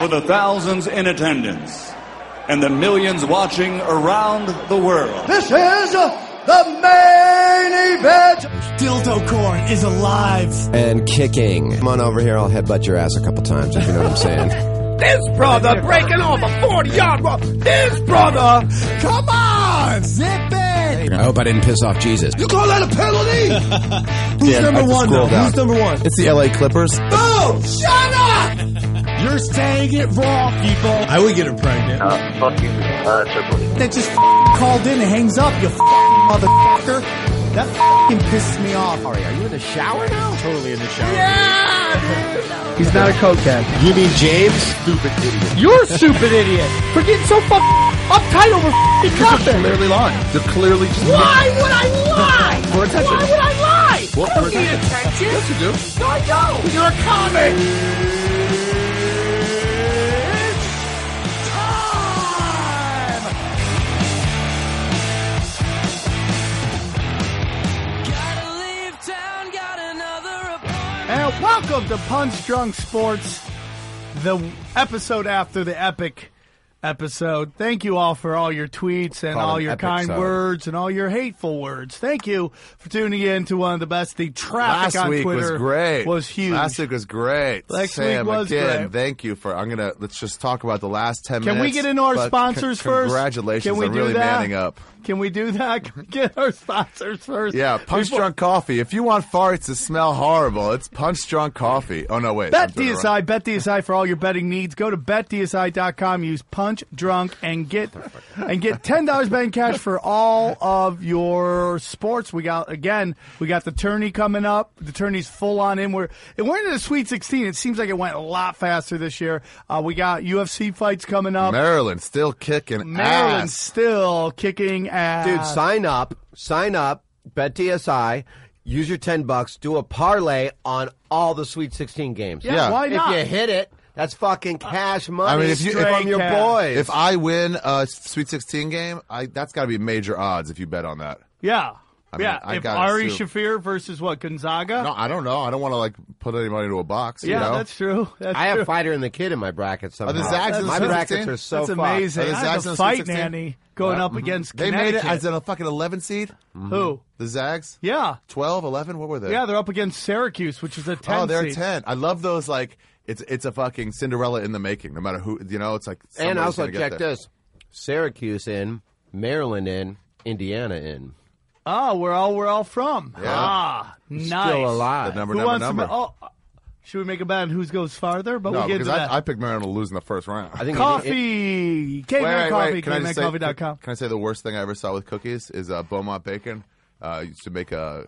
For the thousands in attendance and the millions watching around the world. This is the main event. Dildo Corn is alive. And kicking. Come on over here, I'll headbutt your ass a couple times, if you know what I'm saying. This brother breaking off a 40-yard run. This brother. Come on, zip it. I hope I didn't piss off Jesus. You call that a penalty? Who's number one, though? Who's number one? It's the LA Clippers. Boom! Shut up! You're saying it wrong, people. I would get her pregnant. Fuck you, Triple H. That just called in and hangs up, you motherfucker. That pisses me off. Are you in the shower now? Totally in the shower. Yeah! He's not a cokehead. You mean James? Stupid idiot. You're a stupid idiot for getting so uptight over nothing. They're clearly lying. They're clearly just... Why would I lie? For attention. Why would I lie? Well, I don't need attention. Yes, you do. No, I don't. You're a comic. And welcome to Punch Drunk Sports, the episode after the epic episode. Thank you all for all your tweets and all your kind words and all your hateful words. Thank you for tuning in to one of the best. The traffic on Twitter was great. Was huge. Last week was great. Sam, was again, great. Thank you for. Let's just talk about the last 10 minutes. Can we get into our sponsors first? Congratulations. Can we I'm do really that? manning up. Can we do that? Can we get our sponsors first? Yeah, Punch Drunk Coffee. If you want farts to smell horrible, it's Punch Drunk Coffee. Oh, no, wait. BetDSI. BetDSI for all your betting needs. Go to BetDSI.com. Use Punch Drunk and get $10 betting cash for all of your sports. We got the tourney coming up. The tourney's full on in. We're into the Sweet 16. It seems like it went a lot faster this year. We got UFC fights coming up. Maryland still kicking Maryland ass. still kicking ass. Dude, sign up, BetDSI, use your $10, do a parlay on all the Sweet 16 games. Yeah, why not? If you hit it, that's fucking cash money. I mean, if you- from your boys. If I win a Sweet 16 game, that's got to be major odds if you bet on that. Yeah. I mean, I if gotta Ari assume- Shaffir versus what, Gonzaga? No, I don't know. I don't want to put anybody into a box. Yeah, you know? that's true. I have Fighter and the Kid in my bracket somehow. Are the Zags in the my Sweet brackets 16? are so That's fucked. amazing. Are the I Zags have in a the fight Sweet 16? nanny going up against They Connecticut. made it as a fucking 11 seed? Who? The Zags? Yeah. 12, 11? What were they? Yeah, they're up against Syracuse, which is a 10 Oh, they're seed. 10. I love those, it's a fucking Cinderella in the making, no matter who, it's like And somebody's also gonna get check there. this: Syracuse in, Maryland in, Indiana in. Oh, we're all from. Yeah. Ah, nice. Still alive. The number, Who number, wants number. to? Should we make a bet on who goes farther? But No, we'll get because to that. I picked Maryland to lose in the first round. I think Coffee. Caveman Coffee. Can I just say, CavemanCoffee.com. can I say the worst thing I ever saw with cookies is Beaumont Bacon used to make a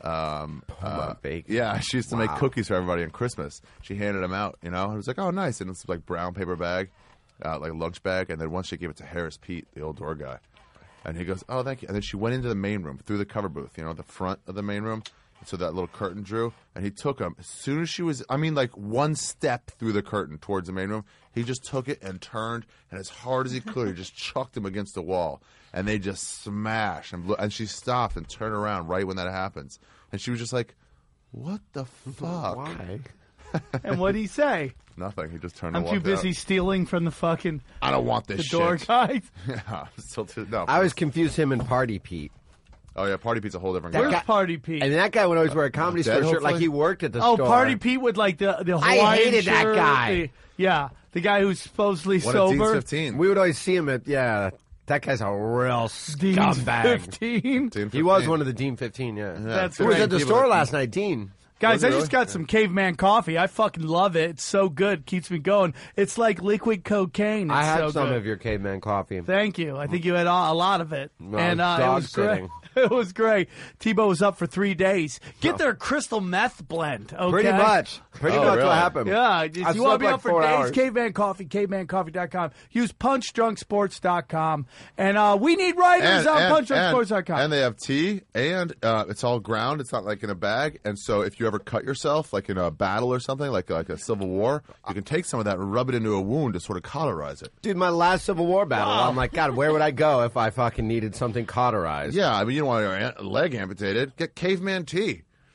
Beaumont Bacon. Yeah, she used to make cookies for everybody on Christmas. She handed them out, It was like, oh, nice. And it's like brown paper bag, like a lunch bag. And then once she gave it to Harris Pete, the old door guy. And he goes, oh, thank you. And then she went into the main room through the cover booth, the front of the main room. So that little curtain drew, and he took them. As soon as she was, one step through the curtain towards the main room, he just took it and turned, and as hard as he could, he just chucked them against the wall. And they just smashed. And she stopped and turned around right when that happens. And she was just like, what the fuck? Why? And what did he say? Nothing. He just turned I'm and too walked busy out. stealing from the fucking I don't want this the door shit. guys. Yeah, no. I always confused him and Party Pete. Oh, yeah, Party Pete's a whole different Where's guy. Party Pete? And that guy would always wear a comedy Dead, store shirt like hopefully? he worked at the Oh, store. Party Pete with the Hawaiian I hated that shirt, guy. the guy who's supposedly One sober. of Dean's 15. We would always see him at, that guy's a real Dean's scumbag. 15. Dean He 15. was one of the Dean 15, yeah. That's He was great. at the store last night, Dean. Guys, Was it I just really? got some Caveman Coffee. I fucking love it. It's so good. Keeps me going. It's like liquid cocaine. It's I had so some good. of your caveman coffee. Thank you. I think you had a lot of it. No, and it dog was great. sitting. It was great. Tebow was up for 3 days. Get their crystal meth blend, okay? Pretty much. Pretty Oh, much really? what happened. Yeah, if I you want to be slept up for like 4 days, hours. Caveman Coffee, cavemancoffee.com. Use punchdrunksports.com. And we need writers on punchdrunksports.com. And they have tea, and it's all ground. It's not like in a bag. And so if you ever cut yourself, like in a battle or something, like a Civil War, you can take some of that and rub it into a wound to sort of cauterize it. Dude, my last Civil War battle, I'm like, God, where would I go if I fucking needed something cauterized? Yeah, I mean, you don't want your leg amputated. Get caveman tea.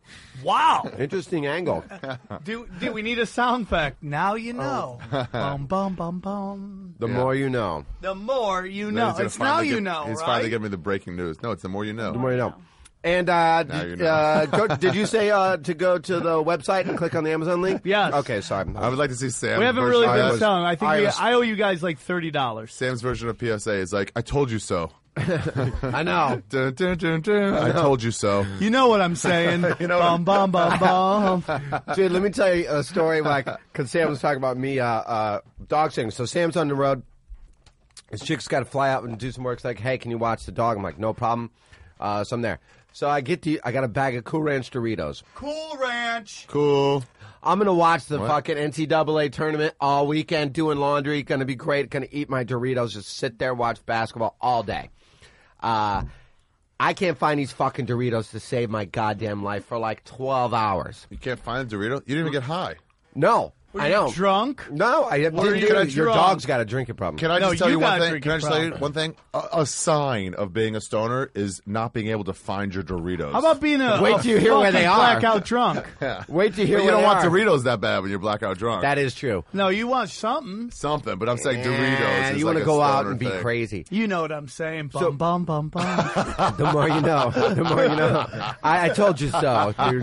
Wow. Interesting angle. Do we need a sound effect? Now you know. Bum, bum, bum, bum. The more you know. The more you Then know. he's gonna It's now finally you give- know, He's right? finally giving me the breaking news. No, it's the more you know. The more you know. And you know. did you say to go to the website and click on the Amazon link? Yes. Okay, sorry. I would like to see Sam. We haven't really version- been I- selling. I think I was- I owe you guys like $30. Sam's version of PSA is like, I told you so. I know. Dun, dun, dun, dun. I told you so. You know what I'm saying. You know bum, bum, bum, bum. Dude, let me tell you a story. Because Sam was talking about me dog sitting. So Sam's on the road. His chick's got to fly out and do some work. It's like, hey, can you watch the dog? I'm like, no problem. So I'm there. So I got a bag of Cool Ranch Doritos. Cool Ranch. Cool. I'm gonna watch the fucking NCAA tournament all weekend, doing laundry. Gonna be great. Gonna eat my Doritos. Just sit there, watch basketball all day. I can't find these fucking Doritos to save my goddamn life for like 12 hours. You can't find a Dorito? You didn't even get high. No, Were I you know. drunk? No, I didn't Were do you it. Your drunk? dog's got a drinking problem. Can I No, just tell you you got one a thing? drinking Can I just tell you problem. one thing? A sign of being a stoner is not being able to find your Doritos. How about being a Wait till you hear where fucking they are. blackout drunk? Wait to hear But what you don't they want are. Doritos that bad when you're blackout drunk. That is true. No, you want something. Something, but I'm saying And Doritos is you like to a go out stoner and be thing. crazy. You know what I'm saying. Bum, So- bum, bum, bum. The more you know. The more you know. I told you so, dude.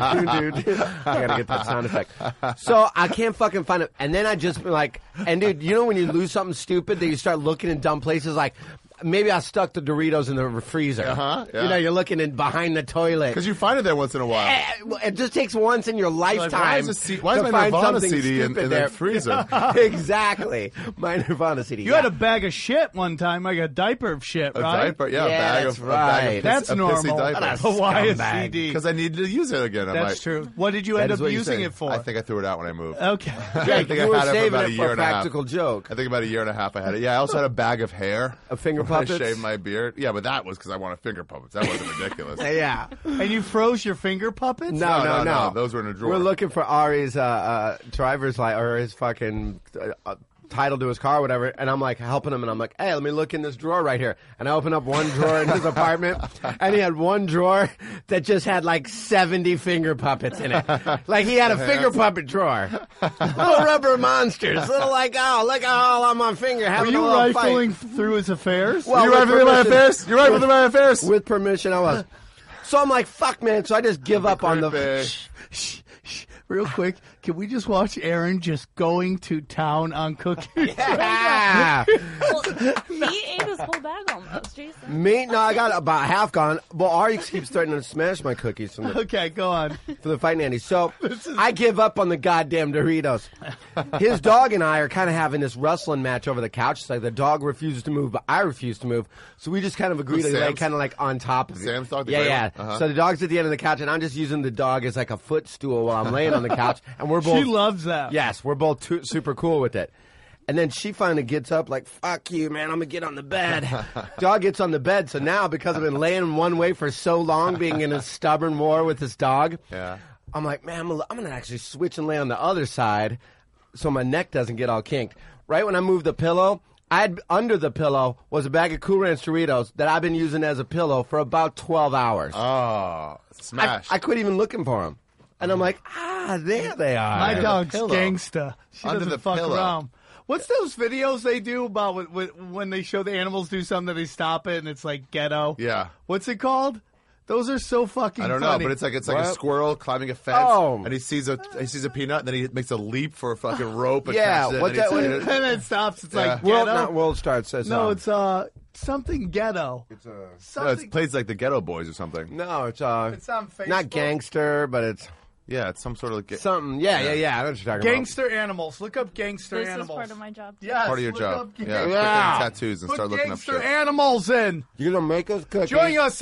I gotta get that sound effect. So I can't fucking find it. And then I just like, and dude, you know when you lose something stupid that you start looking in dumb places like, maybe I stuck the Doritos in the freezer. Yeah. You know, you're looking in behind the toilet. Because you find it there once in a while. It just takes once in your Like, lifetime why is to my find Nirvana something CD in stupid the there. freezer? Exactly. My Nirvana CD. You had a bag of shit one time, like a diaper of shit, A right? diaper, yeah, Yeah, a bag that's of, a bag right. of That's a normal. pissy diaper. That's why a scumbag. CD. Because I needed to use it again. That's true. What did you That end is up what you using say. it for? I think I threw it out when I moved. Okay. Yeah, I think you were I had it for saving about it a for year a and a half. practical joke. I think about a year and a half I had it. Yeah, I also had a bag of hair. Of finger when I puppets? shaved my beard. Yeah, but that was because I wanted finger puppets. That wasn't ridiculous. Yeah. And you froze your finger puppets? No. Those were in a drawer. We're looking for Ari's driver's license or his fucking title to his car or whatever, and I'm like helping him, and I'm like, hey, let me look in this drawer right here. And I open up one drawer in his apartment, and he had one drawer that just had like 70 finger puppets in it. Like he had a finger puppet drawer. Little rubber monsters. Little like, oh, look all on my finger. Are Having you a little rifling fight. through his affairs? Well, you with rifling through my permission- affairs? You rifling through my affairs? With permission, I was. So I'm like, fuck, man. So I just give up on the. Creepy. Real quick, can we just watch Aaron just going to town on cookies? Yeah. Well, he ate his whole bag almost, Jason. Me? No, I got about half gone. Well, Ari keeps starting to smash my cookies from the Okay, go on. for the fight nanny. So I give up on the goddamn Doritos. His dog and I are kind of having this wrestling match over the couch. It's like the dog refuses to move, but I refuse to move. So we just kind of agree to lay Sam's- kind of like on top of it. Sam's dog, the Yeah, gray yeah. one? Uh-huh. So the dog's at the end of the couch, and I'm just using the dog as like a footstool while I'm laying on the couch. And we're both She loves that. Yes, we're both super cool with it. And then she finally gets up like, fuck you, man, I'm going to get on the bed. Dog gets on the bed, so now because I've been laying one way for so long, being in a stubborn war with this dog, Yeah. I'm like, man, I'm going to actually switch and lay on the other side so my neck doesn't get all kinked. Right when I moved the pillow, under the pillow was a bag of Cool Ranch Doritos that I've been using as a pillow for about 12 hours. Oh, smash. I quit even looking for them. And I'm like, there they are. My Under the dog's pillow. gangsta. She Under doesn't the fuck pillow. around. What's those videos they do about when they show the animals do something, they stop it, and it's like ghetto? Yeah. What's it called? Those are so fucking I don't know, funny. but it's like a What? squirrel climbing a fence, Oh. and he sees a peanut, and then he makes a leap for a fucking rope. And Yeah, catches it, what's and that he's- one? and then it stops. It's Yeah. like World, ghetto. not World Star, it says No, it's something ghetto. It's No, Something. it plays like the Ghetto Boys or something. No, it's It's on Facebook. not gangster, but it's Yeah, it's some sort of something. Yeah. I know what you're talking Gangster animals. Look up gangster This animals. is part of my job. too. Yes, part of your look job. up Yeah, gangster- put Yeah. in tattoos and Put start looking up gangster shit. animals in. about. You're gonna make us cookies. Joining us,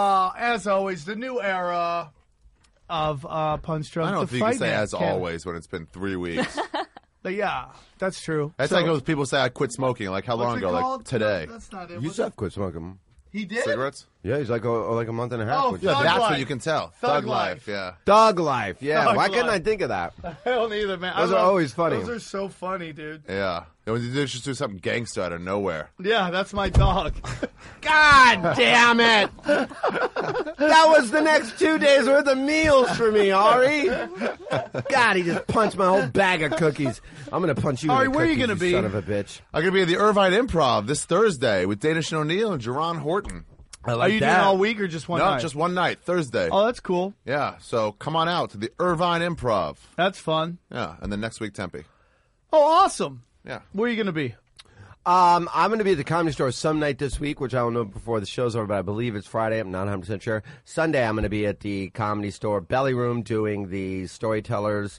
as always, the new era of Punch Drunk. I don't the think you can Fight say Night as Canada. always when it's been 3 weeks. Yeah, that's true. That's So- like those people say I quit smoking. Like how long What's it ago? called? Like today. No, that's not it. You What's said quit smoking. He did? Cigarettes? Yeah, he's like a month and a half. Oh, which Yeah, Thug that's Life. what you can tell. Thug Thug Life. Life, yeah. Thug Life. Yeah, Thug why couldn't I Life. think of that? I don't either, man. Those are always funny. Those are so funny, dude. Yeah. When you just do something gangsta out of nowhere. Yeah, that's my dog. God damn it! That was the next 2 days worth of meals for me, Ari. God, he just punched my whole bag of cookies. I'm gonna punch you. Ari, in the where are you cookies, gonna be? Son of a bitch. I'm going to be at the Irvine Improv this Thursday with Danish and O'Neill and Jerron Horton. I Are you doing all week or just one No, night? just one night, Thursday. Oh, that's cool. Yeah, so come on out to the Irvine Improv. That's fun. Yeah, and then next week, Tempe. Oh, awesome. Yeah. Where are you going to be? I'm going to be at the Comedy Store some night this week, which I don't know before the show's over, but I believe it's Friday. I'm not 100% sure. Sunday, I'm going to be at the Comedy Store Belly Room doing the Storytellers,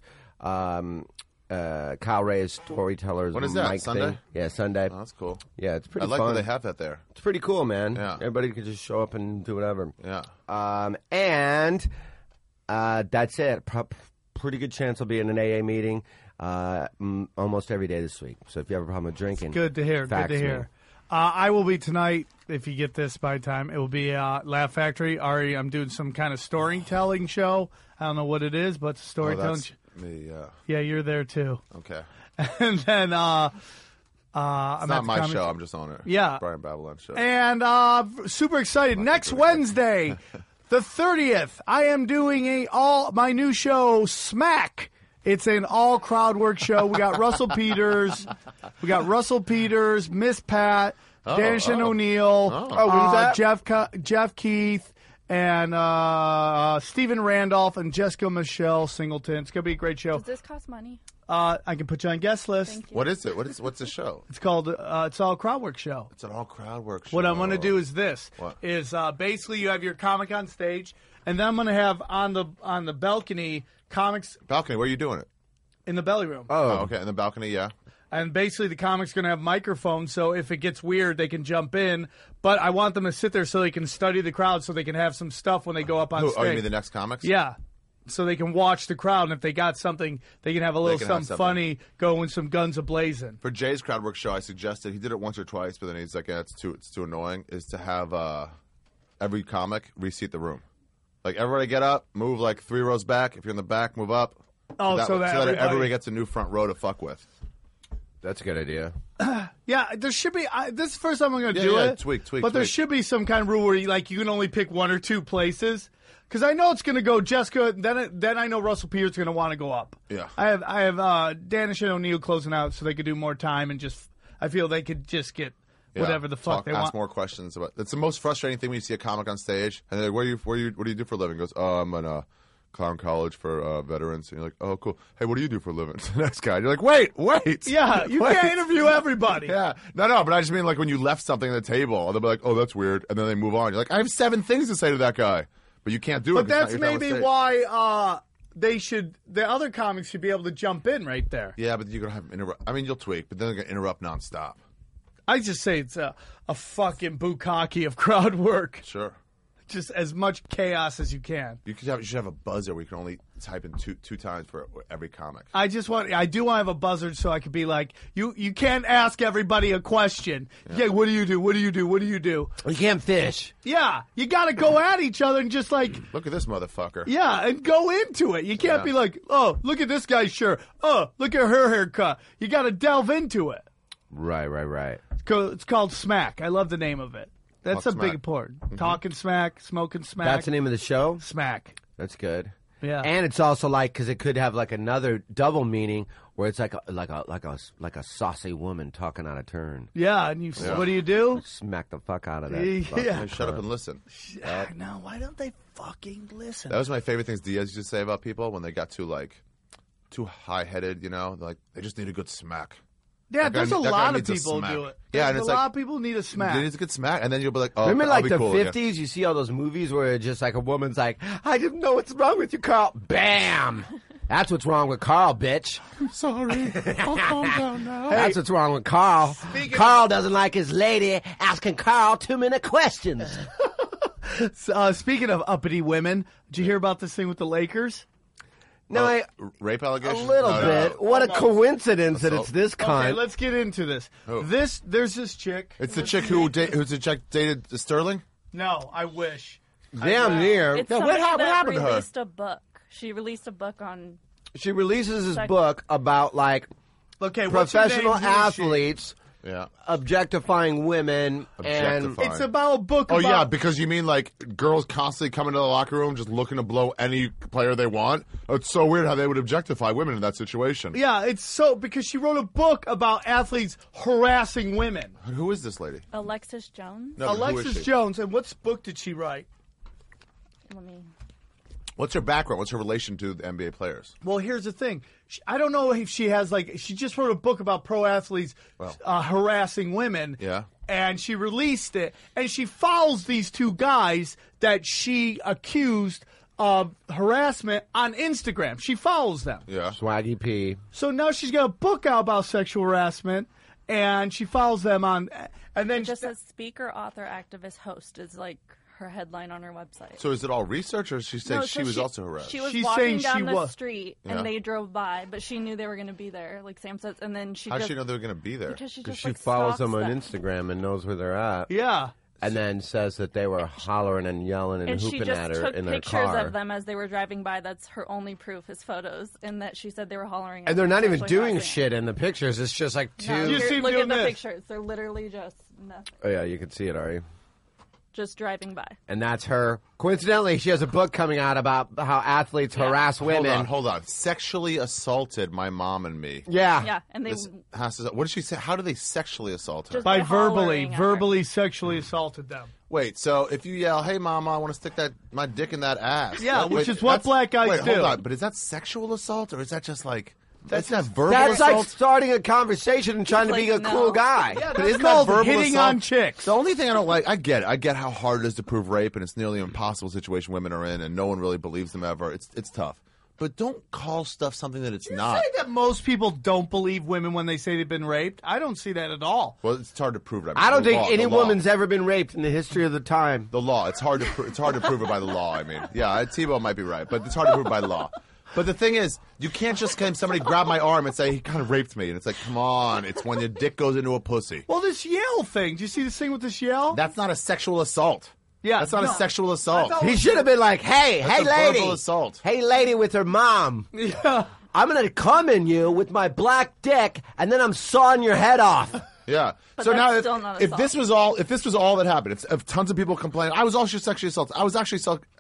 Kyle Ray's Storytellers. When is that, Mike Sunday? Thing. Yeah, Sunday. Oh, that's cool. Yeah, it's pretty I like fun. that they have that there. It's pretty cool, man. Yeah. Everybody can just show up and do whatever. Yeah. And that's it. Pretty good chance I'll be in an AA meeting almost every day this week. So if you have a problem with drinking, Good to hear. Good fax to me. hear. I will be tonight, if you get this by time. It will be Laugh Factory. Ari, I'm doing some kind of storytelling show. I don't know what it is, but it's a Oh, storytelling that's me, yeah. Yeah, you're there too. Okay. And then I'm It's at not the my Comedy- show. I'm just on it. Yeah. Brian Babylon show. And super excited. Next Wednesday, the 30th, I am doing my new show, Smack. It's an all crowd work show. We got Russell Peters. Miss Pat, Danish and O'Neill. when's that? Jeff Keith, and Stephen Randolph and Jessica Michelle Singleton. It's gonna be a great show. Does this cost money? I can put you on guest list. Thank you. What is it? What's the show? It's called it's all crowd work show. It's an all crowd work show. What I'm going to do is this: What? is basically you have your comic on stage, and then I'm going to have on the balcony comics balcony. Where are you doing it? in the belly room. Oh, okay. In the balcony, yeah. And basically, the comic's going to have microphones, so if it gets weird, they can jump in. But I want them to sit there so they can study the crowd, so they can have some stuff when they go up on Who? stage. Oh, you mean the next comics? Yeah. So they can watch the crowd, and if they got something, they can have a little can have something something. funny going, some guns a-blazing. For Jay's crowd work show, I suggested he did it once or twice, but then he's like, yeah, it's too annoying. Is to have every comic reseat the room, like everybody get up, move like 3 rows back. If you're in the back, move up. Oh, so that everybody gets a new front row to fuck with. That's a good idea. Yeah, there should be. This is the first time I'm going to Yeah, do yeah, it. tweak, But there tweak. should be some kind of rule where you can only pick 1 or 2 places. Because I know it's going to go Jessica. Then I know Russell Peters is going to want to go up. Yeah. I have Danish and O'Neill closing out so they could do more time and just. I feel they could just get whatever the fuck they ask want. more questions about. It's the most frustrating thing when you see a comic on stage and they're like, what do you do for a living? He goes, oh, I'm in clown college for veterans. And you're like, oh, cool. Hey, what do you do for a living? The next guy. You're like, wait. Yeah, you Wait. can't interview everybody. Yeah. No, but I just mean like when you left something on the table, they'll be like, oh, that's weird. And then they move on. You're like, I have 7 things to say to that guy. But you can't do it. But 'cause that's it's not your time maybe on stage. why the other comics should be able to jump in right there. Yeah, but you're going to have interrupt. I mean, you'll tweak, but then they're going to interrupt nonstop. I just say it's a fucking bukkake of crowd work. Sure. Just as much chaos as you can. You should have a buzzer where you can only type in two times for every comic. I do want to have a buzzard so I could be like, you can't ask everybody a question. Yeah, what do you do? What do you do? What do you do? You can't fish. Yeah, you got to go at each other and just like, Look at this motherfucker. yeah, and go into it. You can't Yeah. be like, oh, look at this guy's shirt. Oh, look at her haircut. You got to delve into it. Right. It's called Smack. I love the name of it. That's Talk a big smack. important. Talking smack, smoking smack. That's the name of the show? Smack. That's good. Yeah. And it's also like, because it could have like another double meaning where it's like a saucy woman talking out of turn. Yeah, and what do you do? Smack the fuck out of that. Yeah. Hey, shut up and listen. No, why don't they fucking listen? That was my favorite things Diaz used to say about people when they got too high-headed, you know? Like, they just need a good smack. Yeah, That guy there's a need- that guy lot of needs a people smack. do it. Yeah, and There's it's a like- lot of people need a smack. They need a good smack, and then you'll be like, oh, Remember I'll like be the cool 50s, again. you see all those movies where it's just like a woman's like, I didn't know what's wrong with you, Carl. Bam! That's what's wrong with Carl, bitch. Sorry. I'll calm down now. That's what's wrong with Carl. Carl doesn't like his lady asking Carl too many questions. Speaking of uppity women, did you hear about this thing with the Lakers? No, rape a allegations? little No, bit. no. What a coincidence that it's this Okay, kind. let's get into this. Who? There's this chick. It's the chick who's the chick dated Sterling? No, I wish. Damn near. It's Yeah, what somebody that happened to her? released a book. She released a book on. She releases his book about like Okay, what's her professional name? Who is she? athletes Yeah. objectifying women and Objectifying. It's about a book. Oh, about, yeah, because you mean like girls constantly come into the locker room just looking to blow any player they want? It's so weird how they would objectify women in that situation. Yeah, it's so because she wrote a book about athletes harassing women. Who is this lady? Alexis Jones. No, but who is Alexis she? Jones, and what book did she write? Let me. What's her background? What's her relation to the NBA players? Well, here's the thing. I don't know if she has she just wrote a book about pro athletes harassing women. Yeah. And she released it, and she follows these two guys that she accused of harassment on Instagram. She follows them. Yeah. Swaggy P. So now she's got a book out about sexual harassment, and she follows them on. And then It just says speaker, author, activist, host is like her headline on her website. So is it all research, or is she saying No, she so was also harassed? She was She's walking saying she down the was. street, Yeah. and they drove by, but she knew they were going to be there, like Sam says. And then she How does just she know they were going to be there? because she just She like, follows stalks them on them. Instagram and knows where they're at. yeah. And then says that they were hollering and yelling and, And she hooping just at her took in their pictures car. of them as they were driving by. That's her only proof is photos, and that she said they were hollering. And they're not even sexually doing harassing. shit in the pictures. It's just like two. No, You see them look doing at the this. pictures. They're literally just nothing, Oh, yeah, you can see it, Ari. just driving by. And that's her. Coincidentally, she has a book coming out about how athletes harass women. Hold on. Sexually assaulted my mom and me. Yeah. Yeah, and they This has to, what did she say? How do they sexually assault her? Just By hollering at her. verbally sexually assaulted them. Wait, so if you yell, "Hey, mama, I want to stick my dick in that ass," Yeah, which wait, is what that's- black guys wait, do. Hold on, but is that sexual assault, or is that just like that's not verbal That's assault? like starting a conversation and trying to be a like, cool no. guy. Yeah, But that's isn't called that verbal hitting assault? on chicks. The only thing I don't like, I get it. I get how hard it is to prove rape, and it's nearly an impossible situation women are in, and no one really believes them ever. It's tough. But don't call stuff something that it's You not. say that most people don't believe women when they say they've been raped? I don't see that at all. Well, it's hard to prove it. I don't The think law- any the law. woman's ever been raped in the history of the time. The law. It's hard to it's hard to prove it by the law. I mean, yeah, Tebow might be right, but it's hard to prove it by the law. But the thing is, you can't just claim somebody grabbed my arm and say he kind of raped me, and it's like, come on, it's when your dick goes into a pussy. Well, this Yale thing. Do you see this thing with this Yale? That's not a sexual assault. Yeah, that's not no. a sexual assault. I thought- He should have been like, hey, That's hey, a lady. verbal assault. Hey, lady with her mom. Yeah. I'm going to come in you with my black dick, and then I'm sawing your head off. Yeah. But So that's now, still not if assault. this was all that happened, if tons of people complained, I was also sexually assaulted. I was actually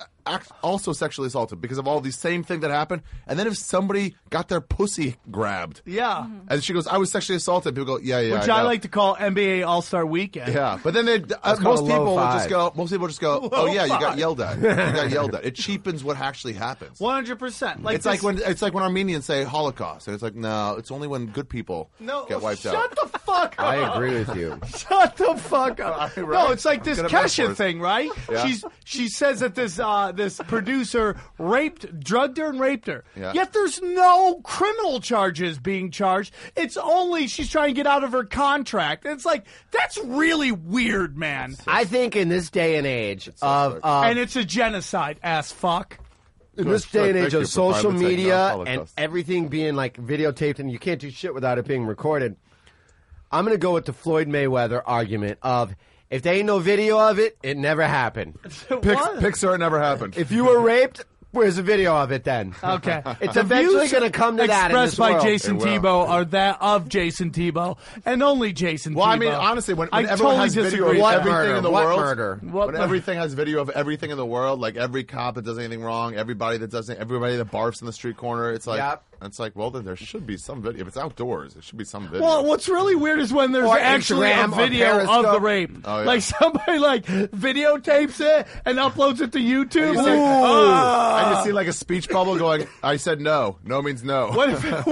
also sexually assaulted because of all these same thing that happened. And then if somebody got their pussy grabbed, Yeah. and she goes, "I was sexually assaulted," people go, "Yeah, yeah." Which I know." like to call NBA All-Star Weekend. Yeah, but then called most a people low will five. just go. Most people just go, "Oh Low yeah, you got five. yelled at. You got yelled at." It cheapens what actually happens. 100%. It's like when Armenians say Holocaust, and it's like, no, it's only when good people get wiped out. Shut the fuck up. I agree with you. Shut the fuck up. Right. No, it's like this Good Kesha metaphors. thing, right? Yeah. She says that this producer drugged her and raped her. Yeah. Yet there's no criminal charges being charged. It's only she's trying to get out of her contract. It's like that's really weird, man. I think in this day and age of And it's a genocide, ass fuck. in this day and Thank age you of for social finally taking media out and Holocaust. everything being like videotaped, and you can't do shit without it being recorded, I'm going to go with the Floyd Mayweather argument of if there ain't no video of it, it never happened. Pixar never happened. If you were raped, where's the video of it then? Okay. It's The eventually views going to come to that in expressed this by world. Jason It will. Tebow are that of Jason Tebow and only Jason Well, Tebow. I mean, honestly, when I everyone totally has video disagree. of What everything murder? in the What world, murder? when everything has video of everything in the world, like every cop that does anything wrong, everybody that barfs in the street corner, it's like, Yep. it's like, well, then there should be some video. If it's outdoors, it should be some video. Well, what's really weird is when there's Or actually a Instagram or video of the Periscope. rape. Oh, yeah. Like somebody videotapes it and uploads it to YouTube. And you say, and you see like a speech bubble going, "I said no. No means no." What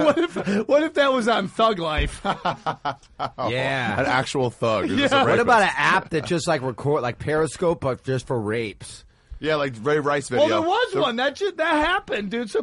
if that was on Thug Life? Yeah. An actual thug. who's just a Yeah. What rapist. about an app that just like record like Periscope, but just for rapes? Yeah, like Ray Rice video. Well, there was one that happened, dude.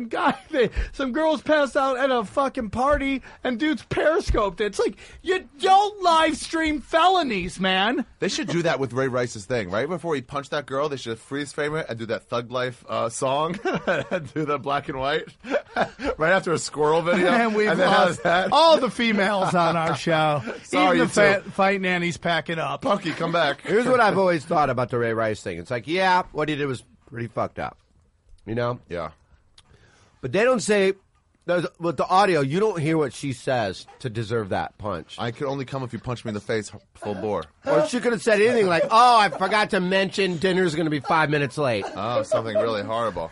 Some girls passed out at a fucking party, and dudes periscoped it. It's like you don't live stream felonies, man. They should do that with Ray Rice's thing. Right before he punched that girl, they should freeze frame it and do that Thug Life song and do the black and white right after a squirrel video. And we've lost all the females on our show. Sorry, even the fight nannies packing up. Punky, come back. Here's what I've always thought about the Ray Rice thing. It's like, yeah, what he did was pretty fucked up, you know? Yeah. But they don't say, with the audio, you don't hear what she says to deserve that punch. I could only come if you punch me in the face full bore. Or she could have said anything like, oh, I forgot to mention dinner's going to be 5 minutes late. Oh, something really horrible.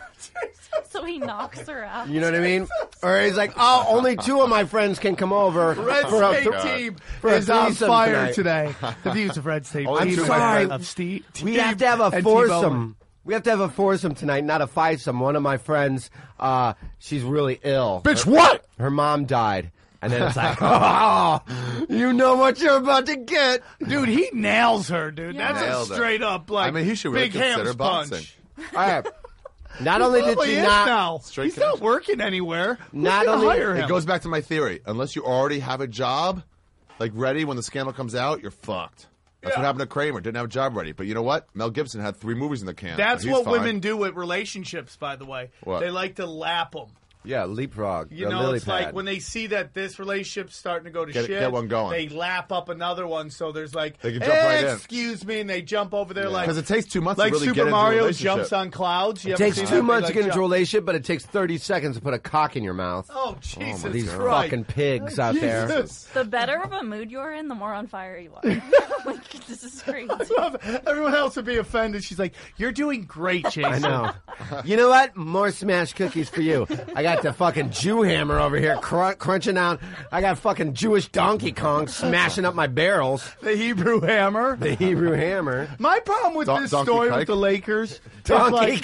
So he knocks her out. You know what I mean? Or he's like, oh, only 2 of my friends can come over. Red for a State team for a is on threesome fire tonight. today. The views of Red State I'm team sorry. of Steve. We have to have a foursome. We have to have a foursome tonight, not a fivesome. One of my friends, she's really ill. Bitch, what? Her mom died. And then it's like, oh, you know what you're about to get. Dude, he nails her, dude. Yeah. That's Nailed a it. straight up, like, I mean, he should really big consider hams boxing. punch. All right. Not only did Well, she he is not... now. Straight He's not connection. working anywhere. Not Who's gonna only- hire him? It goes back to my theory. Unless you already have a job, like ready when the scandal comes out, you're fucked. That's what happened to Kramer. Didn't have a job ready. But you know what? Mel Gibson had 3 movies in the can. That's He's what fine. women do with relationships, by the way. What? They like to lap them. Yeah, leapfrog. You the know, lily it's pad. like when they see that this relationship's starting to go to shit, get one going. they lap up another one. So there's like, They can jump right in. excuse me, and they jump over there like, Because it takes 2 months like to really Super get into a Mario relationship. jumps on clouds. You It ever takes seen 2 that? They, months like, to get into a jump- relationship, but it takes 30 seconds to put a cock in your mouth. Oh, Jesus These Christ. fucking pigs out there. The better of a mood you're in, the more on fire you are. Like, this is crazy. Everyone else would be offended. She's like, "You're doing great, Jason." I know. You know what? More smashed cookies for you. I got the fucking Jew hammer over here crunching out. I got fucking Jewish Donkey Kong smashing up my barrels. The Hebrew hammer. The Hebrew hammer. My problem with this Donkey story Kike? with the Lakers is Donkey like,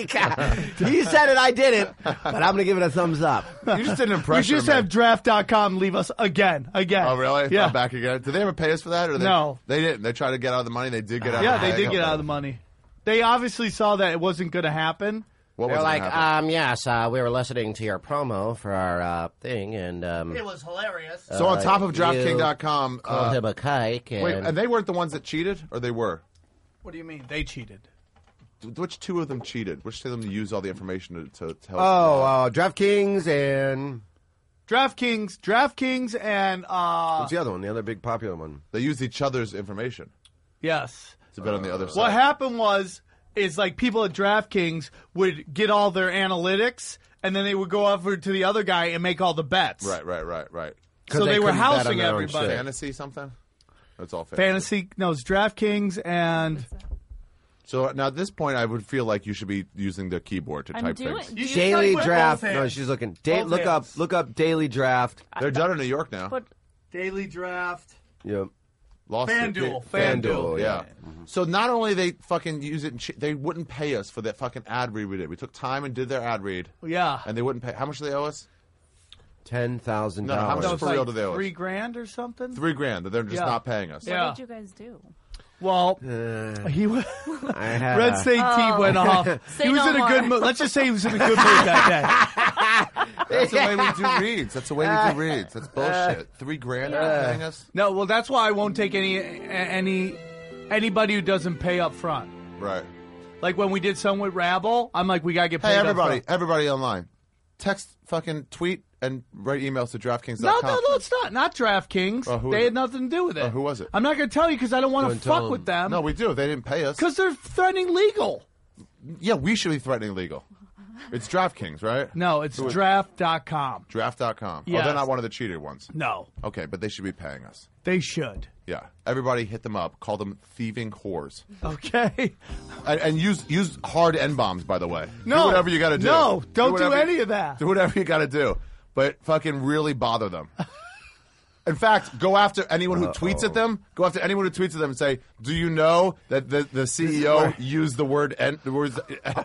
Kike. He said it, I didn't. But I'm going to give it a thumbs up. You just did an we impression. just of me. have draft.com leave us again. Oh, really? Yeah. I'm back again. Did they ever pay us for that? Or No. They didn't. They tried to get out of the money. They did get out Yeah, of the money. they did get out of the money. They obviously saw that it wasn't going to happen. What They're was like, happen? yes, we were listening to your promo for our thing, and It was hilarious. So on top of you DraftKings.com, called him a kike. And wait, and they weren't the ones that cheated, or they were? What do you mean? They cheated. Which 2 of them cheated? Which 2 of them used all the information to help? DraftKings and... DraftKings, and What's the other one? The other big popular one. They used each other's information yes. to bet on the other side. What happened is like people at DraftKings would get all their analytics, and then they would go over to the other guy and make all the bets. Right. So they were couldn't bet on housing their own everybody. shit. Fantasy something? That's all Fantasy, no, it's DraftKings and So now at this point, I would feel like you should be using the keyboard to I'm type doing- things. You should Daily type with Draft. both No, hands. she's looking. Both hands. Look up Daily Draft. They're done in New York now. But Daily Draft. Yep. Lawsuit. FanDuel. Yeah. So not only they fucking use it, they wouldn't pay us for that fucking ad read we did. We took time and did their ad read, Yeah. and they wouldn't pay. How much do they owe us? $10,000. No, how much So is it's for real like do they owe us? $3,000 or something. $3,000 that they're just Yeah. not paying us. Yeah. what did you guys do? Well, he was. I had Red State team went off. Say He was no in a more. good mood. Let's just say he was in a good mood that That's the way we do reads. That's the way we do reads. That's bullshit. $3,000 they're paying us. day. No, well, that's why I won't take anybody who doesn't pay up front. Right. Like when we did some with Rabble, I'm like, we gotta get paid. Hey, up front. everybody online, text, fucking tweet, and write emails to DraftKings.com. No, it's not. Not DraftKings. Oh, who They is had it? nothing to do with it. Oh, who was it? I'm not going to tell you because I don't want to Don't tell fuck them. with them. No, we do. They didn't pay us. Because they're threatening legal. Yeah, we should be threatening legal. It's DraftKings, right? No, it's Who is- draft.com. Draft.com. Oh, Yes. they're not one of the cheated ones. No, Okay, but they should be paying us. they should. Yeah. Everybody hit them up. Call them thieving whores. Okay. And use hard N-bombs, by the way. No. Do whatever you got to do. No, don't do whatever- any of that. Do whatever you got to do. But fucking really bother them. In fact, go after anyone who tweets at them. Go after anyone who tweets at them and say, "Do you know that the CEO used the word N-bomb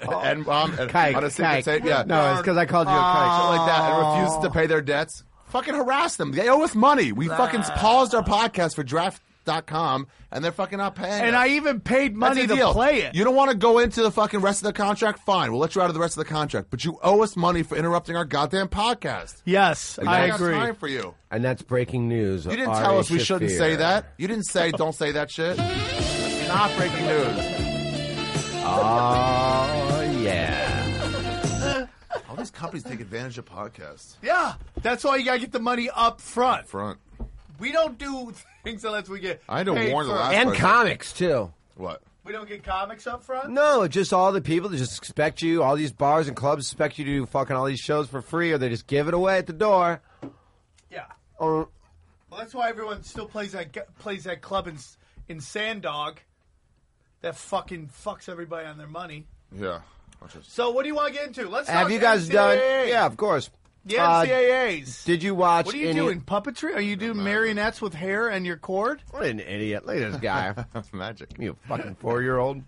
Kike, on a secret kike. tape?" Yeah, No, it's because I called you a kike. shit like that, and refuses to pay their debts. Fucking harass them. They owe us money. We fucking paused our podcast for wrestling.com, and they're fucking not paying And us. I even paid money That's the to deal. play it. You don't want to go into the fucking rest of the contract? Fine, we'll let you out of the rest of the contract. But you owe us money for interrupting our goddamn podcast. Yes, We I don't agree. have time for you. And that's breaking news. You didn't tell us we shouldn't say that. You didn't say don't say that shit. It's not breaking news. Oh, yeah. All these companies take advantage of podcasts. Yeah, that's why you gotta get the money up front. Front. We don't do things unless we get. I had to paid warn the first. last And person. comics, too. What? We don't get comics up front. No, just all the people that just expect you, all these bars and clubs expect you to do fucking all these shows for free, or they just give it away at the door. Yeah. Or Well, that's why everyone still plays that club in Sandog. That fucking fucks everybody on their money. Yeah. So what do you want to get into? Let's have talk you guys done? NCAA. Yeah, of course. The NCAAs. Did you watch? What are you any, doing? Puppetry? Are you doing marionettes with hair and your cord? What an idiot! Look at this guy. Magic. You fucking 4-year-old.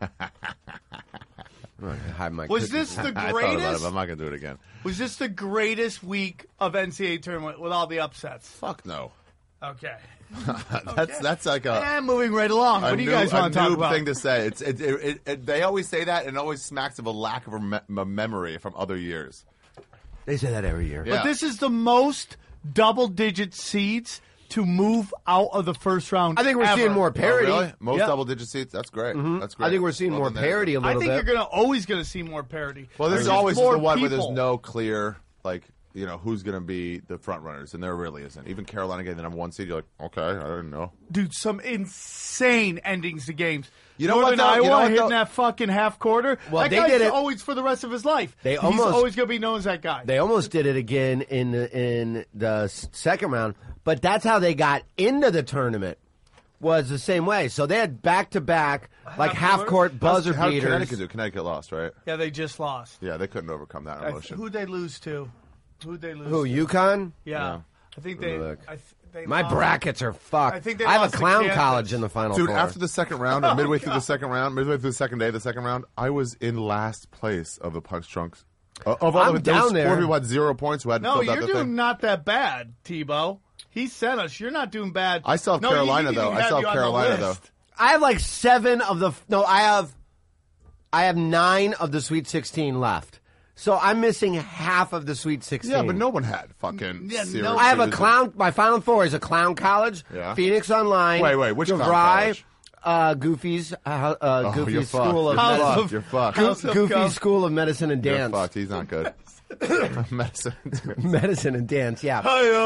Hide my Was cookies. this the I thought about it, greatest? but I'm not going to do it again. Was this the greatest week of NCAA tournament with all the upsets? Fuck no. Okay. That's like a... And moving right along. What do you guys want to talk about? thing to say. They always say that, and it always smacks of a lack of a memory from other years. They say that every year. Yeah. But this is the most double-digit seeds to move out of the first round. I think we're ever. seeing more parity. Oh, really? Most Yeah. double-digit seats? That's great. That's great. I think we're seeing Well, more then there's- parity a I little think bit. you're always going to see more parity. Well, this is There's always more the one where people. there's no clear, like, you know, who's going to be the front runners, and there really isn't. Even Carolina getting the number 1 seed, you're like, okay, I didn't know. Dude, some insane endings to games. You know what, Northern though? Iowa You know what, hitting though? that fucking half quarter. Well, that they guy's did it- always for the rest of his life. They He's almost- always going to be known as that guy. They almost did it again in the second round, but that's how they got into the tournament. Was the same way. So they had back-to-back, like half-court buzzer How did beaters. Connecticut do? Connecticut lost, right? Yeah, they just lost. Yeah, they couldn't overcome that emotion. Who'd they lose to? Who'd they lose Who, to? UConn? Yeah. I think they... Look. They My lost. brackets are fucked. I think they have lost a to clown Kansas. college in the Final Dude, Four. after the second round, or midway through the second round, midway through the second day of the second round, I was in last place of the Punch Drunks. Of all I'm of it, there was down there. 4 people who had 0 points who hadn't No, filled out you're the doing thing. not that bad, Tebow. He sent us. You're not doing bad. I still have No, Carolina, he didn't though. even I have still have you on the Carolina, though. list. I have like 7 of the... No, I have 9 of the Sweet 16 left. So I'm missing half of the Sweet 16. Yeah, but no one had fucking Yeah, serious no- I have a reason. clown... My Final Four is a clown college, Yeah. Phoenix Online... Wait, which clown DeVry, college? Goofy's... Oh, Goofy's you're School of fucked. Medicine. You're fucked. House of Goofy Gov. School of Medicine and You're Dance. fucked. He's not good. Medicine. Medicine and Dance, yeah.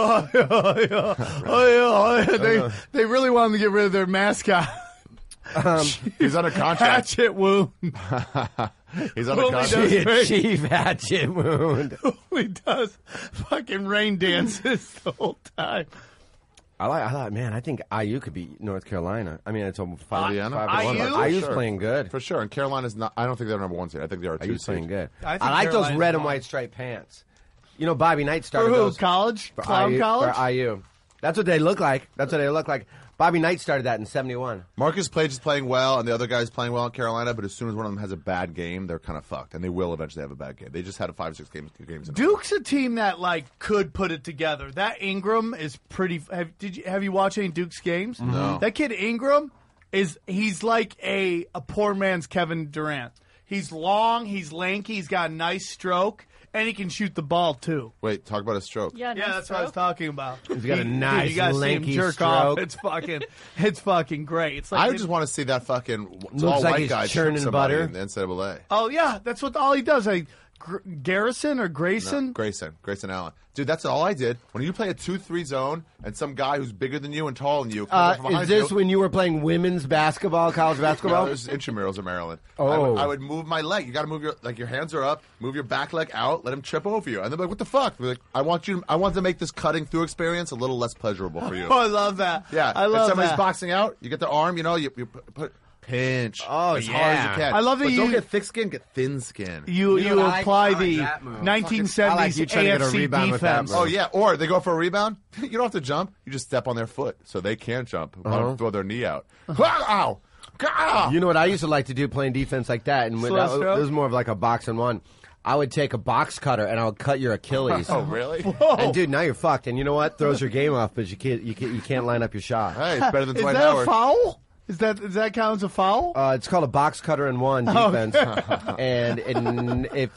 They really wanted to get rid of their mascot. He's under contract. Hatchet wound. He's under Only contract. does- Great. Chief Hatchet Wound. He does fucking rain dances the whole time. I thought, man, I think IU could beat North Carolina. I mean, it's a 5-1. IU? IU's Sure. playing good. For sure. And Carolina's not. I don't think they're number 1 seed. I think they are 2 IU's playing seed. good. I I, think like those Carolina's red and fine. white striped pants. You know, Bobby Knight For started who? those. College? For Clown IU, college? For IU. That's what they look like. Bobby Knight started that in 71. Marcus Page is playing well, and the other guy's playing well in Carolina. But as soon as one of them has a bad game, they're kind of fucked, and they will eventually have a bad game. They just had a 5-6 games. In a row. Duke's a team that could put it together. That Ingram is pretty. Have you watched any Duke's games? No. That kid Ingram he's like a poor man's Kevin Durant. He's long, he's lanky, he's got a nice stroke, and he can shoot the ball too. Wait, talk about a stroke. Yeah, Yeah, that's what I was talking about. He's got a nice, you gotta see him lanky jerk stroke. off. It's fucking great. It's like I just want to see that fucking Looks all like white he's guy churning trick somebody butter. in the NCAA. oh yeah, that's what all he does. Garrison or Grayson? Grayson Allen. Dude, that's all I did. When you play a 2-3 zone and some guy who's bigger than you and taller than you Is this when you were playing women's basketball, college No, basketball? this is intramurals in Maryland. Oh. I would move my leg. You got to move your hands are up. Move your back leg out. Let him trip over you. And they're like, "What the fuck?" We're like, I want to make this cutting through experience a little less pleasurable for you. Oh, I love that. Yeah, I if love somebody's that. boxing out, you get the arm. You know, you put pinch. Oh, as hard as yeah. you can. I love that but don't you- get thick skin. Get thin skin. You You know what, apply I like the that move. 1970s I like you trying to get a AFC rebound with that defense. move. Oh yeah, or they go for a rebound. You don't have to jump. You just step on their foot so they can't jump. Throw their knee out. Ow! Ow! You know what I used to like to do playing defense like that, and Slow that stroke? was more of like a box and one. I would take a box cutter and I would cut your Achilles. Oh, really? And dude, now you're fucked. And you know what? Throws your game off, but you can't line up your shot. Hey, it's better than Is Dwight that Howard. a foul? Does that count as a foul? It's called a box cutter and one defense. and if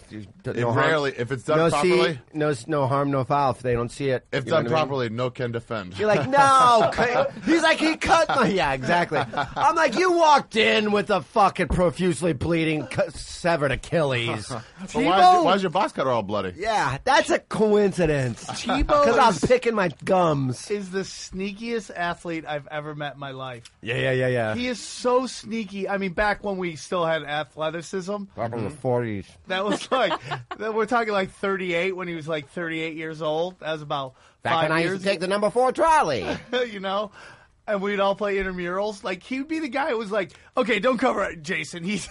If it's done properly, no harm, no foul. If they don't see it, if you know done what I mean? properly, no can defend. You're like, no. He's like, he cut my. Yeah, exactly. I'm like, you walked in with a fucking profusely bleeding, severed Achilles. So Tebow- why is your box cutter all bloody? Yeah, that's a coincidence. Tebow Because I'm is- picking my gums. Is the sneakiest athlete I've ever met in my life. Yeah. He is so sneaky. I mean, back when we still had athleticism, Back in the 40s. that was like, we're talking like 38 when he was like 38 years old. That was about Back 5 when I years. used to take the number 4 trolley. You know? And we'd all play intramurals. Like, he would be the guy who was like, okay, don't cover it, Jason. He's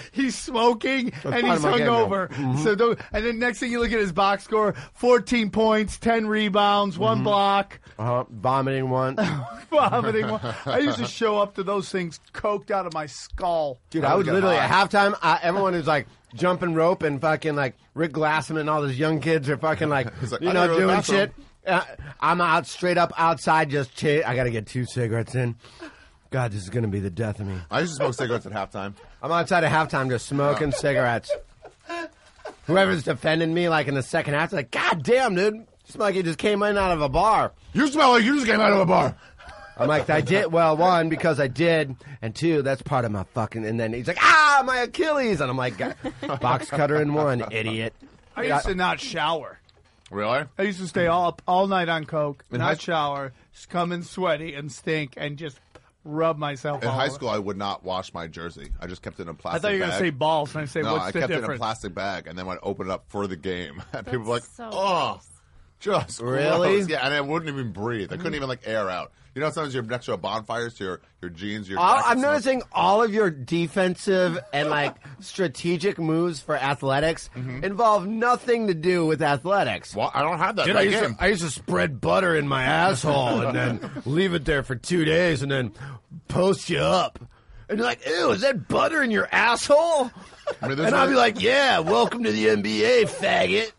smoking and part he's of my game now. hungover. So don't. And then next thing you look at his box score: 14 points, 10 rebounds, 1 block, Vomiting one. vomiting. I used to show up to those things coked out of my skull. Dude, I would get literally, high. at halftime, everyone who's like jumping rope and fucking like Rick Glassman and all those young kids are fucking like, He's like, you I know, gotta go to the doing bathroom. shit. I'm out straight up outside just I got to get 2 cigarettes in. God, this is going to be the death of me. I used to smoke cigarettes at halftime. I'm outside at halftime just smoking cigarettes. Whoever's defending me like in the second half, like, God damn, dude. It's like you just came in out of a bar. You smell like you just came out of a bar. I'm like, I did. Well, 1, because I did. And 2, that's part of my fucking. And then he's like, my Achilles. And I'm like, box cutter in 1, idiot. I used to not shower. Really? I used to stay up all night on coke, In not high- shower, just come in sweaty and stink, and just rub myself. In all high over. school, I would not wash my jersey. I just kept it in a plastic I thought you were bag. gonna say balls, and I say, No, what's I the kept it in a difference? plastic bag, and then when I opened it up for the game, and people were like, That's so "Oh, gross. just Really? gross." Yeah, and I wouldn't even breathe. I couldn't even like air out. You know, sometimes you're next to a bonfire, so your jeans, your. jacket I'm smells- noticing all of your defensive and like strategic moves for athletics involve nothing to do with athletics. Well, I don't have that. Dude, in I my used, game. to, I used to spread butter in my asshole and then leave it there for 2 days and then post you up. And you're like, ew, is that butter in your asshole? I mean, this And I'll is- be like, yeah, welcome to the NBA, faggot.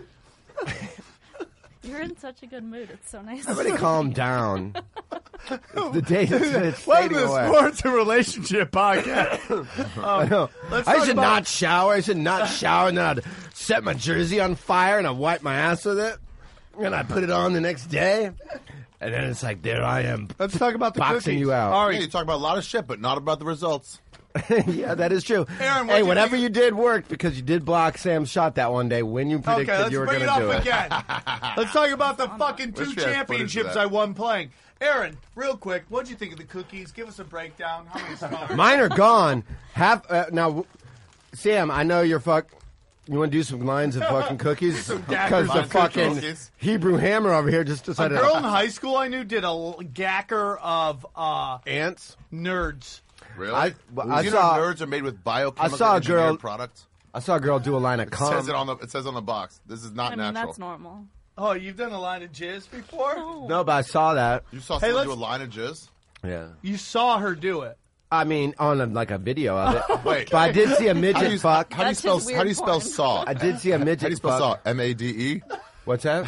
You're in such a good mood. It's so nice. Everybody calm down. The day it's Welcome fading to the away. Sports and Relationship Podcast. I know. Let's I talk should about- not shower. I should not shower, and then I'd set my jersey on fire, and I'd wipe my ass with it, and I'd put it on the next day, and then it's like, there I am. Let's talk about the Boxing cookies. you out. All Yeah, right. you talk about a lot of shit, but not about the results. Yeah, that is true. Aaron, what'd hey, you whatever think- you did worked because you did block Sam's shot that one day when you predicted Okay, let's you were bring going it to do up it. again. Let's talk about the fucking 2 Wish we had footage of championships that. I won playing. Aaron, real quick, what'd you think of the cookies? Give us a breakdown. How many stars? Mine are gone. Now, Sam, I know you're You want to do some lines of fucking cookies? daggers Because the on fucking cookies. Hebrew Hammer over here just A decided. girl in high school I knew did a gacker of Ants. nerds. Really? I you saw- know nerds are made with biochemical I saw a engineered girl- products. I saw a girl do a line of It cum. says on the box. This is not I mean, natural. that's normal. Oh, you've done a line of jizz before? No, but I saw that. You saw Hey, someone do a let's- line of jizz? Yeah. You saw her do it. I mean, on like a video of it. Wait. But I did see a How do you, midget fuck. how do you That's spell just weird how do you spell porn. saw? I did see a midget How do you spell fuck. saw? M-A-D-E? What's that?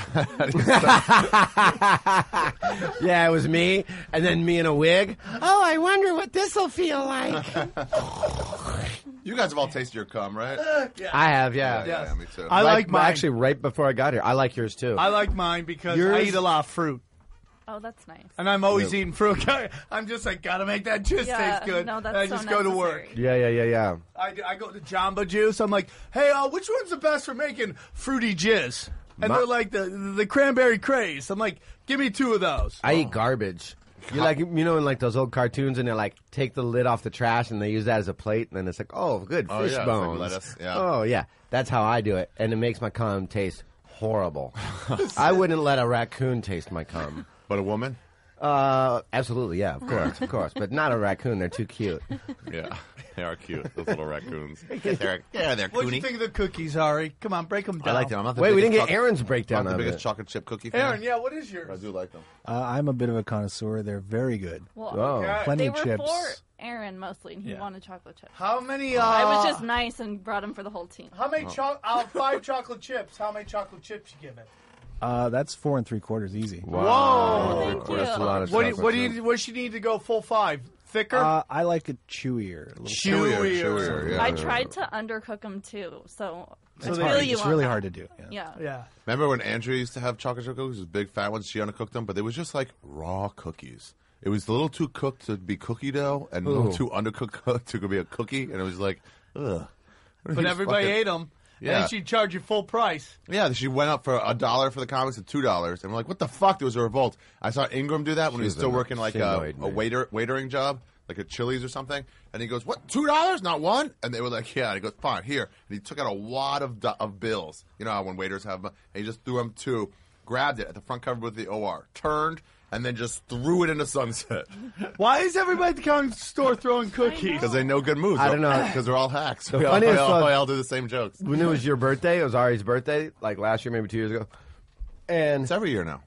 Yeah, it was me, and then me in a wig. Oh, I wonder what this will feel like. You guys have all tasted your cum, right? I have, yeah. Yeah, me too. I like mine. Actually, right before I got here. I like yours too. I like mine because I Yours- eat a lot of fruit. Oh, that's nice. And I'm always eating fruit. I'm just like, gotta make that jizz Yeah, taste good. no, that's and I so just go to work. necessary. Yeah. I go to Jamba Juice. I'm like, hey, which one's the best for making fruity jizz? And My- they're like, the cranberry craze. I'm like, give me 2 of those. I eat garbage. You like, you know, in like those old cartoons, and they like take the lid off the trash and they use that as a plate, and then it's like, oh, good Oh, fish yeah, it's like bones. lettuce, yeah. Oh yeah, that's how I do it, and it makes my cum taste horrible. I wouldn't let a raccoon taste my cum. But a woman? Absolutely, yeah, of course, but not a raccoon. They're too cute. Yeah. They are cute, those little raccoons. They're What do you think of the cookies, Ari? Come on, break them down. I like them. I'm not the Wait, we biggest didn't get choc- Aaron's I'm breakdown not the of biggest it. chocolate chip cookie fan. Aaron, yeah, what is I yours? do like them. I'm a bit of a connoisseur. They're very good. Well, Oh. Okay. Plenty they of were chips. for Aaron mostly, and he Yeah. wanted chocolate chips. How many? I was just nice and brought him for the whole team. How many? 5 chocolate chips. How many chocolate chips you give it? That's 4 3/4 easy. Whoa! Thank you. That's a lot of What chocolate. does she need to go full 5? Thicker? I like it chewier. A little Chewier, yeah. I tried to undercook them too, so I It's feel hard. you It's on really that. hard to do. Yeah. yeah. Remember when Andrea used to have chocolate chip cookies? Those big fat ones. She undercooked them, but they was just like raw cookies. It was a little too cooked to be cookie dough, and a little too undercooked to be a cookie. And it was like, ugh. But everybody ate them. Yeah. And she'd charge you full price. Yeah, she went up for $1 for the comics and $2, and we're like, "What the fuck?" There was a revolt. I saw Ingram do that when he was She's still a- working like she a annoyed me. waitering job, like at Chili's or something. And he goes, "What? $2? Not one?" And they were like, "Yeah." And he goes, "Fine, here." And he took out a wad of bills. You know how when waiters have them, and he just threw them two, grabbed it at the front cover with the OR, turned, and then just threw it into sunset Why is everybody at the comic store throwing cookies? because they know good moves. I don't know. because they're all hacks. The We all, funniest we all- was- we all do the same jokes. When it was your birthday, it was Ari's birthday, like last year, maybe 2 years ago. And It's every year now.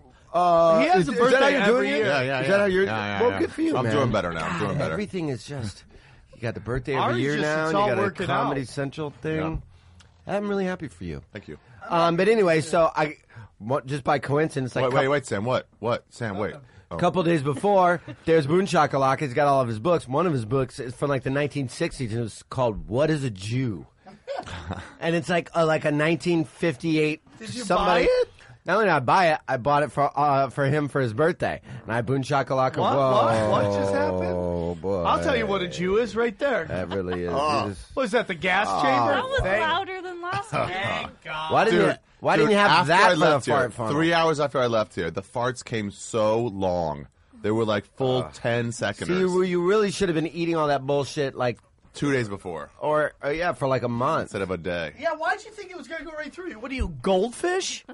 He has a is that birthday how you're every doing it? year. Yeah, Is that how you're? Yeah, well, yeah. good for you, I'm man. doing better now. I'm doing God, better. Everything is just. You got the birthday every Ari's year just- now. it's And all you got a working Comedy out. Central thing. I'm really happy for you. Thank you. But anyway, so just by coincidence, like Wait, Sam. What? Sam, wait. a couple days before, there's Boone Shakalaka. He's got all of his books. One of his books is from like the 1960s, and it was called "What Is a Jew," and it's like a 1958. Did you somebody, buy it? Not only did I buy it, I bought it for him for his birthday, and I Boone Shakalaka. What just happened? Oh boy! I'll tell you what a Jew is right there. That really is. Oh. it is- What is that, the gas chamber? That was Thank- louder than last time. Thank God. Why didn't you have after that I for left a here, fart funnel? 3 hours after I left here, the farts came so long. They were like full 10 seconds. See, you really should have been eating all that bullshit like 2 days before or yeah, for like a month. instead of a day. Yeah, why'd you think it was going to go right through you? What are you, goldfish?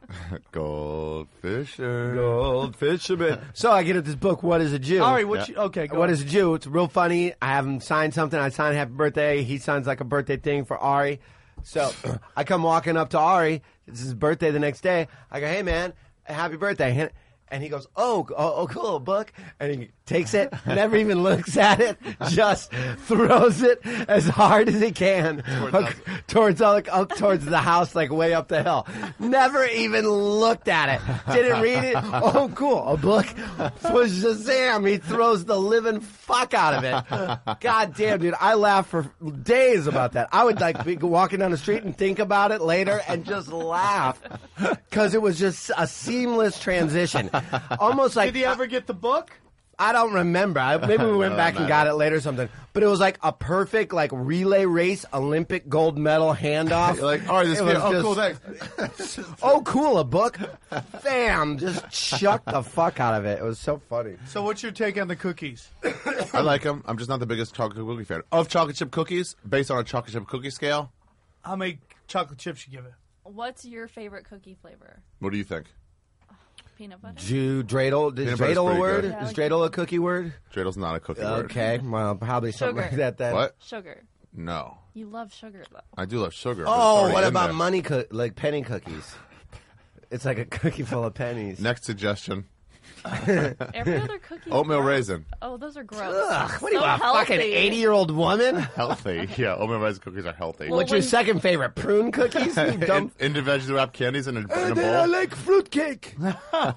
Goldfisher. Old fisherman. So I get at this book, What is a Jew? All right, okay, go What on. is a Jew? It's real funny. I have him sign something. I sign happy birthday. He signs like a birthday thing for Ari. So I come walking up to Ari. It's his birthday the next day. I go, hey, man, happy birthday. And he goes, oh, cool, book. And he takes it, never even looks at it, just throws it as hard as he can towards up towards the house, like way up the hill. Never even looked at it. Didn't read it. Oh, cool, a book. For Shazam, he throws the living fuck out of it. God damn, dude, I laughed for days about that. I would like be walking down the street and think about it later and just laugh because it was just a seamless transition. Almost like Did he ever get the book? I don't remember. Maybe we went back and got it later or something. But it was like a perfect like relay race Olympic gold medal handoff. You're like, all right, this It kid. was Oh, just- cool, thanks. Oh, cool, a book. Bam! Just chuck the fuck out of it. It was so funny. So what's your take on the cookies? I like them. I'm just not the biggest chocolate cookie fan. Of chocolate chip cookies, based on a chocolate chip cookie scale, How many chocolate chips you give it? What's your favorite cookie flavor? what do you think? Peanut butter? Jew dreidel. Is Peanut butter's dreidel a pretty word? good. Yeah, I Is like dreidel a cookie word? Dreidel's not a cookie word. Okay, well, probably something Sugar. like that then. What? Sugar. No. You love sugar, though. I do love sugar. but it's Oh, already what in about there. money like penny cookies? It's like a cookie full of pennies. Next suggestion. Every other cookie. is Oatmeal gross. raisin. Oh, those are gross. Ugh, what are you, So a fucking healthy. 80-year-old woman? Healthy. Yeah, oatmeal raisin cookies are healthy. Well, What's your when- second favorite? Prune cookies? You dumb. Individually wrapped candies in a I bowl. like fruitcake. Well,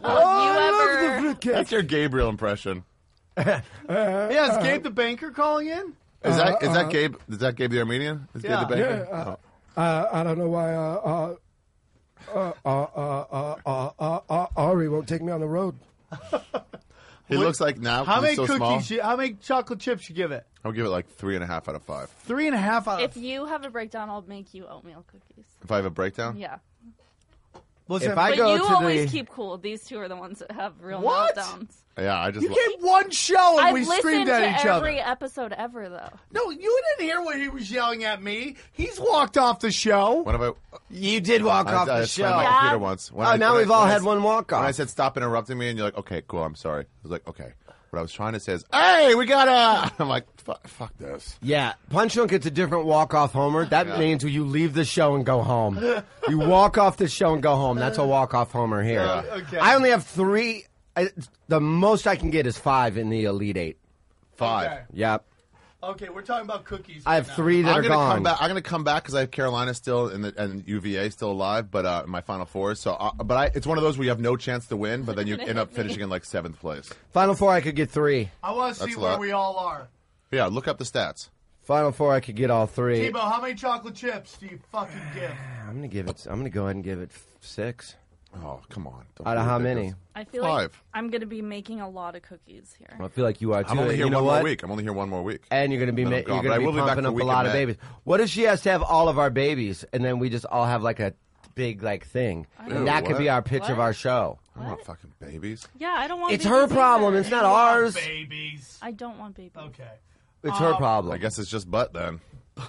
I if you love the ever, fruitcake. That's your Gabriel impression. Yeah, is Gabe the banker calling in? Is that Gabe? Is that Gabe the Armenian? Is Yeah. Gabe the banker? I don't know why Ari won't take me on the road. He looks like now. How 'cause many he's so small. cookies? How many chocolate chips you give it? I'll give it like 3.5 out of 5. 3.5 out if of. you have a breakdown, I'll make you oatmeal cookies. If I have a breakdown, Yeah. What's If that? I But go you to always the... keep cool. These two are the ones that have real What? meltdowns. yeah, I just. You gave one show and I've we listened screamed to at each every other. episode ever, though. No, you didn't hear what he was yelling at me. He's walked off the show. When have You did walk off I the slammed my show. Yeah. computer once. When Oh, now we've all when had one walk When I off. said stop interrupting me, and you're like, okay, cool, I'm sorry. I was like, okay. What I was trying to say is, hey, we gotta. I'm like, fuck this. Yeah, Punch Drunk, it's a different walk-off homer. That means you leave the show and go home. You walk off the show and go home. That's a walk-off homer here. Okay. I only have 3. The most I can get is 5 in the Elite 8. 5. Okay. Yep. Okay, we're talking about cookies. I have 3 that I'm are gonna gone. come back. I'm going to come back because I have Carolina still and UVA still alive, but my Final Four. So, it's one of those where you have no chance to win, but then you end up finishing in like 7th place. Final Four, I could get 3. I want to see That's a where lot. we all are. Yeah, look up the stats. Final Four, I could get all 3. Tebow, how many chocolate chips do you fucking give? I'm gonna go ahead and give it 6. Oh, come on! Don't Out be of how ridiculous. many? I feel like 5. I'm going to be making a lot of cookies here. I feel like you are too. I'm only here you know one what? more week. I'm only here one more week. And you're gonna be Then I'm you're gone, but gonna I be will be back pumping for up a week lot in of May. babies. What if she has to have all of our babies, and then we just all have like a big like thing, and that could what? be our pitch of What? our show. I don't want fucking babies. Yeah, I don't want It's babies her problem. either. It's not ours. Babies. I don't want babies. Okay. It's her problem. I guess it's just butt then.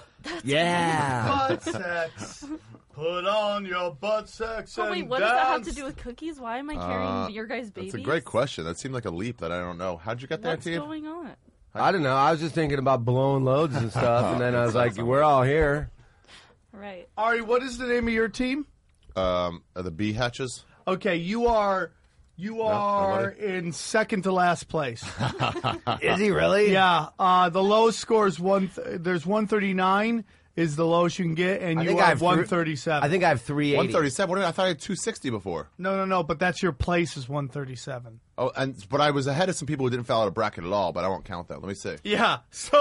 Yeah. Butt sex. Put on your butt sex But and wait, what does that have to dance. do with cookies? Why am I carrying your guys' babies? That's a great question. That seemed like a leap that I don't know. How'd you get there, What's Steve? going on? I don't know. I was just thinking about blowing loads and stuff, and then I was like, "We're all here." Right. Ari, what is the name of your team? The bee hatches. Okay, you are nobody? in second to last place. Is he really? Yeah, the lowest score is there's 139 is the lowest you can get, and I you think I have have 137. I think I have 380. 137. I thought I had 260 before. No, but that's your place is 137. Oh, but I was ahead of some people who didn't fill out a bracket at all. But I won't count that. Let me see. Yeah,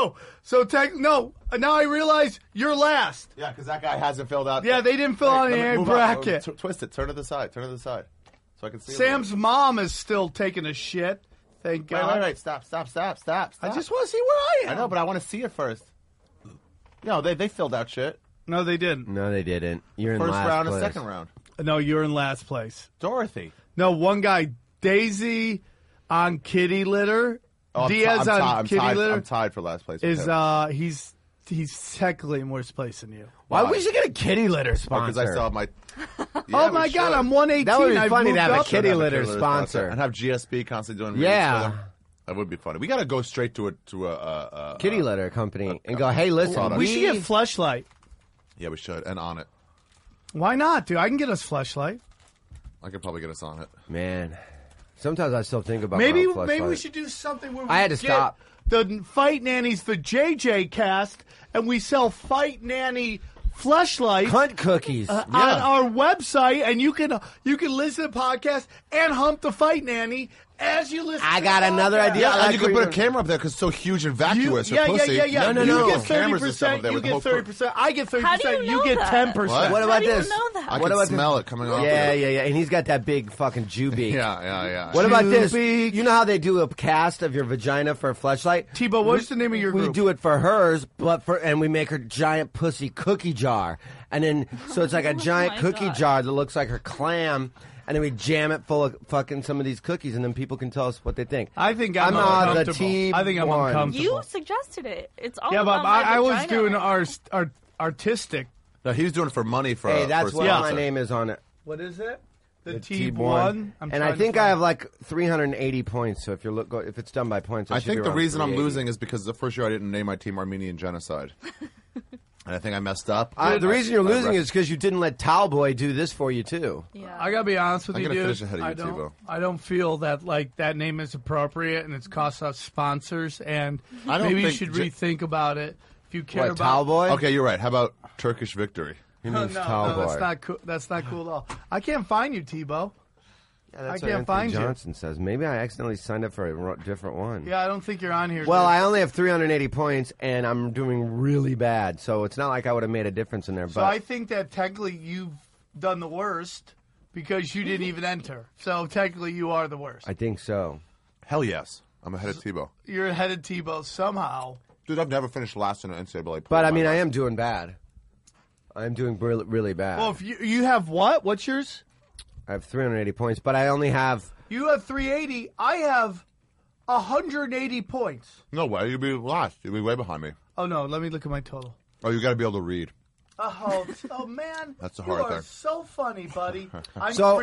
now I realize you're last. Yeah, because that guy hasn't filled out. Yeah, they didn't fill out let me any move up. bracket. Twist it. Turn to the side. Turn to the side. So I can see. Sam's mom is still taking a shit. Thank God. Wait. Stop. I just want to see where I am. I know, but I want to see it first. No, they filled out shit. No, they didn't. No, they didn't. You're in First last round place. and second round. No, you're in last place. Dorothy. No, one guy, Daisy on kitty litter. Oh, Diaz on kitty litter I'm tied for last place. with is him. he's technically in worse place than you. Why we should get a kitty litter sponsor? Because I still have my. Oh my God, I'm 118. That would be I've funny moved to have a up. kitty Have a litter sponsor. and have GSP constantly doing readings Yeah. for them. That would be funny. We got to go straight to a Kitty litter company and go, hey, listen, product. We should get Fleshlight. Yeah, we should. And on it. Why not, dude? I can get us Fleshlight. I could probably get us on it. man. Sometimes I still think about Maybe my own we Fleshlight. should do something where we I had to get stop. the Fight Nannies for JJ cast, and we sell Fight Nanny Fleshlights Cunt cookies. on our website, and you can listen to the podcast and hump the Fight Nanny as you listen. I to got the another podcast. idea. Yeah, I and like you could where put a you're- camera up there because it's so huge and vacuous. Yeah. or pussy. No. No. You You get cameras and stuff up 30%. there You with the get whole 30%. I get 30%. How do you know get that? 10%. What? What How about do you this? know that? I What can about smell it coming off. Yeah, there. and he's got that big fucking Jew beak. Yeah. What about this? Jew-beak. You know how they do a cast of your vagina for a Fleshlight? Tebow, what's the name of your We group? do it for hers, and we make her giant pussy cookie jar, and then so it's like a giant my cookie God. jar that looks like her clam, and then we jam it full of fucking some of these cookies, and then people can tell us what they think. I think I'm on the uncomfortable. I think I'm T1. uncomfortable. You suggested it. It's all Yeah, but about my I was vagina doing right now. our artistic. No, he was doing it for money for. Hey, that's for what sponsor. my name is on it. What is it? The T1. T1. And I think I have like 380 points. So if if it's done by points, I should be think the around reason I'm 380. losing is because the first year I didn't name my team Armenian Genocide. And I think I messed up. The reason you're losing is because you didn't let Towelboy do this for you too. Yeah. I gotta be honest with I'm you, gonna dude. finish ahead of you, Tebow. I don't feel that like that name is appropriate, and it's cost us sponsors, and I don't maybe you think should J- rethink about it if you care What, about. Towelboy? Okay, you're right. How about Turkish Victory? He No, means no, Towelboy. that's not cool. That's not cool at all. I can't find you, Tebow. Yeah, that's I what can't find you. Johnson says. Maybe I accidentally signed up for a different one. Yeah, I don't think you're on here. Well, dude. I only have 380 points, and I'm doing really bad. So it's not like I would have made a difference in there. So But I think that technically you've done the worst because you didn't even enter. So technically you are the worst. I think so. Hell yes. I'm ahead of Tebow. You're ahead of Tebow somehow. Dude, I've never finished last in an NCAA pool. But I in my mean, I life. am doing bad. I'm doing really, really bad. Well, if you have what? What's yours? I have 380 points, but I only have. You have 380. I have 180 points. No way. You'd be last. You'd be way behind me. Oh no, let me look at my total. Oh, you got to be able to read. Oh man, That's the you hard are thing. so funny, buddy. I'm So-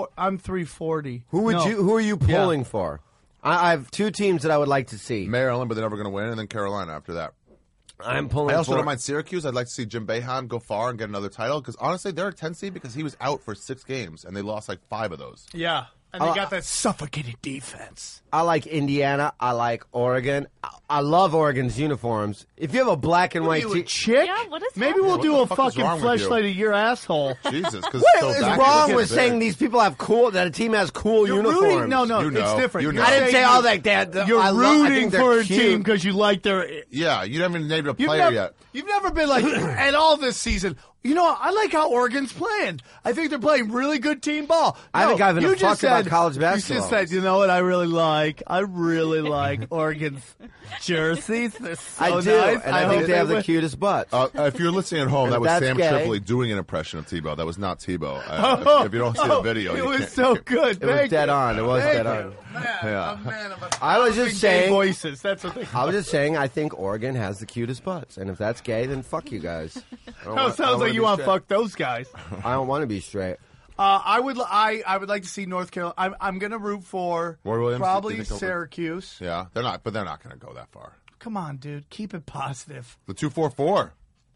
340. Who would No. you? Who are you pulling for? I have two teams that I would like to see. Maryland, but they're never going to win, and then Carolina after that. I'm pulling. I also for, don't mind Syracuse. I'd like to see Jim Boeheim go far and get another title because honestly, they're a 10 seed because he was out for 6 games and they lost like 5 of those. Yeah. And they got that suffocating defense. I like Indiana. I like Oregon. I love Oregon's uniforms. If you have a black and white a chick? Yeah, what is Maybe that? we'll What do the a fuck is fucking wrong with you? fleshlight of your asshole. Jesus, because What is wrong with saying these people have that a team has cool You're uniforms? rooting. No, You it's know. different. You You're know. I didn't saying say all that. Dad. You're I rooting think they're for a cute. team because you like their. Yeah, you haven't even named a You've player never, yet. You've never been like, at all this season, you know, I like how Oregon's playing. I think they're playing really good team ball. I haven't given a you fuck just about said- college You basketball. just said, you know what I really like? I really like Oregon's jerseys. They're so I do, nice. and I think hope they have the win. cutest butts. If you're listening at home, And that was that's Sam gay. Tripoli doing an impression of Tebow. That was not Tebow. If you don't see the video, it you was can't. so good. It was dead on. It was dead on. Yeah. I was just saying. Voices. That's what they. I was just saying. I think Oregon has the cutest butts, and if that's gay, then fuck you guys. No, it sounds like you want to fuck those guys. I don't want to be straight. I would like to see North Carolina. I'm going to root for Roy Williams, do probably you think they'll- Syracuse. Yeah, they're not, but they're not going to go that far. Come on, dude. Keep it positive. The 244.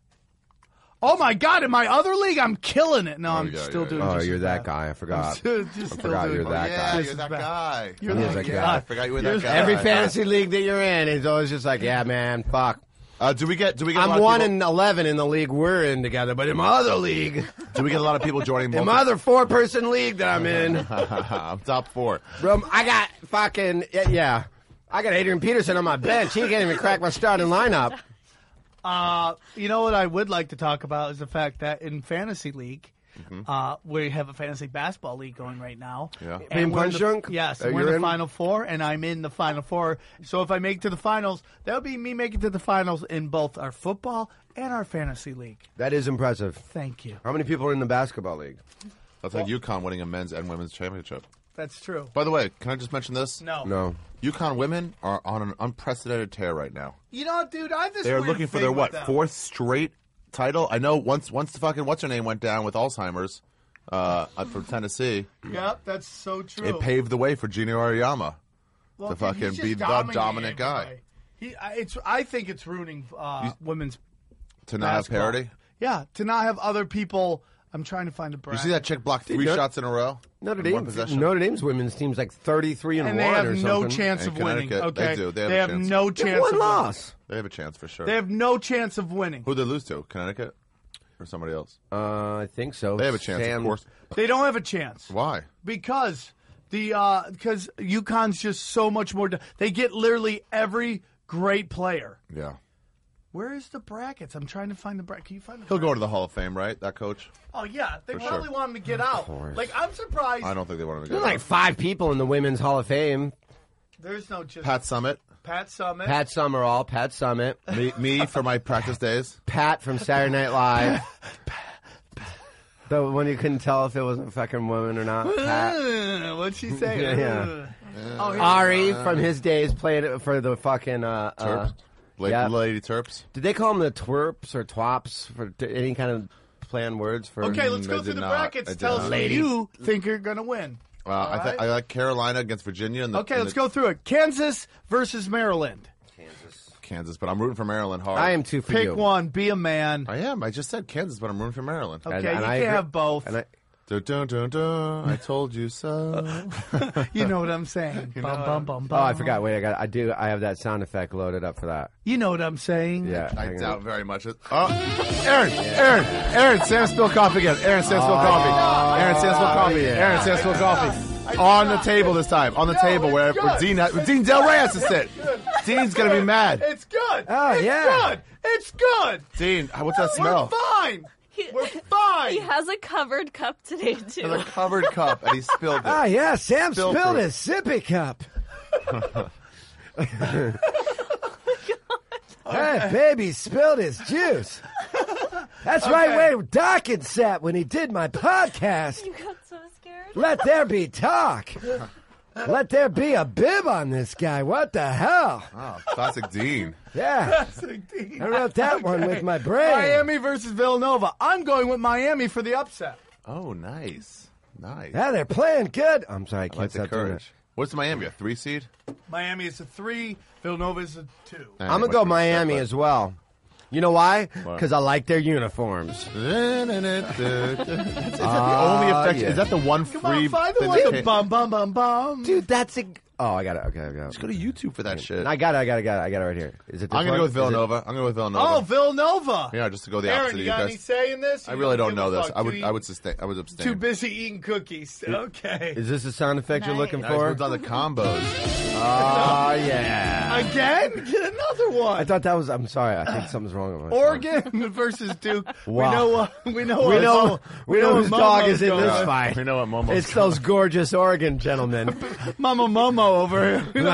Oh, my God. In my other league, I'm killing it. No, I'm yeah, still yeah, doing yeah. Oh, just you're as that bad. guy. I forgot. Just I forgot you're that yeah, guy. you're Just that as bad. guy. You're He is that that guy. guy. I forgot you were You're that guy. Every fantasy league that you're in is always just like, yeah, man, fuck. Do we get? A lot I'm of 1 people- and 11 in the league we're in together, but in my other league, Do we get a lot of people joining? in my other 4-person league that I'm in, I'm top 4. bro, I got fucking yeah. I got Adrian Peterson on my bench. He can't even crack my starting lineup. You know what I would like to talk about is the fact that in Fantasy League, we have a fantasy basketball league going right now. Yeah. And Ping we're in Punch the- Junk? Yes, You're we're in the in? Final Four, and I'm in the Final Four. So if I make it to the finals, that would be me making it to the finals in both our football and our fantasy league. That is impressive. Thank you. How many people are in the basketball league? That's like UConn winning a men's and women's championship. That's true. By the way, can I just mention this? No. UConn women are on an unprecedented tear right now. You know, dude, I have this They are weird looking for thing their with them. 4th straight title. I know once the fucking what's her name went down with Alzheimer's from Tennessee, Yep, that's so true. it paved the way for Gino Auriemma Well, to dude, fucking he's be just the dominating dominant guy. everybody. I think it's ruining women's To not have basketball. parity. Yeah, to not have other people. I'm trying to find a brand. You see that chick block 3 Dude, shots in a row? Notre in one Dame's possession? women's team's like 33 and And 1 they have or no something. chance And of winning. Connecticut, they Okay, do. They They have a have chance. no They chance have one of winning. loss. They have a chance for sure. They have no chance of winning. Who'd they lose to? Connecticut or somebody else? I think so. They have a chance, Sam- of course. They don't have a chance Why? because because UConn's just so much more. They get literally every great player. Yeah. Where is the brackets? I'm trying to find the bracket. Can you find the He'll bracket? go to the Hall of Fame, right? That coach? Oh, yeah. They For probably sure. want him to get out. Like, I'm surprised. I don't think they want him to There's go. like 5 people in the Women's Hall of Fame. There's no just Pat Summit. Pat Summit. Pat Summerall, Pat Summit, Me for my practice days. Pat from Saturday Night Live. The one you couldn't tell if it was a fucking woman or not. Pat. What'd she say? Yeah. Oh, here- Ari from his days played it for the fucking Terps. yeah. Lady Terps. Did they call them the twerps or twops for any kind of play on words for? Okay, let's go I through did the not. I brackets. did Tell us not. who you think you're going to win. I like Carolina against Virginia. In the, Okay, in let's the- go through it. Kansas versus Maryland. Kansas, but I'm rooting for Maryland hard. I am too for Pick you. one. Be a man. I am. I just said Kansas, but I'm rooting for Maryland. Okay, And you I can't agree. have both. And I, Dun, dun, dun, dun, I told you so. You know what I'm saying. Bum, bum, bum, bum. oh, I forgot. Wait, I have that sound effect loaded up for that. You know what I'm saying. Yeah. I hang on. doubt very much. Aaron, Sam spilled coffee again. Aaron, Sam spilled coffee. Aaron, Sam spilled coffee. yeah. Aaron, Sam spilled coffee. On the table this time. On the table where Dean Del Rey has to sit. Dean's going to be mad. It's good. Oh, it's yeah. good. It's good. Dean, what's that smell? We're fine. We're fine. He has a covered cup today too. There's a covered cup, and he spilled it. Ah, yeah. Sam Spill spilled proof. his sippy cup. Hey, baby spilled his juice. That's right where Dawkins sat when he did my podcast. You got so scared. Let there be talk. Let there be a bib on this guy. What the hell? Oh, classic Dean. Yeah. I wrote that one with my brain. Miami versus Villanova. I'm going with Miami for the upset. Oh, nice. Nice. Yeah, they're playing good. I'm sorry, I I can't like the stop doing it. courage. What's Miami, a 3 seed? Miami is a 3. Villanova is a 2. I'm going to go Miami as well. You know why? Because I like their uniforms. Is that the only effect? Yeah. Is that the one Come free? on, find the one. Bum, bum, bum, bum. Dude, that's a... Oh, I got it. Okay, I got it. Just go to YouTube for that shit. I got it right here. Is it? This I'm gonna one? go with Is Villanova. I'm gonna go with Villanova. Oh, Villanova. Yeah, just to go the Aaron, opposite of you you got any guys. say in this? I You really don't give know a this. fuck? I would abstain. Too busy eating cookies. Okay. Is this the sound effect you're looking Guys, for? we've done the combos. Oh, yeah. Again? Get another one. I thought that was... I'm sorry. I think something's wrong with my Oregon versus Duke. Wow. We know whose dog is in this going. fight. We know what Momo's It's those gorgeous Oregon gentlemen. Mama Momo over here.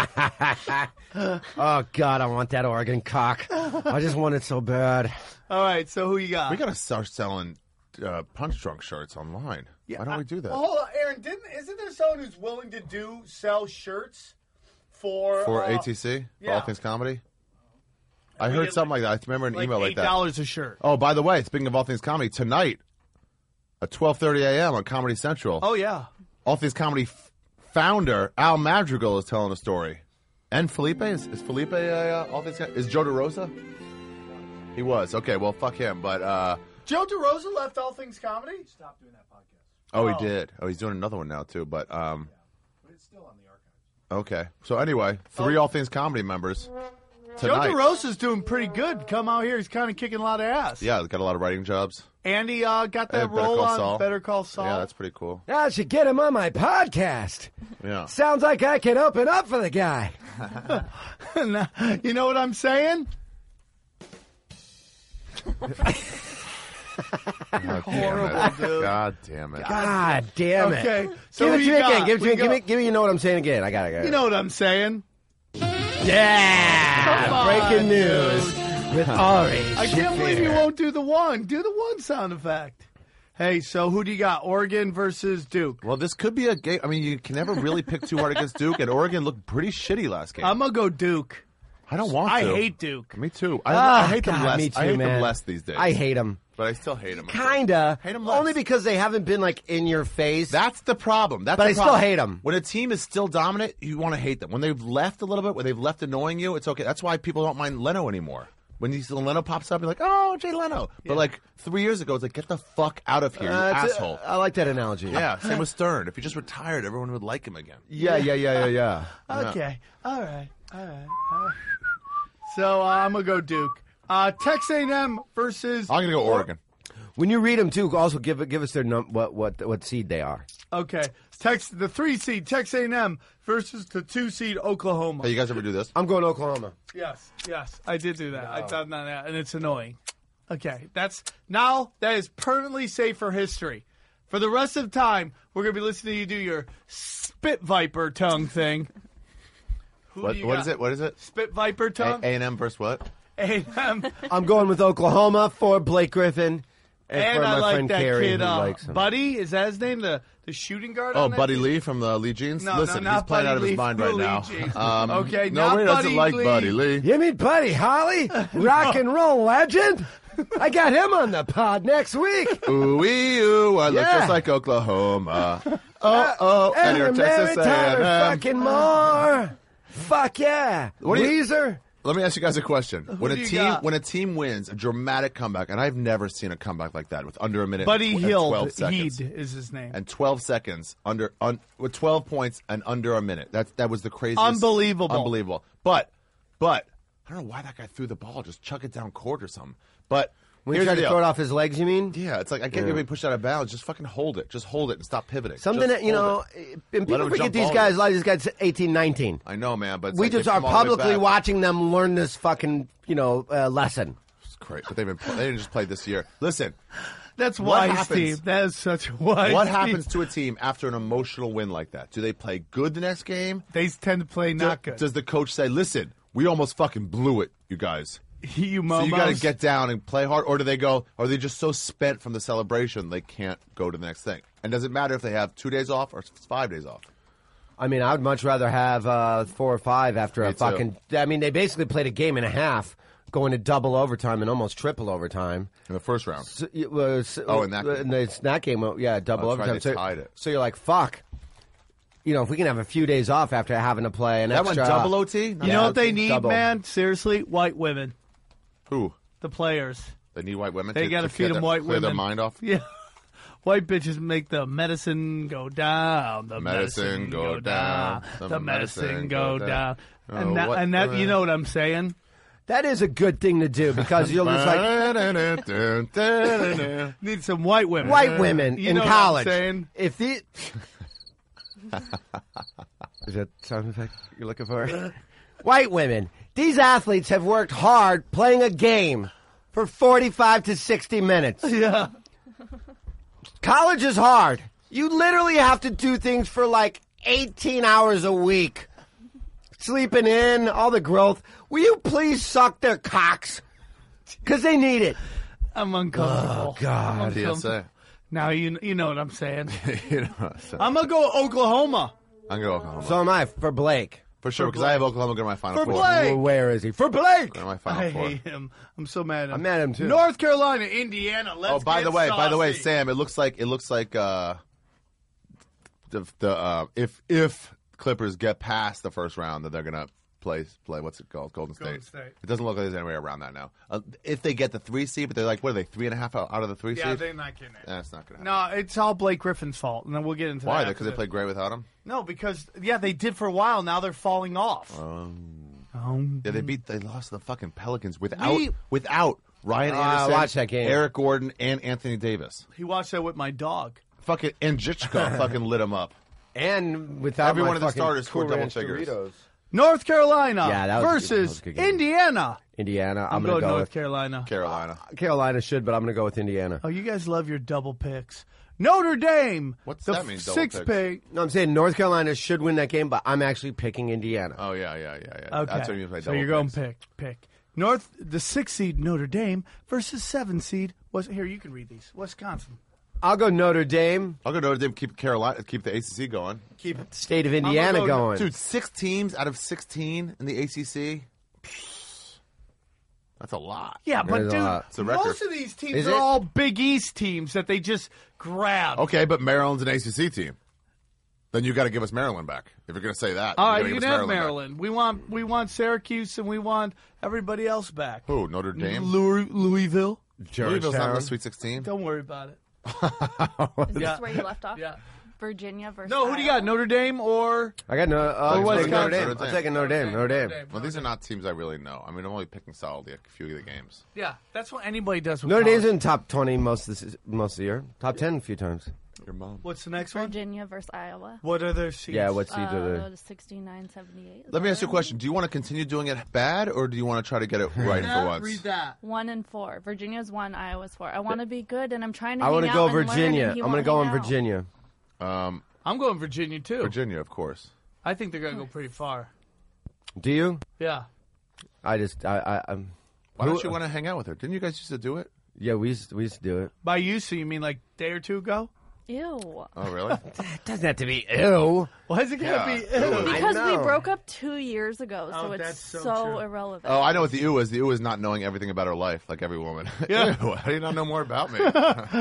Oh, God, I want that Oregon cock. I just want it so bad. All right, so who you got? We gotta start selling Punch Drunk shirts online. Why don't we do that? Hold on, Aaron. Isn't there someone who's willing to sell shirts for ATC? For All Things Comedy? I heard something like that. I remember an email like that. $8 a shirt. Oh, by the way, speaking of All Things Comedy, tonight at 12:30 a.m. on Comedy Central. Oh, yeah. All Things Comedy founder Al Madrigal is telling a story. And Felipe? Is Felipe All Things Comedy? Is Joe DeRosa? He was. Okay, well, fuck him. But Joe DeRosa left All Things Comedy? Stop doing that podcast. Oh, he did. Oh, he's doing another one now, too. But But it's still on the archives. okay. So anyway, 3 All Things Comedy members tonight. Joe DeRosa's doing pretty good. Come out here. He's kind of kicking a lot of ass. Yeah, got a lot of writing jobs. Andy got that Better role Call on Saul. Better Call Saul. Yeah, that's pretty cool. I should get him on my podcast. Yeah. Sounds like I can open up for the guy. You know what I'm saying? Horrible, dude. God damn it. God damn it. Okay. So Give it who to you me got? again. Give We it to go- me. Give me. You know what I'm saying again. I got it. You know what I'm saying? Yeah. Come on, Breaking news with Ari. I can't believe you won't do the one. Do the one sound effect. Hey, so who do you got? Oregon versus Duke. Well, this could be a game. I mean, you can never really pick too hard against Duke, and Oregon looked pretty shitty last game. I'm going to go Duke. I don't want to. I hate Duke. Me too. I hate them God, less. me too, I hate man. them less these days. I hate them. But I still hate them. Kinda. Hate 'em less. Only because they haven't been like in your face. That's the problem. That's But the I still problem. hate 'em. When a team is still dominant, you want to hate them. When they've left a little bit, when they've left annoying you, it's okay. That's why people don't mind Leno anymore. When Leno pops up, you're like, oh, Jay Leno. But like 3 years ago, it's like, get the fuck out of here, you asshole. I like that analogy. Yeah, same with Stern. If he just retired, everyone would like him again. Yeah. Okay. All right. So I'm going to go Duke. Texas A&M versus... I'm going to go Oregon. When you read them too, also give us their what seed they are. Okay. The 3 seed, Texas A&M versus the 2 seed, Oklahoma. Hey, you guys ever do this? I'm going Oklahoma. Yes, I did do that. I done that, and it's annoying. Okay, that is permanently safe for history. For the rest of the time, we're going to be listening to you do your spit viper tongue thing. What is it? What is it? Spit viper tongue? A&M versus what? A&M. I'm going with Oklahoma for Blake Griffin and for I my like friend that Carrie kid, who likes him. Buddy, is that his name? The shooting guard? Oh, on that Buddy team? Lee from the Lee Jeans? No, Listen, not he's playing Buddy out of his Lee mind from right Lee now. Jeans. Nobody Okay, not doesn't Buddy like Lee. Buddy Lee. You mean Buddy Holly, rock and roll legend? I got him on the pod next week. Ooh, I look just like Oklahoma. And you're And Texas Mary Tyler A&M. fucking more. Fuck yeah. What do you- Weezer. Let me ask you guys a question. When do you got? a team wins a dramatic comeback, and I've never seen a comeback like that with under a minute, Buddy and Hield 12 seconds, Heed is his name. and 12 seconds with 12 points and under a minute. That was the craziest, Unbelievable. But I don't know why that guy threw the ball. Just chuck it down court or something. But When he here's tried the to deal. throw it off his legs, you mean? Yeah, it's like I get you being pushed out of bounds. Just fucking hold it. Just hold it and stop pivoting. Something Just that, you hold know, it. and people him forget jump these all guys, over. a lot of these guys 18, 19. I know, man, but it's We like they just are come all the way publicly back. watching them learn this fucking, lesson. It's great, but they didn't just play this year. Listen, That's What wise happens? team. That is such a wise what team. happens to a team after an emotional win like that? Do they play good the next game? They tend to play not good. Does the coach say, "Listen, we almost fucking blew it, you guys. you So you got to momos. get down and play hard," or do they go? Or are they just so spent from the celebration they can't go to the next thing? And does it matter if they have 2 days off or 5 days off? I mean, I would much rather have 4 or 5 after Me a too. fucking. I mean, they basically played a game and a half, going to double overtime and almost triple overtime. In the first round. So, it was, in that game. that game, yeah, double That's right, overtime. they tied it. So you're like, fuck. If we can have a few days off after having to play an That extra. went double OT? You know what they need, double. man? Seriously, white women. Who? The players. They need white women. They got to feed them white clear women. their mind off. Yeah. White bitches make the medicine go down. The Medicine go down. The medicine go down. Oh, And that, you know what I'm saying? That is a good thing to do because you'll just like Need some white women. white women You in know what college. I'm saying? If the is that sound effect you're looking for? White women. These athletes have worked hard playing a game for 45 to 60 minutes. Yeah. College is hard. You literally have to do things for like 18 hours a week. Sleeping in, all the growth. Will you please suck their cocks? Because they need it. I'm uncomfortable. Oh, God. PSA. Now you know what I'm saying. You know, so- I'm going to go Oklahoma. I'm going to Oklahoma. So am I, for Blake. For sure, because I have Oklahoma going to my Final For Four. Blake. Hey. Well, where is he? For Blake! Going to my Final I Four. hate him. I'm so mad at him. I'm mad at him, too. North Carolina, Indiana. Let's Oh, by get the way, saucy. Sam, it looks like if Clippers get past the first round, then they're gonna play what's it called, Golden State. It doesn't look like there's any way around that now. If they get the 3 seed, but they're like, what are they, 3.5 out of the 3 Yeah, seed? they're not getting it. That's not gonna happen. No, it's all Blake Griffin's fault, and then we'll get into Why? that. Because they played great without him. No, because they did for a while. Now they're falling off. Yeah, they lost to the fucking Pelicans without Ryan Anderson, watch that game. Eric Gordon, and Anthony Davis. He watched that with my dog. Fucking Angichka fucking lit him up. And without Every my one of the fucking starters scored Cool double Ranch figures. Doritos. North Carolina Yeah, that was versus a good game. Indiana. Indiana. I'm going going to go North with Carolina. Carolina should, but I'm going to go with Indiana. Oh, you guys love your double picks. Notre Dame. What's the that mean, double six picks? pick. No, I'm saying North Carolina should win that game, but I'm actually picking Indiana. Oh, yeah. Okay. That's what you mean by so double you're going picks. pick. The 6 seed Notre Dame versus 7 seed here. You can read these. Wisconsin. I'll go Notre Dame. I'll go Notre Dame, keep Carolina, keep the ACC going. Keep State of Indiana going. Dude, 6 teams out of 16 in the ACC. That's a lot. Yeah, but There's a dude, lot. It's a record. most of these teams Is are it? all Big East teams that they just grab. Okay, but Maryland's an ACC team. Then you got to give us Maryland back. If you're going to say that, All you right, gotta you give can us have Maryland Maryland. We want Syracuse and we want everybody else back. Back. Who? Notre Dame? Louisville. Louisville's not in the Sweet 16. Don't worry about it. Is Yeah. this where you left off? Yeah. Virginia versus No, who do you got? Iowa? Notre Dame or I got Wisconsin. Notre Dame. Notre I'm Dame. taking Notre Dame. Notre Dame. Well, these are not teams I really know. I mean, I'm only picking solidly a few of the games. Yeah, that's what anybody does with Notre college. Dame's in top 20 most of the year. Top 10 a few times. Your mom. What's the next one? Virginia versus Iowa. What are their seeds? Yeah, what seeds are they? 69-78. Let me ask you a question. Do you want to continue doing it bad, or do you want to try to get it right for once? Read that. 1 and 4. Virginia's 1, Iowa's 4. I want to be good, and I'm trying to. I want to go Virginia. I'm going to go on Virginia. I'm going Virginia too. Virginia, of course. I think they're going to go pretty far. Do you? Yeah. I just, Why don't you want to hang out with her? Didn't you guys used to do it? Yeah, we used to do it. By you, so you mean like a day or two ago? Ew. Oh, really? It doesn't have to be ew. Why is it going to Yeah. be ew? Because we know. broke up 2 years ago, so Oh, it's that's so so true. irrelevant. Oh, I know what the ew is. The ew is not knowing everything about her life, like every woman. Yeah. Ew, how do you not know more about me?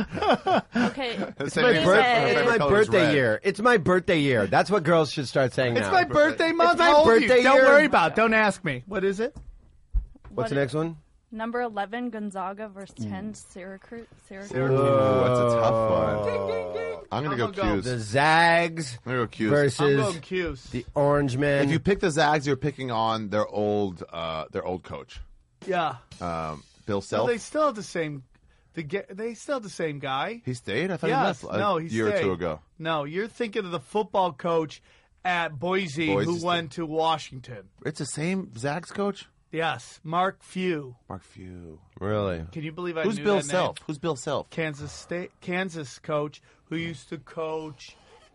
Okay. It's My it's my birthday year. It's my birthday year. That's what girls should start saying It's now. my birthday month. my How old are you? birthday Don't year. worry about it. Don't ask me. What is it? What's the next one? Number 11, Gonzaga versus 10, Syracuse. Ooh, that's a tough one. I'm going to go I'm gonna go Q's. The Zags I'm going to go Q's. I'm versus going Q's. the Orange Men. If you pick the Zags, you're picking on their old coach, Yeah. Bill So Self. they still have the same. They still have the same guy. He stayed? I thought Yes. he left No, a he year stayed. or two ago. No, you're thinking of the football coach at Boise Boise who State. went to Washington. It's the same Zags coach? Yes, Mark Few. Mark Few. really? Can you believe I Who's knew Bill that name? Self? Who's Bill Self? Kansas coach who used to coach.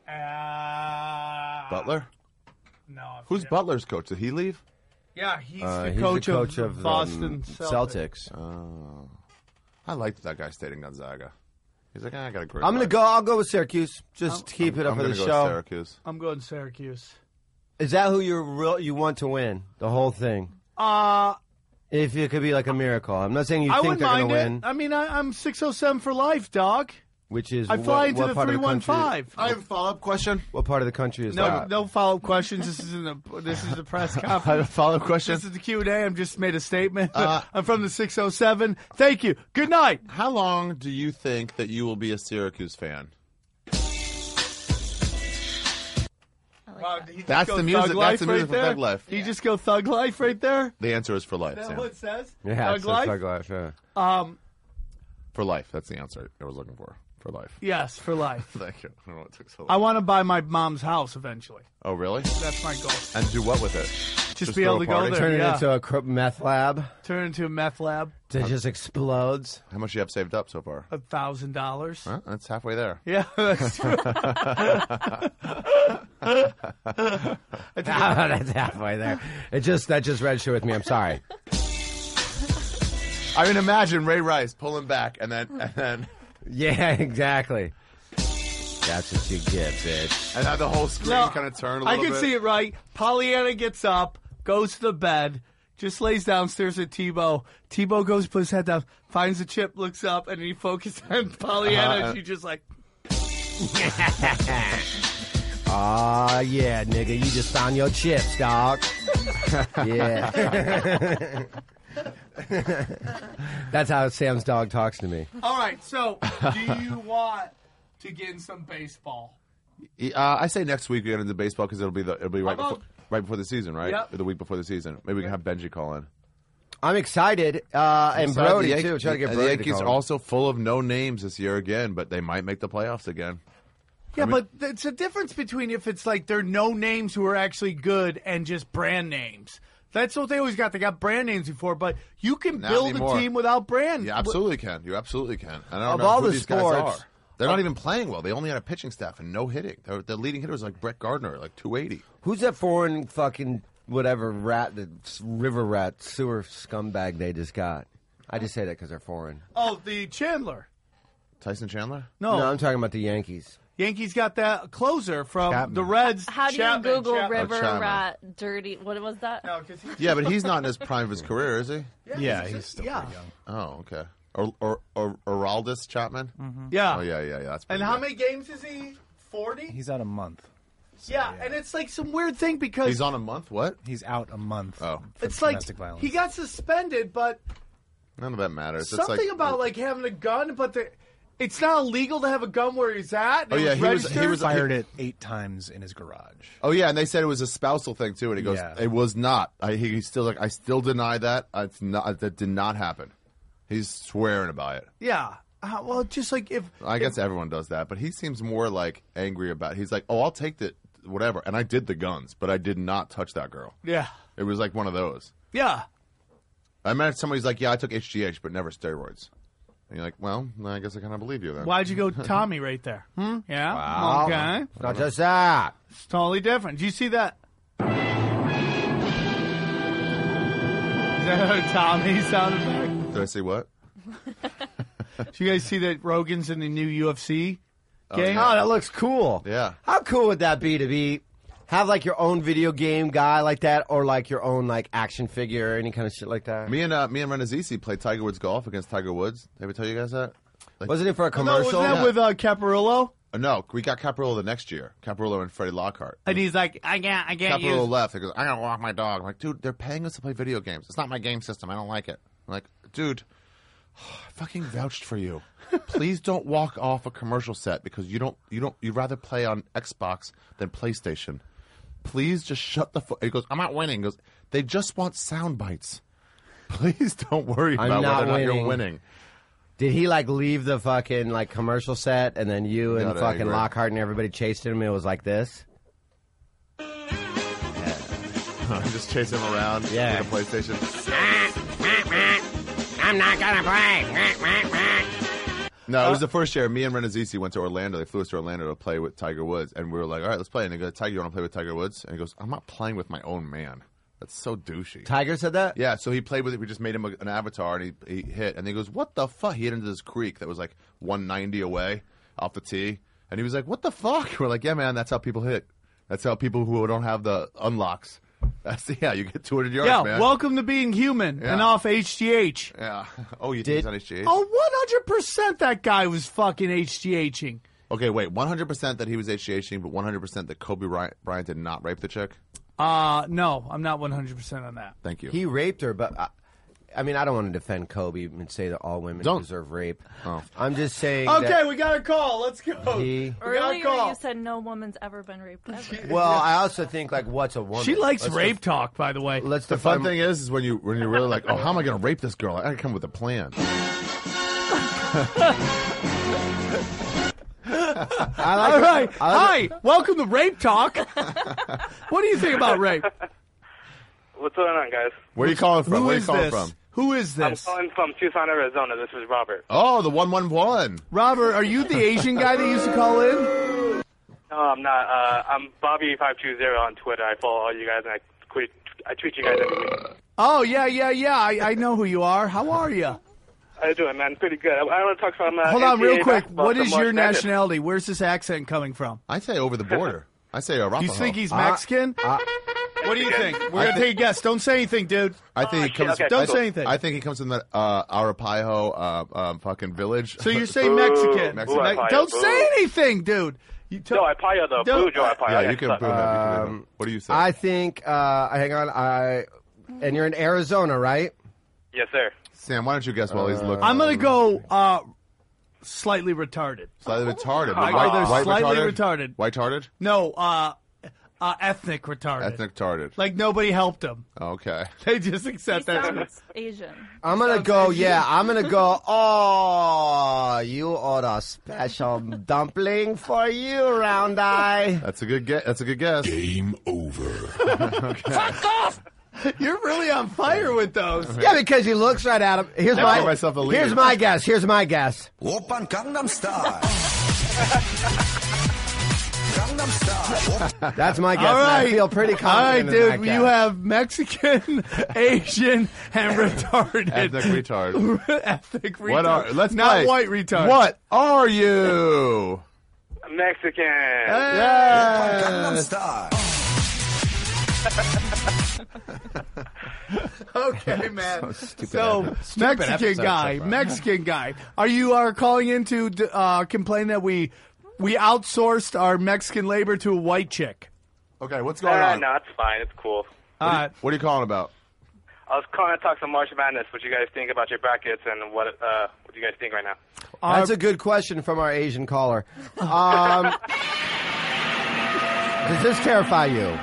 Butler? No. I Who's forget. Butler's coach? Did he leave? Yeah, he's the He's coach, the coach of Boston Celtics. Oh. I liked that guy staying Gonzaga. He's like, I got a great I'm gonna life. go. I'll go with Syracuse. Just keep it up I'm for the gonna go show. Syracuse. I'm going Syracuse. Is that who you want to win the whole thing? If it could be like a miracle, I'm not saying you I think wouldn't they're gonna mind it. win. I mean, I'm 607 for life, dog. Which is I fly into what the part of 315. I have a follow-up question. What part of the country is No, that? no follow-up questions. This is a press I have a conference. follow-up question. This is the Q&A. I've just made a statement. I'm from the 607. Thank you. Good night. How long do you think that you will be a Syracuse fan? Wow, did he just That's go the music. Thug That's Life the music right from there? Thug Life. Did he just go Thug Life right there? The answer is for life. Is that Sam. what it says? Yeah, Thug it's Life? Thug Life. Yeah. For life. That's the answer I was looking for. For life. Yes, for life. Thank you. I don't know what it took so long. I want to buy my mom's house eventually. Oh, really? That's my goal. And do what with it? Just be throw able a to go party? there. Turn it yeah. into a meth lab. Turn it into a meth lab. It just explodes. How much you have saved up so far? $1,000. Huh? That's halfway there. Yeah, that's true. That's halfway there. That just registered with me. I'm sorry. I mean, imagine Ray Rice pulling back and then Yeah, exactly. That's what you get, bitch. and have the whole screen No, kind of turn a I little can bit. see it right. Pollyanna gets up, goes to the bed, just lays downstairs at Tebow. Tebow goes, puts his head down, finds the chip, looks up, and he focuses on Pollyanna, and she just like, Aw, yeah, nigga. You just found your chips, dog. Yeah. That's how Sam's dog talks to me. all right, so do you want to get in some baseball? I say next week we get into baseball because it'll be right about- before the season, right? Yep. Or the week before the season. Maybe we can have Benji call in. I'm excited. And Brody, The too. Try to get the Brody Yankees to are call. also full of no names this year again, but they might make the playoffs again. Yeah, but it's a difference between if it's like they're no names who are actually good and just brand names. That's what they always got. They got brand names before, but you can Not build anymore. a team without brand. You absolutely can. You absolutely can. And I don't Of know all who the these guys sports- are. They're not even playing well. They only had a pitching staff and no hitting. The leading hitter was like Brett Gardner, like 280. Who's that foreign fucking whatever rat, the river rat, sewer scumbag they just got? I just say that because they're foreign. Oh, the Chandler. Tyson Chandler? No, No, I'm talking about the Yankees. Yankees got that closer from Chapman. the Reds. How do you Chapman, Google Chapman. river Chapman. rat dirty? What was that? No, 'cause he's- Yeah, but he's not in his prime of his career, is he? Yeah, he's still yeah. pretty young. Oh, okay. Or Araldis Chapman? Yeah. Oh, yeah. That's And pretty how good. many games is he? 40? He's out a month. Yeah, and it's like some weird thing because He's on a month? What? He's out a month. Oh. For it's like domestic violence. he got suspended, but None of that matters. something about like having a gun, but it's not illegal to have a gun where he's at. Oh, yeah, he was registered. fired. fired it 8 times in his garage. Oh yeah, and they said it was a spousal thing too, and he goes, Yeah. "It was not." He's still like, "I still deny that. It's not. That did not happen." He's swearing about it. Yeah. Well, just like if I guess everyone does that, but he seems more like angry about it. He's like, "Oh, I'll take the whatever," and I did the guns, but I did not touch that girl. yeah, It was like one of those. yeah. I met somebody's like, "Yeah, I took HGH, but never steroids." And you're like, "Well, I guess I kind of believe you then." Why'd you go Tommy right there? Yeah. Wow. Okay. It's not just that. It's totally different. Did you see that? Is that how Tommy sounded back? Did I say what? Did you guys see that Rogan's in the new UFC game? Oh, that looks cool. Yeah. How cool would that be have like your own video game guy like that, or like your own like action figure or any kind of shit like that? Me and Renazizi played Tiger Woods golf against Tiger Woods. Did I ever tell you guys that? Like, Wasn't it for a No, commercial? was that Yeah. with Caparillo? No, we got Caparillo the next year. Caparillo and Freddie Lockhart. And he's like, I can't Caparillo use. left. He goes, "I gotta walk my dog." I'm like, dude, they're paying us to play video games. It's not my game system. I don't like it. I'm like, dude, I fucking vouched for you. Please don't walk off a commercial set because you'd rather play on Xbox than PlayStation. Please just shut the fuck. He goes, "I'm not winning." He goes, "They just want sound bites. Please don't worry I'm about not whether or not you're winning." winning." Did he like leave the fucking like commercial set and then you and Got fucking angry. Lockhart and everybody chased him? It was like this. Just chase him around Yeah. with a PlayStation. I'm not gonna play. No, it was the first year. Me and Renazizi went to Orlando. They flew us to Orlando to play with Tiger Woods, and we were like, "All right, let's play." And he goes, "Tiger, you want to play with Tiger Woods?" And he goes, "I'm not playing with my own man. That's so douchey." Tiger said that? Yeah, so he played with it. We just made him an avatar, and he hit. And he goes, "What the fuck?" He hit into this creek that was like 190 away off the tee, and he was like, "What the fuck?" We're like, "Yeah, man, that's how people hit. That's how people who don't have the unlocks Yeah, you get 200 yards, Yeah, man. welcome to being human and off HGH. Yeah. Oh, you think he's on HGH? Oh, 100% that guy was fucking HGHing. Okay, wait. 100% that he was HGHing, but 100% that Kobe Bryant did not rape the chick? No, I'm not 100% on that. Thank you. He raped her, but I mean, I don't want to defend Kobe and say that all women deserve rape. Oh. I'm just saying. Okay, we got a call. Let's go. Earlier, you said no woman's ever been raped ever. Well, I also think like, what's a woman? She likes rape talk, by the way. The fun thing is when you're really like, oh, how am I going to rape this girl? I got to come with a plan. All right. Hi, welcome to Rape Talk. What do you think about rape? What's going on, guys? Where are you calling from? Who Where are you is calling this? from? Who is this? I'm calling from Tucson, Arizona. This is Robert. Oh, the 111. Robert, are you the Asian guy that used to call in? No, I'm not. I'm Bobby520 on Twitter. I follow all you guys, and I tweet you guys every week. Oh, yeah. I know who you are. How are you? How you doing, man? Pretty good. I want to talk some. Hold on, real NCAA quick. basketball, What some is March your Madness. nationality? Where's this accent coming from? I say over the border. I say Arapaho. Do you think he's Mexican? What do you think? We're going to take a guess. Don't say anything, dude. I think he comes. okay, Don't cool. say anything. I think he comes from the Arapaho fucking village. So you're saying Mexican. Mexican. Arapaho, Don't boo. say anything, dude. You No, Arpaio, though. Don't- Boo, Joe Arpaio. Yeah, you can suck. boo him. What do you say? I think. Hang on. And you're in Arizona, right? Yes, sir. Sam, why don't you guess while he's looking? I'm going to go slightly retarded. Slightly retarded. Either slightly retarded. White-hearted? No, ethnic retarded. Ethnic retarded. Like nobody helped him. Okay. They just accept He that. sounds Asian. I'm gonna go. Yeah, I'm gonna go. Oh, you order a special dumpling for you, Round Eye. That's a good guess. Game over. Fuck off! You're really on fire with those. Yeah, because he looks right at him. Here's I give myself a lead. Here's my guess. Here's my guess. Oppan Gangnam Style. Gangnam Style. That's my guess. All and right. I feel pretty All right, confident in that dude. guess. You have Mexican, Asian, and retarded. Ethnic retard. Ethnic retard. What are? Let's not play. white retard. What are you? Mexican. Gangnam Style. Okay, man. Stupid Mexican guy. Are you calling in to complain that we outsourced our Mexican labor to a white chick? Okay, what's going on? No, it's fine. It's cool. What are you calling about? I was calling to talk some March Madness. What you guys think about your brackets and what do you guys think right now? That's a good question from our Asian caller. Does this terrify you?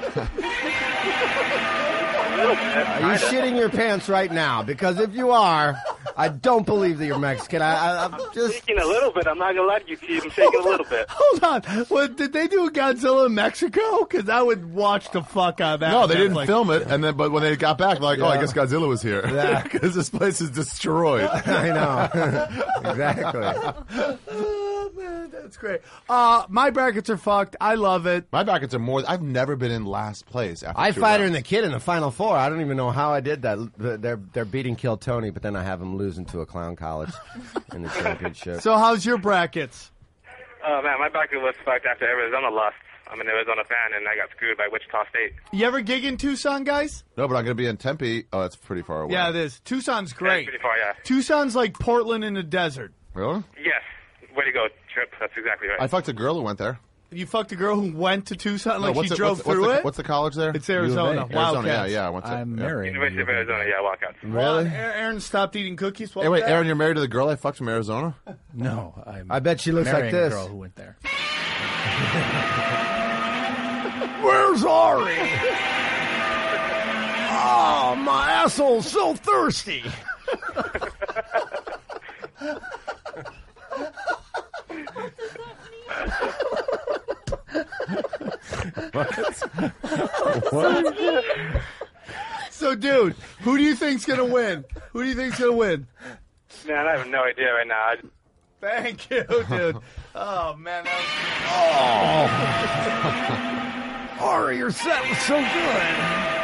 Are you shitting your pants right now? Because if you are, I don't believe that you're Mexican. I'm just shaking a little bit. I'm not gonna lie to you, Steve. I'm shaking a little bit. Hold on. What, did they do a Godzilla in Mexico? Because I would watch the fuck out of that. No, they didn't Netflix. film it, and then but when they got back, they're like, "Oh, I guess Godzilla was here." Yeah. Because this place is destroyed. I know. Exactly. Oh, man, that's great. My brackets are fucked. I love it. My brackets are more. I've never been in last place. After I two fight her rounds. and the kid in the Final Four. I don't even know how I did that. They're beating Kill Tony, but then I have them losing to a clown college in the championship. So how's your brackets? Oh man, my bracket was fucked after Arizona lost. I'm an Arizona fan, and I got screwed by Wichita State. You ever gig in Tucson, guys? No, but I'm going to be in Tempe. Oh, that's pretty far away. Yeah, it is. Tucson's Yeah, great. it's pretty far, yeah. Tucson's like Portland in the desert. Really? Yes. Way to go, Trip. That's exactly right. I fucked a girl who went there. You fucked a girl who went to Tucson, like what's she the- drove what's through it? What's the college there? It's Arizona. Arizona, yeah, Wildcats. yeah. I went to, I'm yeah. married. University of Arizona, yeah, Wildcats. Well, Aaron stopped eating cookies. What Hey, was wait, that? Aaron, you're married to the girl I fucked from Arizona? No, I bet she looks like marrying this. a girl who went there. Where's Ari? Oh, my asshole's so thirsty. So, dude, who do you think's gonna win? Who do you think's gonna win? Man, I have no idea right now. Thank you, dude. Oh man, that Ari, your set was so good.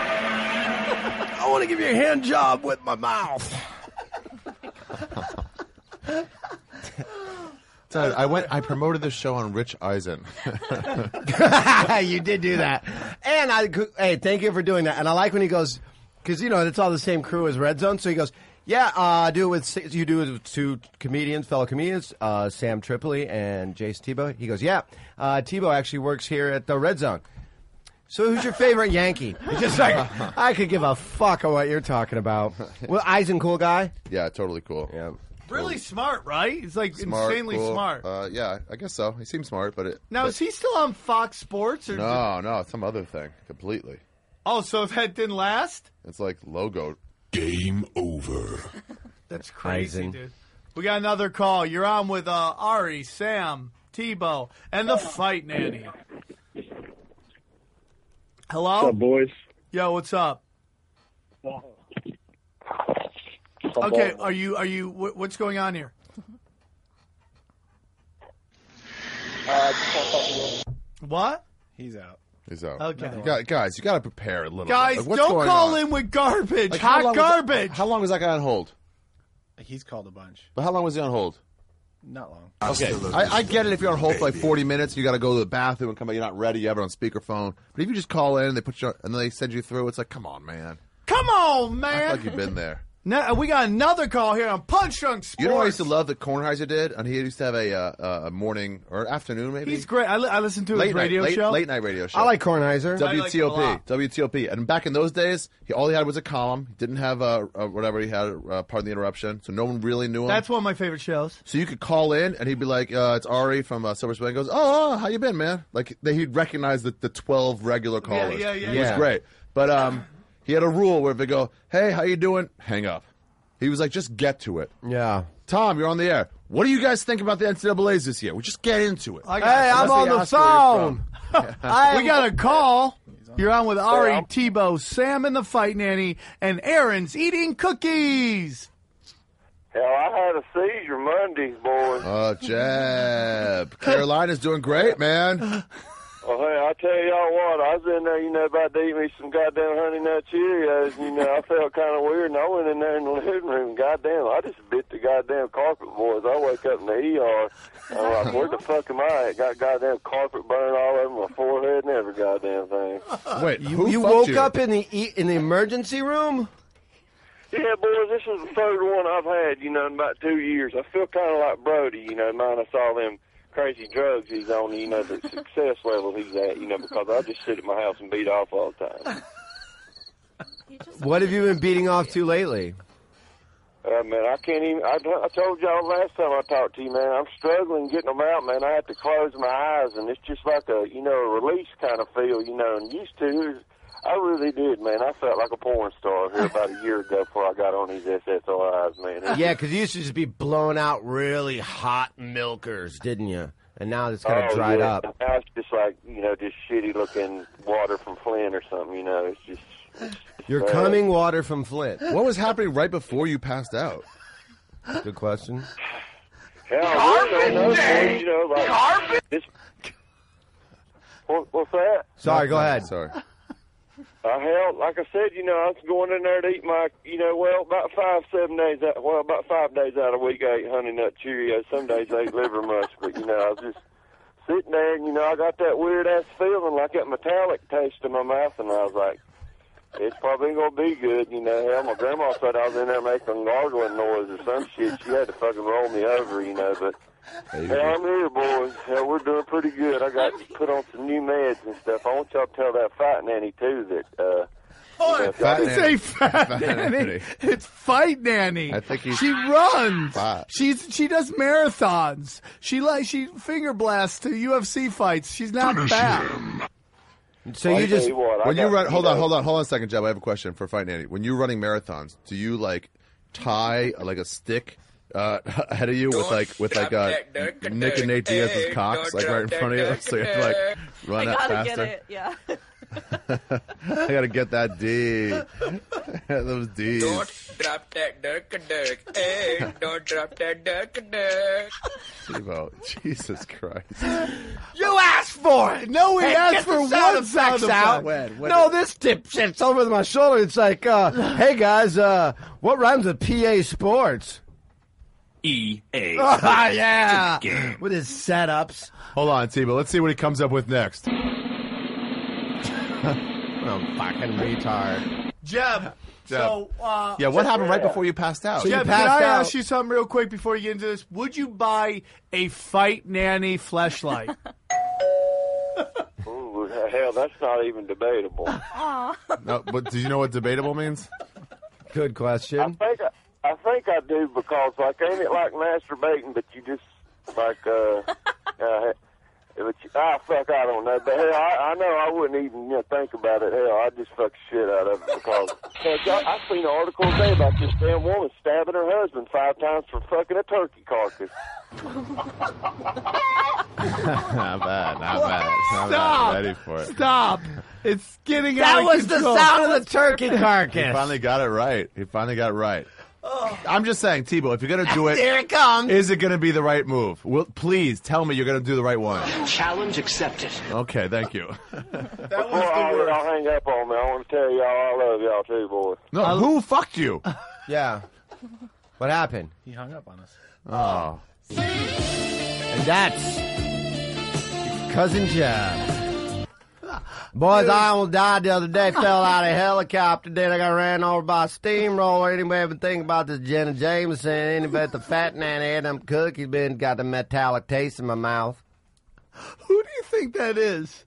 I want to give you a hand job with my mouth. Dad, I promoted this show on Rich Eisen. You did do that. And hey, thank you for doing that. And I like when he goes, because, it's all the same crew as Red Zone. So he goes, yeah, you do it with two fellow comedians, Sam Tripoli and Jason Tebow. He goes, yeah, Tebow actually works here at the Red Zone. So who's your favorite Yankee? He's just like, I could give a fuck on what you're talking about. Well, Eisen, cool guy? Yeah, totally cool. Yeah. Really smart, right? He's like insanely cool. smart. Yeah, I guess so. He seems smart, but is he still on Fox Sports? Or no, it's some other thing completely. Oh, so that didn't last? It's like logo. Game over. That's crazy, Eisen. dude. We got another call. You're on with Ari, Sam, Tebow, and the Fight Nanny. Hello? What's up, boys? Yo, what's up? Okay, are you? What's going on here? What? He's out. He's out. Okay. Guys, you got to prepare a little Guys, bit. Like, what's don't going call on? in with garbage. Like, Hot garbage. How long was that guy on hold? He's called a bunch. But how long was he on hold? Not long. Okay, I get it if you're on hold for like 40 minutes, you got to go to the bathroom and come back, you're not ready, you have it on speakerphone. But if you just call in and they put you and they send you through, it's like, come on, man. Come on, I man. feel like you've been there. Now, we got another call here on Punch Drunk Sports. You know what I used to love that Kornheiser did? And he used to have a morning or afternoon, maybe. He's great. I listened to his radio show. Late night radio show. I like Kornheiser. WTOP. And back in those days, all he had was a column. He didn't have whatever he had. Pardon the interruption. So no one really knew him. That's one of my favorite shows. So you could call in, and he'd be like, "It's Ari from Silver Spring." He goes, "Oh, how you been, man?" Like he'd recognize the 12 regular callers. Yeah. It was great. But he had a rule where if they go, "Hey, how you doing?" Hang up. He was like, just get to it. Yeah. Tom, you're on the air. What do you guys think about the NCAAs this year? We just get into it. Hey, I'm on the phone. We got a call. You're on with Ari, Tebow, Sam and the Fight Nanny, and Aaron's eating cookies. Hell, I had a seizure Monday, boys. Oh, Jeb. Carolina's doing great, man. Well, hey, I tell y'all what, I was in there, about to eat me some goddamn Honey Nut Cheerios, and, I felt kind of weird, and I went in there in the living room, goddamn, I just bit the goddamn carpet, boys. I wake up in the ER, I'm like, where the fuck am I? Got goddamn carpet burn all over my forehead and every goddamn thing. Wait, you woke up in the emergency room? Yeah, boys, this is the third one I've had, in about 2 years. I feel kind of like Brody, minus all them crazy drugs he's on, the success level he's at, because I just sit at my house and beat off all the time. What have you been beating off to lately? Man, I can't even, I told y'all last time I talked to you, man, I'm struggling getting them out, man. I have to close my eyes, and it's just like a, a release kind of feel, and used to, I really did, man. I felt like a porn star here about a year ago before I got on these SSRIs, man. Yeah, because you used to just be blowing out really hot milkers, didn't you? And now it's kind of dried up. Now it's just like, just shitty-looking water from Flint or something, It's just... You're coming water from Flint. What was happening right before you passed out? Good question. Hell, garbage! This... What's that? Sorry, go ahead. Sorry. Hell, like I said, I was going in there to eat my, about 5 days out of the week I ate Honey Nut Cheerios. Some days I ate liver mush, but, I was just sitting there and, I got that weird-ass feeling, like that metallic taste in my mouth, and I was like, it's probably going to be good, Hell, my grandma said I was in there making gargling noise or some shit. She had to fucking roll me over, but... Hell, I'm here, boys. Hell, we're doing pretty good. I got put on some new meds and stuff. I want y'all to tell that Fight Nanny, too, that... Say Fat Nanny. It's Fight Nanny. I think she runs. Fat. She does marathons. She finger blasts to UFC fights. She's not fat. So you just when you run. Hold on a second, Jeb. I have a question for Fight Nanny. When you're running marathons, do you tie a stick ahead of you with Nick and Nate Diaz's cocks right in front of you, so you have to run that faster? Get it, yeah. I gotta get that D. Those D's. Don't drop that duck. Hey, don't drop that duck. Tebow, Jesus Christ. You asked for it. No, we asked for one sound effect. No, this dipshit's over my shoulder. It's like, hey guys, what rhymes with PA Sports? EA. Yeah, with his setups. Hold on, T, but let's see what he comes up with next. Oh, fucking retard. Jeb. So, yeah, what happened right before you passed out? Jeb, can I ask you something real quick before you get into this? Would you buy a Fight Nanny fleshlight? Ooh, hell, that's not even debatable. No, but do you know what debatable means? Good question. I think I do because, like, ain't it like masturbating, but you just, like, fuck, I don't know. But, hell, I know I wouldn't even think about it. Hell, I'd just fuck the shit out of it because, I've seen an article today about this damn woman stabbing her husband 5 times for fucking a turkey carcass. Not bad. Stop. Ready for it. Stop. It's getting out That of was control. the sound of the turkey carcass. He finally got it right. I'm just saying, Tebow, if you're going to do it, Here it comes. is it going to be the right move? Well, please tell me you're going to do the right one. Challenge accepted. Okay, thank you. Before y'all hang up on me, I want to tell y'all I love y'all too, boys. No, who fucked you? Yeah. What happened? He hung up on us. Oh. And that's Cousin Jeff. Boys, I almost died the other day. Fell out of a helicopter. Then I got ran over by a steamroller. Anybody ever think about this Jenna Jameson? Anybody at the fat nanny had them cookies? Got the metallic taste in my mouth. Who do you think that is?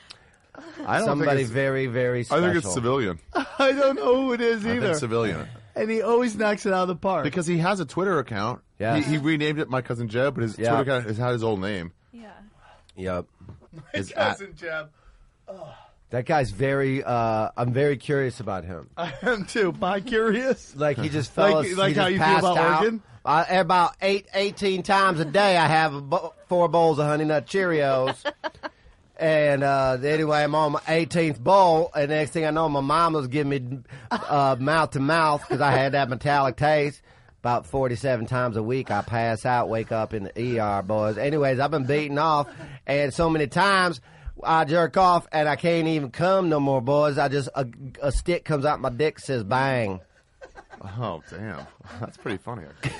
I don't Somebody think very, very special. I think it's civilian. I don't know who it is I either. think civilian. And he always knocks it out of the park. Because he has a Twitter account. Yeah. He renamed it My Cousin Jeb, but his Twitter account has had his old name. Yeah. Yep. My cousin Jeb. Oh. That guy's very, I'm very curious about him. I am too. Bi-curious? Like, he just fell Like he how just you feel passed about out. Oregon? About 18 times a day, I have 4 bowls of Honey Nut Cheerios. And anyway, I'm on my 18th bowl, and next thing I know, my mom was giving me mouth to mouth because I had that metallic taste. About 47 times a week, I pass out, wake up in the ER, boys. Anyways, I've been beaten off, and so many times I jerk off, and I can't even come no more, boys. I just a stick comes out my dick, says bang. Oh, damn. That's pretty funny.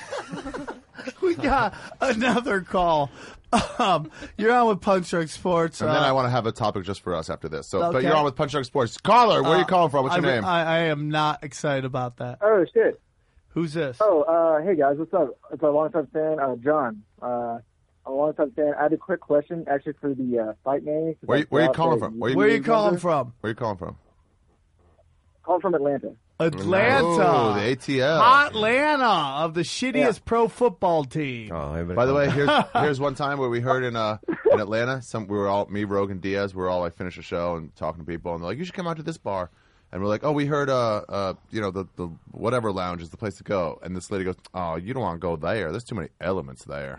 We got another call. You're on with Punch Drunk Sports. And then I want to have a topic just for us after this. So, Okay. But you're on with Punch Drunk Sports. Caller, where are you calling from? What's your name? I am not excited about that. Oh, shit. Who's this? Oh, hey, guys. What's up? It's a long-time fan, John. I'm a long-time fan. I had a quick question, actually, for the Fight Nanny. Where are you calling from? Where are you calling from? Where are you calling from? Calling from Atlanta. Atlanta. Oh, the ATL. Atlanta of the shittiest pro football team. By the way, here's one time where we heard in Atlanta, we were all, me, Rogan, Diaz, we were all like finish a show and talking to people, and they're like, you should come out to this bar. And we're like, oh, we heard, the whatever lounge is the place to go. And this lady goes, oh, you don't want to go there. There's too many elements there.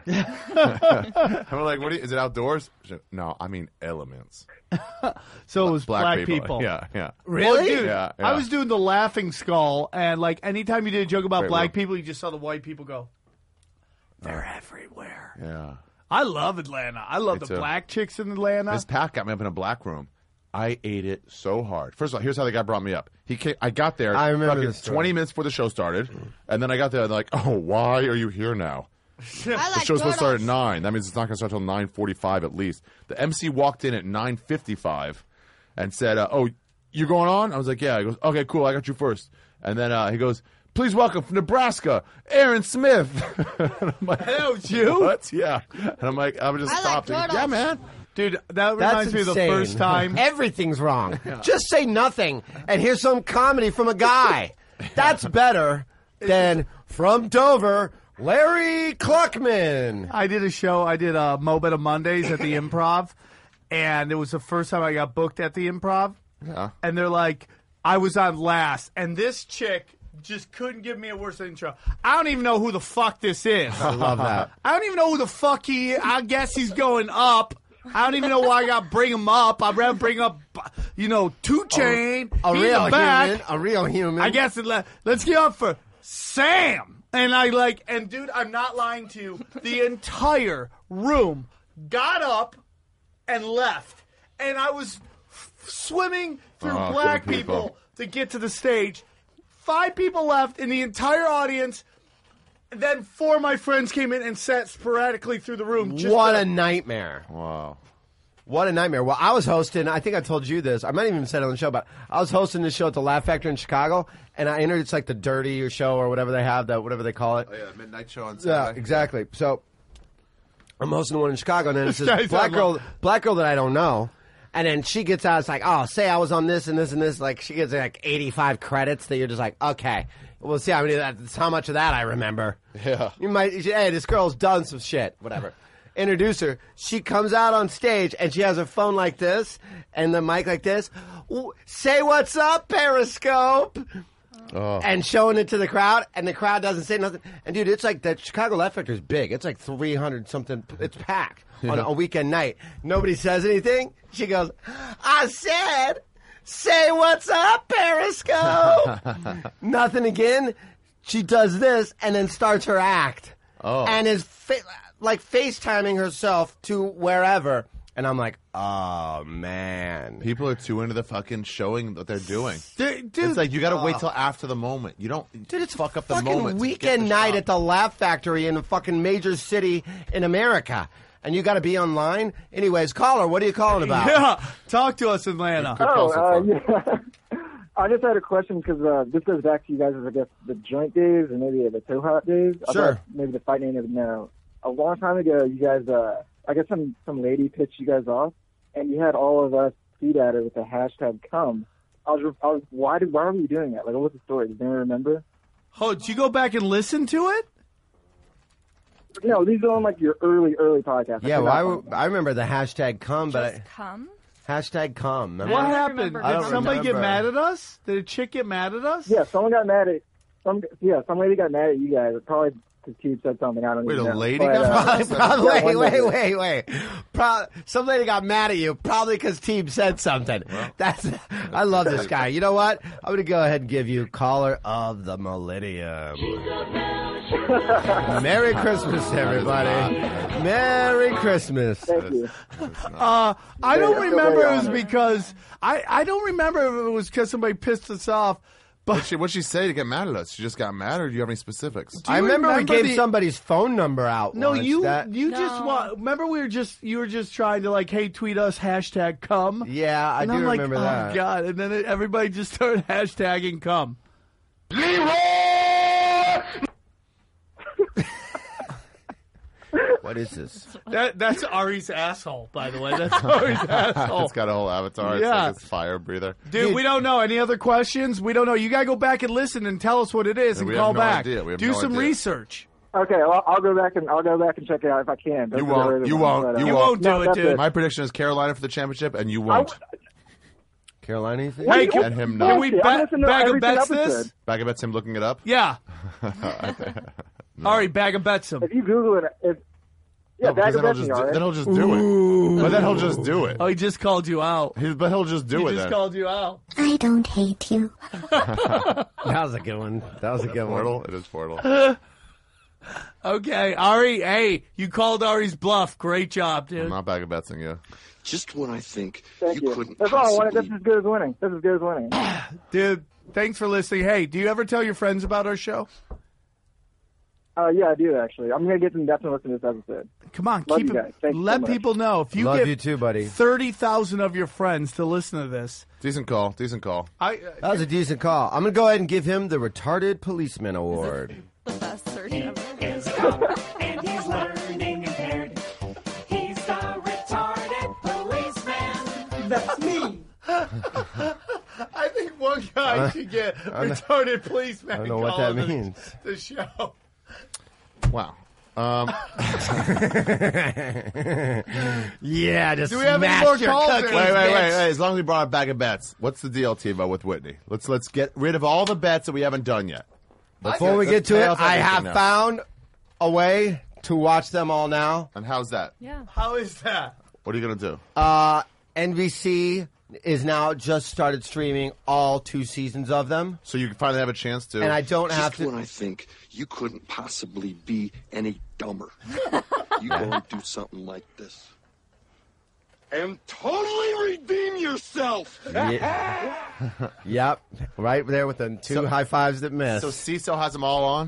And we're like, is it outdoors? She said, no, I mean elements. So it was black people. Yeah. Really? Well, dude, Yeah. I was doing the laughing skull, and like anytime you did a joke about Great black look. people, you just saw the white people go, they're everywhere. Yeah. I love Atlanta. I love Me the too. black chicks in Atlanta. Miss Pat got me up in a black room. I ate it so hard. First of all, here's how the guy brought me up. I got there. I remember fucking this story. 20 minutes before the show started, and then I got there. And they're like, "Oh, why are you here now? The show's supposed to start at 9. That means it's not going to start until 9:45 at least." The MC walked in at 9:55 and said, "Oh, you're going on?" I was like, "Yeah." He goes, "Okay, cool. I got you first." And then he goes, "Please welcome from Nebraska, Aaron Smith." And I'm like, That was you? What? Yeah. And I'm like, I would just stop. Yeah, man. Dude, that That's reminds me of the insane. first time. Everything's wrong. Just say nothing, and here's some comedy from a guy. That's better than from Dover, Larry Kluckman. I did a show. I did Mo Better Mondays at the Improv, and it was the first time I got booked at the Improv. Yeah. And they're like, I was on last, and this chick just couldn't give me a worse intro. I don't even know who the fuck this is. I love that. I don't even know who the fuck he is. I guess he's going up. I don't even know why I got to bring him up. I'd rather bring up, 2 Chain. A He's real back. human. A real human. I guess let's get up for Sam. And dude, I'm not lying to you. The entire room got up and left. And I was swimming through black good people. people to get to the stage. 5 people left in the entire audience. then 4 of my friends came in and sat sporadically through the room. What a nightmare. Wow. What a nightmare. Well, I was hosting, I think I told you this. I might have even said it on the show, but I was hosting this show at the Laugh Factory in Chicago, and I entered, it's like the Dirty show or whatever they have, whatever they call it. Oh, yeah, midnight show on Yeah, Saturday. exactly. So I'm hosting one in Chicago, and then it's this black girl that I don't know. And then she gets out, it's like, oh, say I was on this and this and this. Like, she gets like 85 credits that you're just like, okay, we'll see how much of that I remember. Yeah. You might, hey, this girl's done some shit, whatever. Introduce her. She comes out on stage, and she has her phone like this and the mic like this. Say what's up, Periscope. Oh. And showing it to the crowd, and the crowd doesn't say nothing. And, dude, it's like that Chicago Laugh Factory is big. It's like 300-something. It's packed on a weekend night. Nobody says anything. She goes, I said, say what's up, Periscope. Nothing again. She does this and then starts her act. Oh. And is like FaceTiming herself to wherever. And I'm like, oh, man. People are too into the fucking showing what they're doing. Dude, it's like you got to wait till after the moment. You don't. Dude, it's fuck up the fucking moment. weekend night at the Laugh Factory in a fucking major city in America. And you got to be online? Anyways, caller, what are you calling about? Yeah, talk to us, Atlanta. Yeah. I just had a question because this goes back to you guys, I guess, the joint days and maybe the toe hop days. Sure. I thought maybe the fight name is now. A long time ago, you guys, I guess some lady pitched you guys off, and you had all of us tweet at her with the hashtag come. Why were you doing that? Like, what was the story? Does anyone remember? Oh, did you go back and listen to it? No, these are on like your early podcasts. Yeah, well, I remember the hashtag come, but come? Hashtag come. Remember? What happened? Did somebody get mad at us? Did a chick get mad at us? Yeah, someone got mad at some lady got mad at you guys. Probably because Cube said something. I don't Wait, even know. a lady got mad? Wait. Some lady got mad at you, probably because Team said something. I love this guy. You know what? I'm going to go ahead and give you caller of the millennium. Merry Christmas, everybody. Merry Christmas. Thank you. I don't remember it was because I don't remember if it was because somebody pissed us off. But what'd she say to get mad at us? She just got mad, or do you have any specifics? I remember we gave somebody's phone number out. No, once. Remember you were just trying to like, hey, tweet us hashtag come. Yeah, I do remember that. Oh God! And then everybody just started hashtagging come. What is this? That's Ari's asshole, by the way. That's Ari's asshole. It's got a whole avatar. It's like a fire breather. Dude, we don't know. Any other questions? We don't know. You got to go back and listen and tell us what it is and call back. Do some research. Okay, well, I'll go back and check it out if I can. You won't. You won't do it, dude. My prediction is Carolina for the championship, and you won't. Carolina, you think? Hey, and him not. Can we bag of bets this? Bag of bets him looking it up? Yeah. Ari, bag of bets him. If you Google it, yeah, bag of bets me, all right? Then he'll just do it. But then he'll just do it. Oh, he just called you out. But he'll just do it. He just called you out. I don't hate you. That was a good one. Portal? It is Portal. Okay, Ari, hey, you called Ari's bluff. Great job, dude. I'm not bag of betsing you. Just when I think Thank you. couldn't That's all I wanted. possibly... This is good as winning. Dude, thanks for listening. Hey, do you ever tell your friends about our show? Yeah, I do, actually. I'm going to get them definitely listen to this episode. Come on, Love keep you guys. Thank you so let much. people know. If you Love get you too, buddy. 30,000 of your friends to listen to this. Decent call. That was a decent call. I'm going to go ahead and give him the Retarded Policeman Award. The best search ever. And he's learning impaired. He's the retarded policeman. That's me. I think one guy should get retarded policeman. I don't know what that means. The show. Wow. Yeah, just Do we have any smash more your calls? cookies, Wait. bitch. As long as we brought a bag of bets, what's the deal, T-Bo, with Whitney? Let's get rid of all the bets that we haven't done yet. Before we get to it, I have found a way to watch them all now. And how's that? Yeah. How is that? What are you going to do? NBC is now just started streaming all 2 seasons of them. So you finally have a chance to. And I don't have Just to. when I think you couldn't possibly be any dumber, you go and do something like this. And totally redeem yourself! Yep. Right there with the 2 high fives that miss. So CISO has them all on?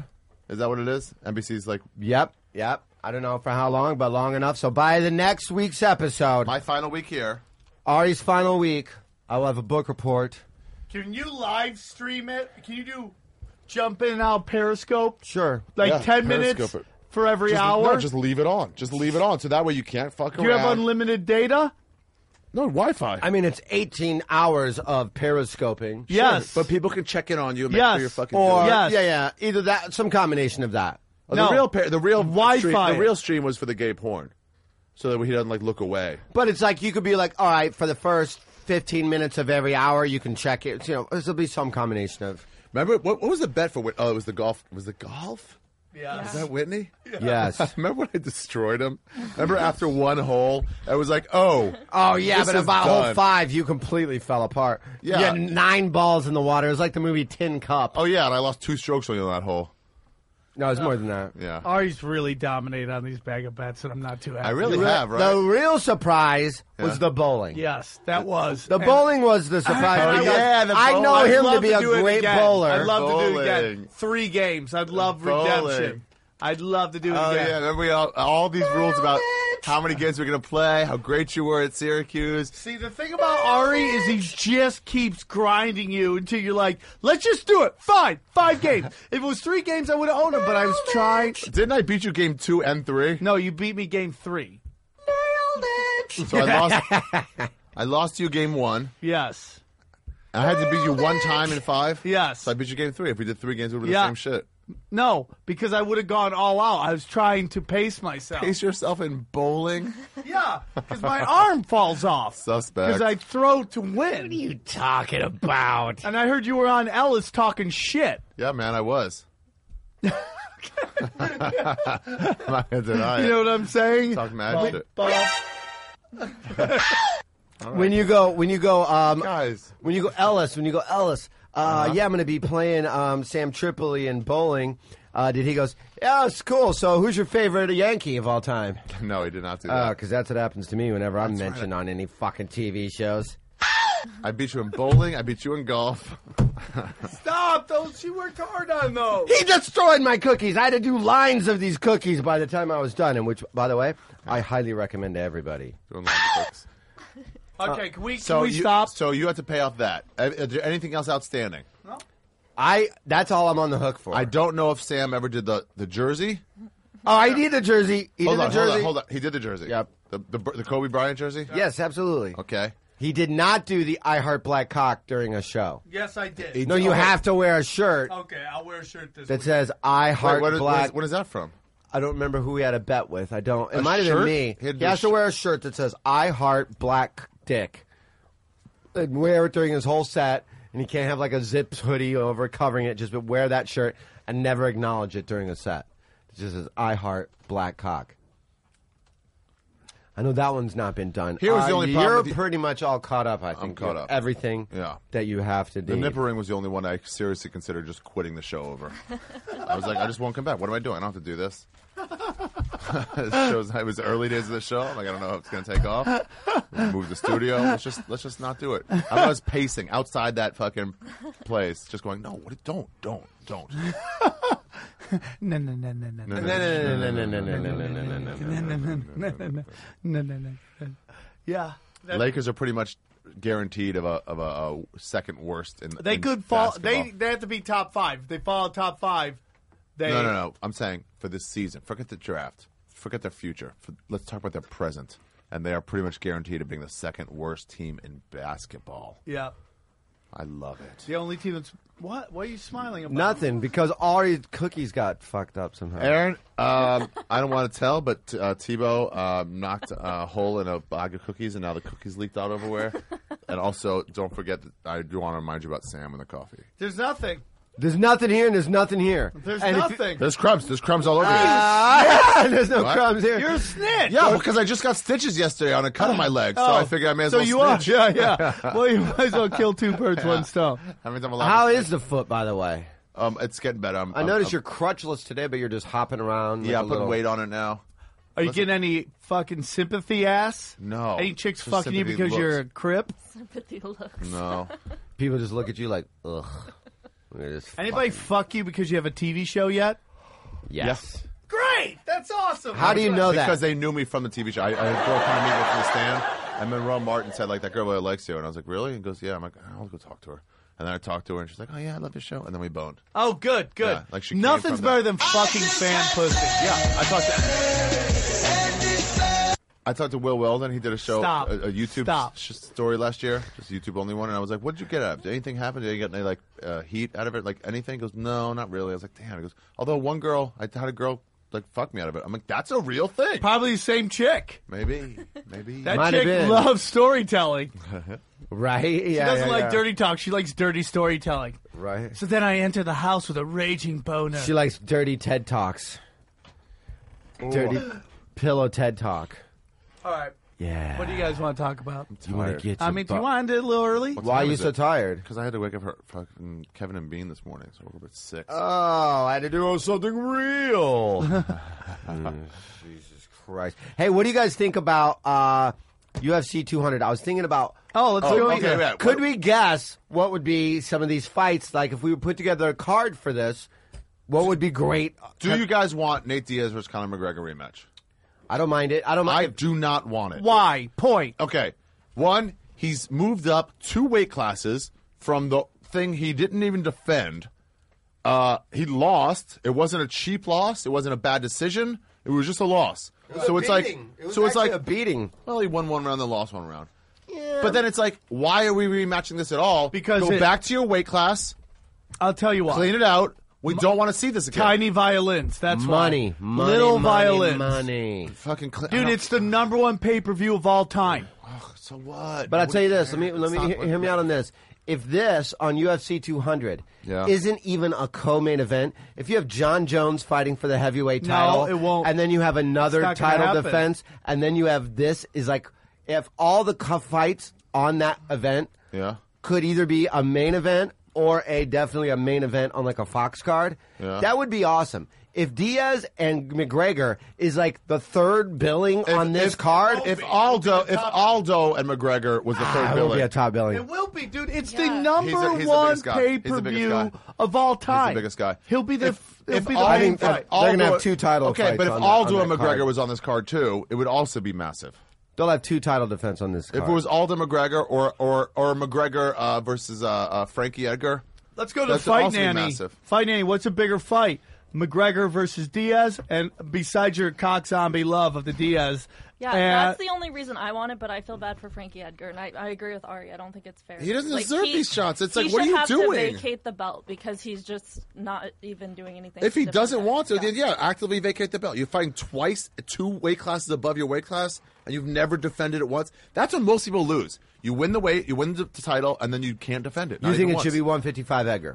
Is that what it is? NBC's like, Yep. I don't know for how long, but long enough. So by the next week's episode, my final week here. Ari's final week, I will have a book report. Can you live stream it? Can you do jump in and out Periscope? Sure. Like Yeah, 10 minutes Periscope it. for every hour? No, just leave it on. Just leave it on. So that way you can't fuck Do around. you have unlimited data? No, Wi-Fi. I mean, it's 18 hours of periscoping. Yes. But people can check in on you and make Yes. sure you're fucking Or, doing it. yeah. Either that, some combination of that. Oh, No. the real Wi-Fi. The real stream was for the gay porn. So that he doesn't, like, look away. But it's like you could be like, all right, for the first 15 minutes of every hour, you can check it. You know, there'll be some combination of. Remember, what was the bet for Whitney? Oh, it was the golf. Was it golf? Yeah. Is that Whitney? Yes. Remember when I destroyed him? Remember after one hole, I was like, oh, yeah, this but is about done. hole 5, you completely fell apart. Yeah. You had 9 balls in the water. It was like the movie Tin Cup. Oh, yeah, and I lost 2 strokes on you on that hole. No, it's more than that. Yeah. Ari's really dominated on these bag of bets, and I'm not too happy. I really The have, right? The real surprise Yeah. was the bowling. Yes, that was. The bowling was the surprise. I- because yeah, the I bowling. know I'd him love to be a do it great again. bowler. I'd love to do it Bowling. again. 3 games. I'd love Bowling. redemption. I'd love to do it Oh, again. yeah. Remember we all these rules about how many games we're going to play, how great you were at Syracuse. See, the thing about Ari is he just keeps grinding you until you're like, let's just do it. Fine. 5 games. If it was 3 games, I would have owned him, but I was trying. Didn't I beat you game 2 and 3? No, you beat me game 3. So I lost to you game 1. Yes. I had to beat you 1 time in 5. Yes. So I beat you game 3. If we did 3 games, it would be the Yeah. same shit. No, because I would have gone all out. I was trying to pace myself. Pace yourself in bowling? Yeah, because my arm falls off. Suspect. Because I throw to win. What are you talking about? And I heard you were on Ellis talking shit. Yeah, man, I was. I'm not gonna deny it. You know what I'm saying? Talk mad shit. When you go, guys. When you go Ellis, yeah, I'm going to be playing Sam Tripoli in bowling. Did he goes, yeah, it's cool. So who's your favorite Yankee of all time? No, he did not do that. Because that's what happens to me whenever I'm mentioned on any fucking TV shows. I beat you in bowling. I beat you in golf. Stop! Those she worked hard on those. He destroyed my cookies. I had to do lines of these cookies by the time I was done, and which, by the way, I highly recommend to everybody. Doing lines of cooks. Okay, can we you, stop? So you had to pay off that. Is there anything else outstanding? No. That's all I'm on the hook for. I don't know if Sam ever did the jersey. Oh, I did the jersey. Hold on. He did the jersey. Yep. The Kobe Bryant jersey? Yes, absolutely. Okay. He did not do the I Heart Black Cock during a show. Yes, I did. No, you have to wear a shirt Okay, I'll wear a shirt this that week. says I Heart Black. What is that from? I don't remember who he had a bet with. I don't. It A might have been shirt? me. He had He to has to wear a shirt that says I Heart Black Dick. And wear it during his whole set, and he can't have like a Zips hoodie over covering it. Just wear that shirt and never acknowledge it during a set. It just says I Heart Black Cock. I know that one's not been done. Here was the only problem You're with the- pretty much all caught up, I think. I'm caught with up. Everything that you have to do. The nipper ring was the only one I seriously considered just quitting the show over. I was like, I just won't come back. What am I doing? I don't have to do this. It was the early days of the show. I'm like, I don't know if it's going to take off. Move the studio. Let's just not do it. I was pacing outside that fucking place, just going, no, don't. No. Yeah. Lakers are pretty much guaranteed of a second worst in. They in could fall. basketball. They have to be top 5. If they fall out top 5. They No. I'm saying for this season. Forget the draft. Forget their future. Let's talk about their present. And they are pretty much guaranteed of being the second worst team in basketball. Yeah. I love it. The only team that's what? What are you smiling about? Nothing, because all your cookies got fucked up somehow. Aaron, I don't want to tell, but Tebow knocked a hole in a bag of cookies, and now the cookies leaked out everywhere. And also, don't forget that I do want to remind you about Sam and the coffee. There's nothing. There's nothing here, and there's nothing here. There's And if you- nothing. There's crumbs. There's crumbs all over There's no What? crumbs here. You're a snitch. Yeah, because I just got stitches yesterday on a cut on my leg, so I figured I may as so well you are. snitch. Yeah. Well, you might as well kill 2 birds, one stone. That means I'm allowed How to is the foot, by the way? It's getting better. I noticed you're crutchless today, but you're just hopping around. Yeah, like I'm a putting little- weight on it now. Are you getting any fucking sympathy ass? No. Any chicks Just fucking you sympathy because looks. you're a crip? Sympathy looks. No. People just look at you like, ugh. They're just Anybody fuck you because you have a TV show yet? Yes. Great. That's awesome. How do you know that? Because they knew me from the TV show. I had a girl come to meet me from the stand, and Monroe Martin said, like, that girl really likes you. And I was like, really? And he goes, yeah. I'm like, I'll go talk to her. And then I talked to her, and she's like, oh, yeah, I love your show. And then we boned. Oh, good. Yeah, like she came Nothing's from better that. than fucking fan pussy. Yeah, I talked to Will Weldon. He did a show, Stop. a YouTube Stop. story last year, just a YouTube only one. And I was like, what did you get out of it? Did anything happen? Did you get any, like, heat out of it? Like, anything? He goes, no, not really. I was like, damn. He goes, although one girl, I had a girl, like, fuck me out of it. I'm like, that's a real thing. Probably the same chick. Maybe. That Might have chick been. loves storytelling. Right? She Yeah, doesn't yeah, like yeah. dirty talk. She likes dirty storytelling. Right. So then I enter the house with a raging boner. She likes dirty TED Talks. Dirty pillow TED Talk. All right. Yeah. What do you guys want to talk about? You want to get I your mean, do you butt- want to end it a little early? Why are you so tired? Because I had to wake up for fucking Kevin and Bean this morning, so I woke up at 6. Oh, I had to do something real. Jesus Christ. Hey, what do you guys think about UFC 200? I was thinking about... let's go. okay, yeah. Could we guess what would be some of these fights? Like, if we would put together a card for this, what would be great? Do you guys want Nate Diaz versus Conor McGregor rematch? I don't mind it. I don't mind. I do not want it. Why? Point. Okay. One, he's moved up 2 weight classes from the thing he didn't even defend. He lost. It wasn't a cheap loss. It wasn't a bad decision. It was just a loss. So it's like, a beating. Well, he won 1 round, then lost 1 round. Yeah. But then it's like, why are we rematching this at all? Because go back to your weight class. I'll tell you what. Clean it out. We don't want to see this again. Tiny violins. That's Money. why. Money. Little money, violins. Money. Fucking Dude, it's the #1 pay-per-view of all time. So what? But I'll tell you this. Let me hear me out on this. If this on UFC 200 isn't even a co-main event, if you have John Jones fighting for the heavyweight title, it won't. and then you have another It's not gonna title happen. defense, and then you have this, is like, if all the fights on that event could either be a main event or definitely a main event on like a Fox card, that would be awesome. If Diaz and McGregor is like the third billing on this card, if Aldo and McGregor was the third it billing, will be a top billing. It will be, dude. It's the He's number the biggest one guy. He's the biggest pay-per-view guy. of all time. He's the biggest guy. He'll be the. If the Aldo- main if fight. They're gonna Aldo- have 2 title Okay, fights but if on Aldo that and McGregor card. was on this card too, it would also be massive. They'll have 2 title defense on this card. If it was Aldo McGregor or McGregor versus Frankie Edgar, Let's go to that's Fight also be Nanny. massive. Fight Nanny. What's a bigger fight? McGregor versus Diaz, and besides your cock zombie love of the Diaz. Yeah, that's the only reason I want it, but I feel bad for Frankie Edgar, and I agree with Ari. I don't think it's fair. He doesn't deserve these shots. It's he like, what are should you have doing? to vacate the belt because he's just not even doing anything. If to he defend doesn't it. want to, then actively vacate the belt. You're fighting twice, 2 weight classes above your weight class, and you've never defended it once. That's when most people lose. You win the weight, you win the title, and then you can't defend it. You think it should be 155 Edgar?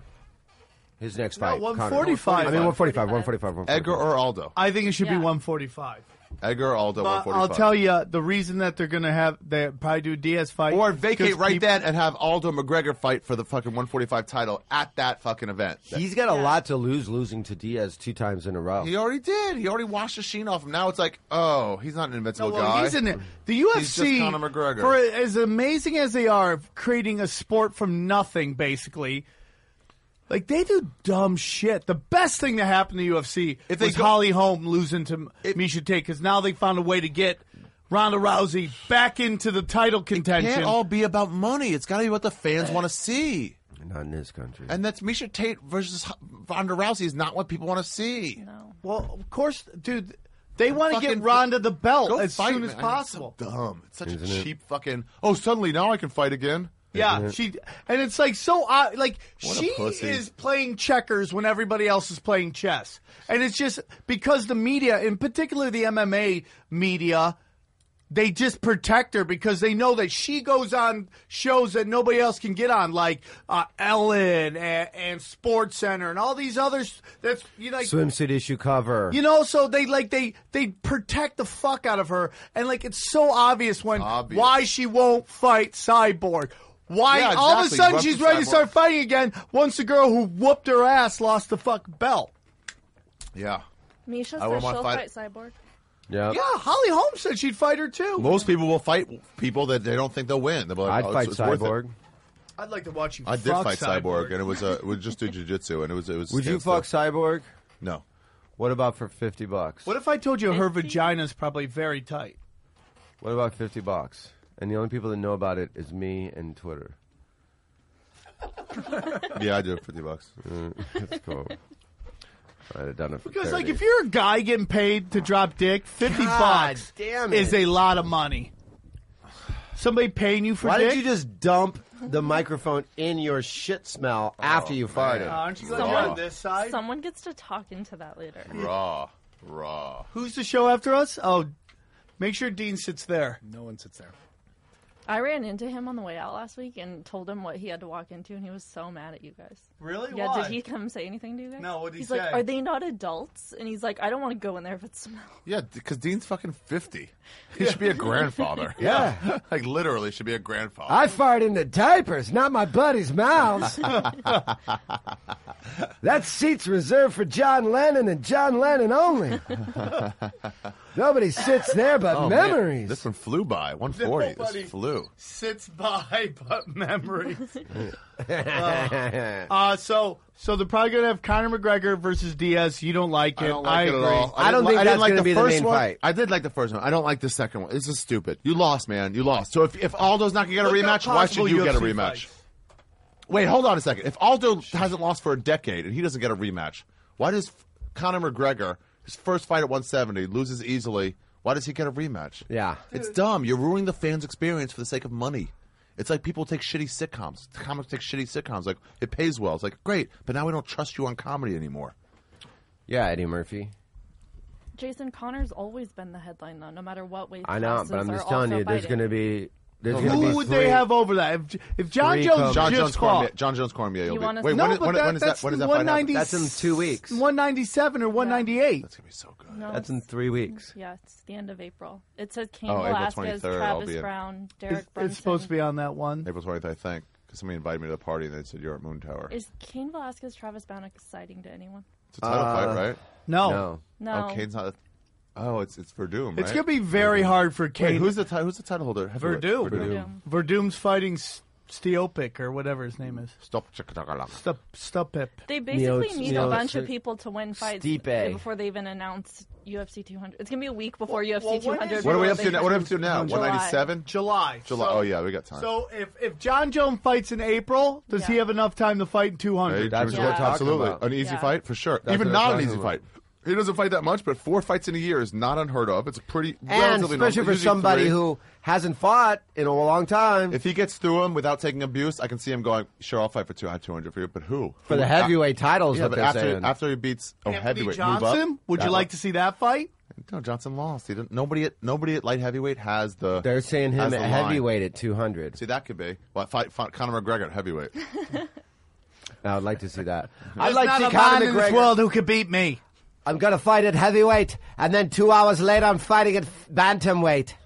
His next fight. 145. I mean, 145. Edgar or Aldo? I think it should be 145. Edgar or Aldo, But 145. I'll tell you, the reason that they're going to have, they probably do a Diaz fight. Or vacate 'cause right people- then and have Aldo McGregor fight for the fucking 145 title at that fucking event. He's got a lot to lose, losing to Diaz 2 times in a row. He already did. He already washed the sheen off him. Now it's like, oh, he's not an invincible No, well, guy. he's in it. The He's just UFC, Conor McGregor. for as amazing as they are, creating a sport from nothing, basically. Like, they do dumb shit. The best thing that happened to UFC was Holly Holm losing to Miesha Tate, because now they found a way to get Ronda Rousey back into the title contention. It can't all be about money. It's got to be what the fans want to see. Not in this country. And that's Miesha Tate versus Ronda Rousey is not what people want to see. Well, of course, dude, they want to get Fucking- Ronda the belt Go as fight, soon as man. possible. It's so dumb. It's such Isn't a it? cheap fucking. Oh, suddenly now I can fight again. Yeah, Isn't it? and it's like so like What a she pussy. is playing checkers when everybody else is playing chess, and it's just because the media, in particular the MMA media, they just protect her because they know that she goes on shows that nobody else can get on, like Ellen and Sports Center and all these others. That's like Swimsuit issue cover. so they protect the fuck out of her, and like it's so obvious why she won't fight Cyborg. Why Yeah, all of a exactly. sudden Run she's from ready to Cyborg. start fighting again once the girl who whooped her ass lost the fucking belt. Yeah. Misha I says wouldn't want she'll to fight fight- Cyborg. Yeah. Yeah, Holly Holm said she'd fight her too. Most people will fight people that they don't think they'll win. They'll be like, I'd oh, fight it's worth it. Cyborg. I'd like to watch you. I did fuck fight Cyborg, and it was just do jiu-jitsu, and it was. Would you against fuck Cyborg? No. What about for $50? What if I told you her vagina's probably very tight? What about $50? And the only people that know about it is me and Twitter. Yeah, I do it $50. That's cool. I'd have done it for Because 30. like if you're a guy getting paid to drop dick, $50 damn it. is a lot of money. Somebody paying you for Why dick? did you just dump the microphone in your shit smell after you farted? Aren't you glad you're on this side? Someone gets to talk into that later. Raw. Who's the show after us? Oh, make sure Dean sits there. No one sits there. I ran into him on the way out last week and told him what he had to walk into, and he was so mad at you guys. Really? Yeah, Why? did he come say anything to you guys? No, what did he He's say? like, are they not adults? And he's like, I don't want to go in there if it smells. Yeah, because Dean's fucking 50. He should be a grandfather. Yeah. Like, literally should be a grandfather. I fart into diapers, not my buddies' mouths. That seat's reserved for John Lennon and John Lennon only. Nobody sits there but Oh, man. memories. This one flew by. 140. Nobody This flew. sits by but memories. So they're probably gonna have Conor McGregor versus Diaz. You don't like it. I don't like it agree. at all. I don't think didn't that's like gonna the be the first main one. fight. I did like the first one. I don't like the second one. This is stupid. You lost, man. You lost. So if Aldo's not gonna get a Look up rematch, why should possible you get a UFC rematch? fights. Wait, hold on a second. If Aldo hasn't lost for a decade and he doesn't get a rematch, why does Conor McGregor, his first fight at 170, loses easily? Why does he get a rematch? Yeah. It's dumb. You're ruining the fans' experience for the sake of money. It's like people take shitty sitcoms. Comics take shitty sitcoms. Like, it pays well. It's like, great, but now we don't trust you on comedy anymore. Yeah, Eddie Murphy. Jason Connor's always been the headline, though, no matter what weight I know, classes but I'm are just telling also you, there's fighting. going to be... There's gonna Who be would three- they have over that? If John Three Jones coaches. John just Jones fought, Cormier. John Jones Cormier. You Will be. wanna- Wait, no, when, but when, when is that's that? When does that fight happen? 190. That's in 2 weeks. 197 or 198. That's gonna be so good. No, That's in it's- 3 weeks. Yeah, it's the end of April. It says Cain Oh, April Velasquez, 23rd, I'll Travis be in. Brown, Derek It's Brunson. supposed to be on that one. April 20th, I think. Because somebody invited me to the party and they said you're at Moon Tower. Is Cain Velasquez, Travis Brown exciting to anyone? It's a title fight, right? No. No. Oh, Kane's not. Oh, it's Verdum, right? It's gonna be very hard for Wait, Kane. who's the title holder? Verdum. Verdum. Verdum's fighting Stiopik or whatever his name is. Stupip. They basically Neo- need Neo- a bunch of people to win fights Stipe. before they even announce UFC 200. It's going to be a week before UFC 200. What are we up before to they now? What are we up to announce now? July. 197? July. July. So- Oh, yeah, we got time. So if John Jones fights in April, does he Yeah. have enough time to fight in 200? Hey, That's Jim's what we're right. talking Absolutely. about. An easy Yeah. fight, for sure. That's Even what not we're an easy talking fight. He doesn't fight that much, but 4 fights in a year is not unheard of. It's a pretty And relatively especially normal. for Usually somebody 3. who hasn't fought in a long time. If he gets through him without taking abuse, I can see him going, sure, I'll fight for 200 for you, but who? For the heavyweight titles, Yeah, what but they're saying. after he beats Anthony heavyweight, Johnson? move up. Would you like to see that fight? No, Johnson lost. He didn't, nobody at light heavyweight has the. They're saying has him the at line. heavyweight at 200. See, that could be. Well, fight Conor McGregor at heavyweight. I would like to see that. There's I'd like not to a see Conor man in this McGregor. world who could beat me. I'm going to fight at heavyweight, and then 2 hours later, I'm fighting at bantamweight.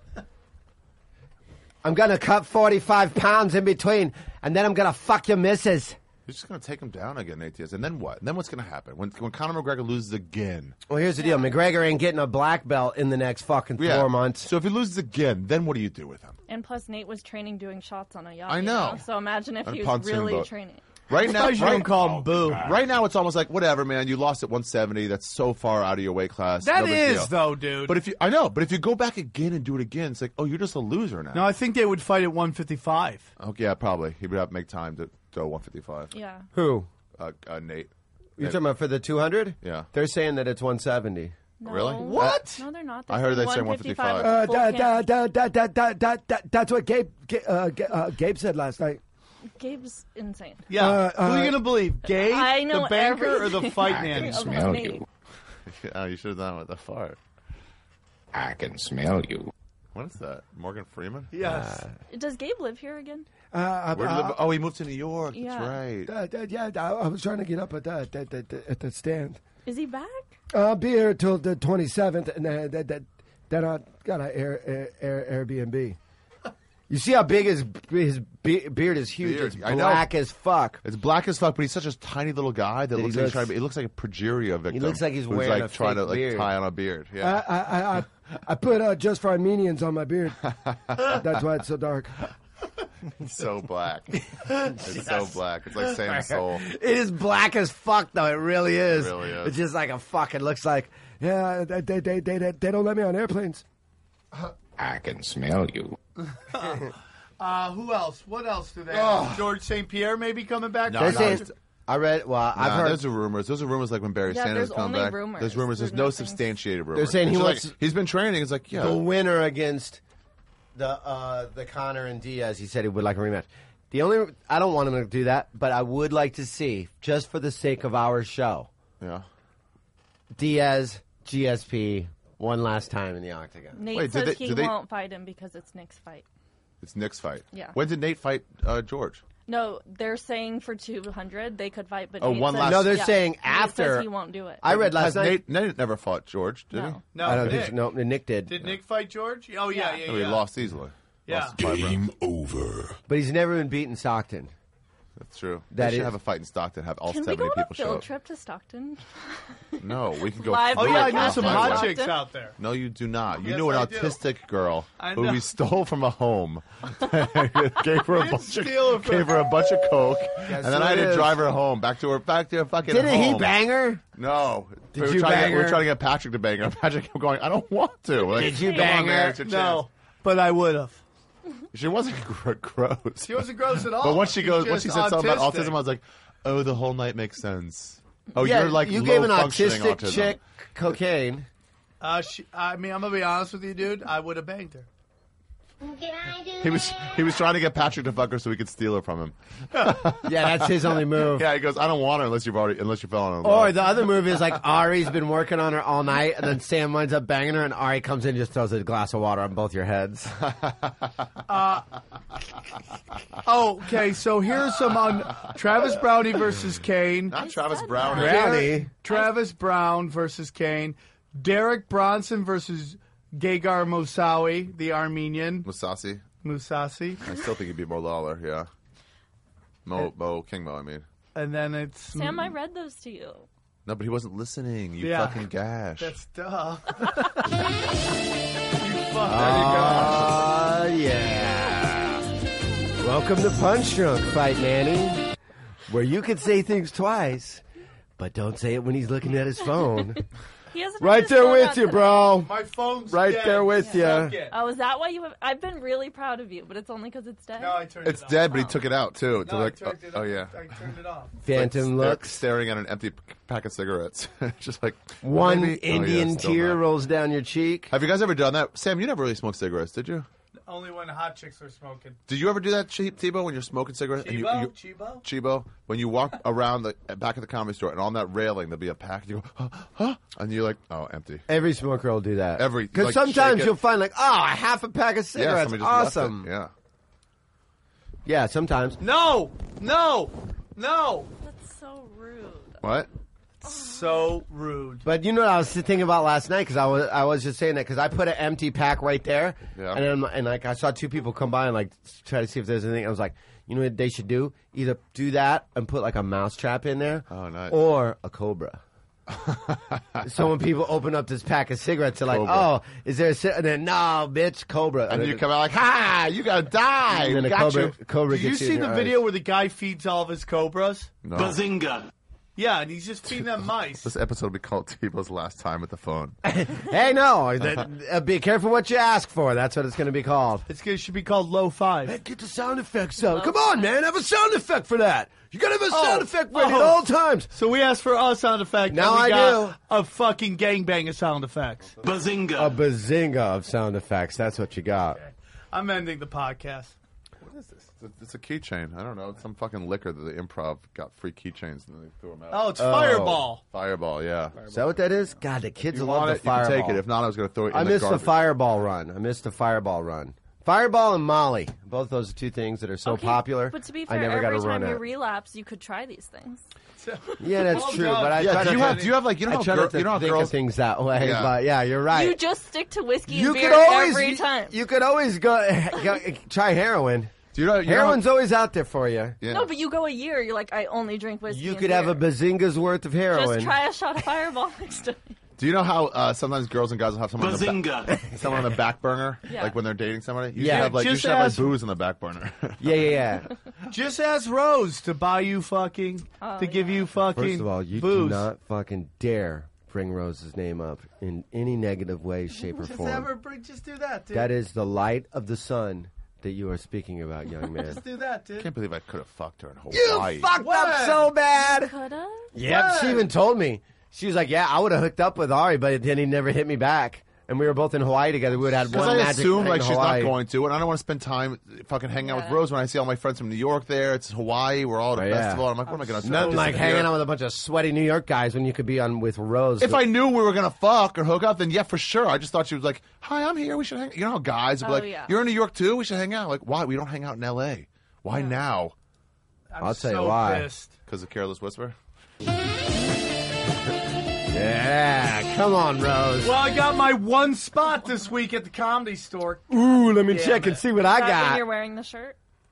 I'm going to cut 45 pounds in between, and then I'm going to fuck your missus. You're just going to take him down again, Nate Diaz. And then what? And then what's going to happen? When Conor McGregor loses again. Well, here's the deal. McGregor ain't getting a black belt in the next fucking 4 months. So if he loses again, then what do you do with him? And plus, Nate was training doing shots on a yacht. I you know. So imagine if On a he was pontoon really boat. training. Right now, you don't call him Boo. Right now, it's almost like whatever, man. You lost at 170. That's so far out of your weight class. That no big is, deal. though, dude. But if you go back again and do it again, it's like, oh, you're just a loser now. No, I think they would fight at 155. Oh, yeah, probably. He would have to make time to go 155. Yeah. Who? Nate. You're talking about for the 200? Yeah. They're saying that it's 170. No. Really? What? No, they're not. I heard they say 155. 155. That's what Gabe said last night. Gabe's insane. Yeah. Who are you going to believe? Gabe, I know the banker, or the everything fight I man? can smell you. Oh, you should have done it with the fart. I can smell you. What is that? Morgan Freeman? Yes. Does Gabe live here again? Where did he live? Oh, he moved to New York. Yeah. That's right. Yeah, I was trying to get up at the stand. Is he back? I'll be here till the 27th, and then I got an Airbnb. You see how big his beard is huge. Beard. It's I know. black as fuck. It's black as fuck, but he's such a tiny little guy that He looks like he's looks- trying to be. It looks like a progeria victim. He looks like he's who's, wearing like a trying to fake like beard. tie on a beard. Yeah. I put just for Armenians on my beard. That's why it's so dark. It's so black. It's so black. It's like saying soul. It is black as fuck, though. It really is. It really is. It's just like a fucking looks like, yeah, they don't let me on airplanes. I can smell you. Who else? What else do they have? George St. Pierre maybe coming back? No, I read, well, I've heard. Those are rumors. Those are rumors like when Barry Sanders come back. Rumors. There's rumors. There's no substantiated rumors. They're saying he wants he's been training. It's like, yeah. The winner against the Conor and Diaz, he said he would like a rematch. I don't want him to do that, but I would like to see, just for the sake of our show, Diaz, GSP, one last time in the octagon. Nate says he won't fight him because it's Nick's fight. It's Nick's fight. Yeah. When did Nate fight George? No, they're saying for 200 they could fight, but Oh, Nate one says, last- No, they're yeah, saying Nate after. says he won't do it. I read last night. Nate never fought George, did he? No, I don't Nick. think so. No, Nick did. Did Nick fight George? Oh, yeah. Oh, he lost easily. Yeah. Lost to Game over. But he's never been beaten Stockton. That's true. That They should is- have a fight in Stockton. Have all Can we 70 go on a people show field up. trip to Stockton? No, we can go. Live Oh, yeah, I know podcast some in hot Stockton? chicks out there. No, you do not. You Yes, knew an I do. autistic girl I who know. we stole from a home. gave her a bunch steal her from- gave her a bunch of coke, Yes, and then so I had it to is. drive her home back to her fucking Didn't home. he bang her? No. Did we were you trying bang We were her? trying to get Patrick to bang her. Patrick kept going, I don't want to. We're like, Did you "Come bang on, man, her?" it's your No, chance." but I would have. She wasn't gross. She wasn't gross at all. But once she She's once she just said something about autistic. autism, I was like, oh, the whole night makes sense. Oh, Yeah, you're like you gave an low-functioning autistic autism. chick cocaine. I mean, I'm gonna be honest with you, dude. I would have banged her. He was trying to get Patrick to fuck her so we could steal her from him. Yeah, that's his only move. Yeah, he goes, I don't want her unless you fell in love. Or the other move is like Ari's been working on her all night, and then Sam winds up banging her, and Ari comes in and just throws a glass of water on both your heads. Okay, so here's some on Travis Brownie versus Kane. Not Travis Brown. Brownie. Travis Brown versus Kane. Derek Bronson versus Gegard Mousasi, the Armenian. Musasi. Musasi. I still think he'd be Mo Lawler, yeah. King Mo, I mean. And then it's... Sam, I read those to you. No, but he wasn't listening. You Yeah. fucking gash. That's duh. Yeah. Welcome to Punch Drunk Fight Nanny, where you can say things twice, but don't say it when he's looking at his phone. He hasn't Right had his there phone with out you, today. bro. My phone's Right dead. there with you. Suck it. Oh, is that why you have... I've been really proud of you, but it's only because it's dead. No, I turned It's it off. dead, but he took it out, too. No, I To turned it oh, off. yeah. I turned it off. Phantom looks. Staring at an empty pack of cigarettes. Just like... One maybe? Oh, yeah, Indian still tear not. rolls down your cheek. Have you guys ever done that? Sam, you never really smoked cigarettes, did you? Only when hot chicks were smoking. Did you ever do that, Tebow, when you're smoking cigarettes? Chibo? Chibo, when you walk around the back of the comedy store and on that railing there'll be a pack, and you go, huh? And you're like, oh, empty. Every smoker will do that. Because Because sometimes you'll find like, oh, half a pack of yeah, cigarettes. somebody just left it. Awesome. Yeah. Yeah, sometimes. No! That's so rude. What? So rude. But you know what I was thinking about last night, because I was just saying that because I put an empty pack right there, Yeah. and like I saw two people come by and like try to see if there's anything. I was like, you know what they should do? Either do that and put like a mouse trap in there, Oh, nice. or a cobra. So when people open up this pack of cigarettes, they're like, Cobra. "Oh, is there a?" And then, no, bitch, cobra. And then you come out like, ha! You gotta die! And then a Got cobra Did you gets see in the your video eyes. where the guy feeds all of his cobras? No. Bazinga. Yeah, and he's just feeding them mice. This episode will be called Tebow's Last Time at the Phone. Hey, no, be careful what you ask for. That's what it's going to be called. It should be called Low Five. Hey, get the sound effects out. Come on, man, have a sound effect for that. You got to have a Oh, sound effect ready at oh. all times. So we asked for a sound effect. Now and we I got do. a fucking gangbang of sound effects. Bazinga. A bazinga of sound effects. That's what you got. I'm ending the podcast. What is this? It's a keychain. I don't know. It's some fucking liquor that the Improv got free keychains and then they threw them out. Oh, it's Fireball. Fireball, yeah. Is that what that is? God, the kids If you love want the it, you can fireball. take it. If not, I was going to throw it in I the missed the garbage. fireball run. Fireball and Molly. Both those are two things that are so Okay, popular. But to be I fair, never got every to run time you it. relapse, you could try these things. Yeah, that's Well true. done. But I Yeah, try do to you have like, you know I how try girl- not to you know how think girls of things that way. Yeah. But yeah, you're right. You just stick to whiskey and You beer could always every time. You could always go try heroin. Do you know, Heroin's always out there for you. Yeah. No, but you go a year, you're like, I only drink whiskey You and could beer. have a bazinga's worth of heroin. Just try a shot of Fireball next time. Do you know how sometimes girls and guys will have someone on the back burner, Yeah. like when they're dating somebody? You Yeah, should have like just you should have ask- like booze on the back burner. Yeah. Just ask Rose to buy you fucking, to give you fucking First of all, you booze. do not fucking dare bring Rose's name up in any negative way, shape, or form. Just do that, dude. That is the light of the sun that you are speaking about, young man. Just do that, dude. I can't believe I could have fucked her in Hawaii. You fucked up so bad. Coulda? Yeah, she even told me. She was like, "Yeah, I would have hooked up with Ari, but then he never hit me back." And we were both in Hawaii together. We would have had Because one I magic assume night like in she's Hawaii. not going to, and I don't want to spend time fucking hanging out with Rose when I see all my friends from New York there. It's Hawaii. We're all at a Yeah. festival. I'm like, what am I going to do? Nothing like hanging out with a bunch of sweaty New York guys when you could be on with Rose. If I knew we were gonna fuck or hook up, then yeah, for sure. I just thought she was like, "Hi, I'm here. We should hang." You know how guys would be Oh, like, yeah. "You're in New York too. We should hang out." Like, why? We don't hang out in L.A. Why now? I'll tell you so why. pissed. Because of Careless Whisper. Yeah, come on, Rose. Well, I got my one spot this week at the Comedy Store. Ooh, let me Damn check it. and see what I Is that when got. you're wearing the shirt?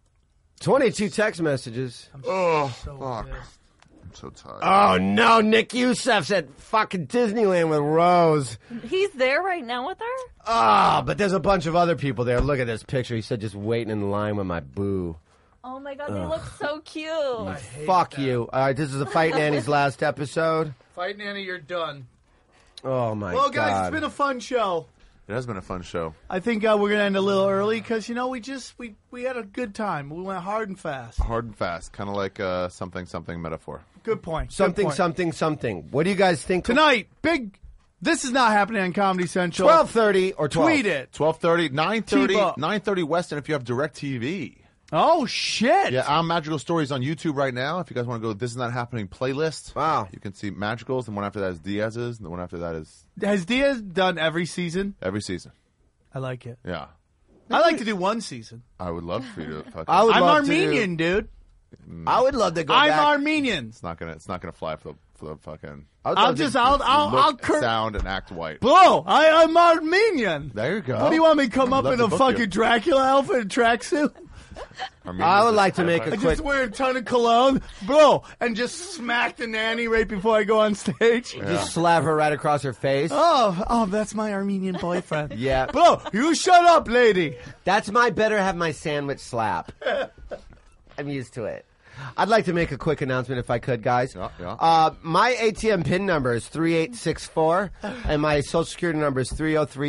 22 text messages. Oh, So fuck. pissed. I'm so tired. Oh no, Nick Youssef's at fucking Disneyland with Rose. He's there right now with her? Ah, but there's a bunch of other people there. Look at this picture. He said just waiting in line with my boo. Oh my god, they look so cute. Fuck you. All right, this is the Fight Nanny's last episode. Fight Nanny, you're done. Oh my Well, god. guys, it's been a fun show. It has been a fun show. I think we're gonna end a little early because we had a good time. We went hard and fast. Hard and fast, kind of like something metaphor. Good point. something, something, something. What do you guys think Tonight, big. This is not happening on Comedy Central. 12:30 or 12? Tweet it. 12:30, 9:30, T-Buck. 9:30 Western. If you have DirecTV. Oh shit! Yeah, I'm Magical Stories on YouTube right now. If you guys want to go, This Is Not Happening playlist. Wow. You can see Magicals. The one after that is Diaz's. And the one after that is Has Diaz done every season? every season. I like it. Yeah. I like to do one season. I would love for you to fucking. I would I'm love to Armenian, dude. I would love to go I'm back. Armenian. It's not gonna fly for the fucking. I'll sound and act white. Bro, I'm Armenian. There you go. What do you want me to come up Love in to a book fucking you. Dracula outfit and tracksuit? I would like to make a I quick. just wear a ton of cologne, bro, and just smack the nanny right before I go on stage. Just slap her right across her face. Oh, that's my Armenian boyfriend. Yeah. Bro, you shut up, lady. That's my better have my sandwich slap. I'm used to it. I'd like to make a quick announcement if I could, guys. Yeah. My ATM PIN number is 3864, and my Social Security number is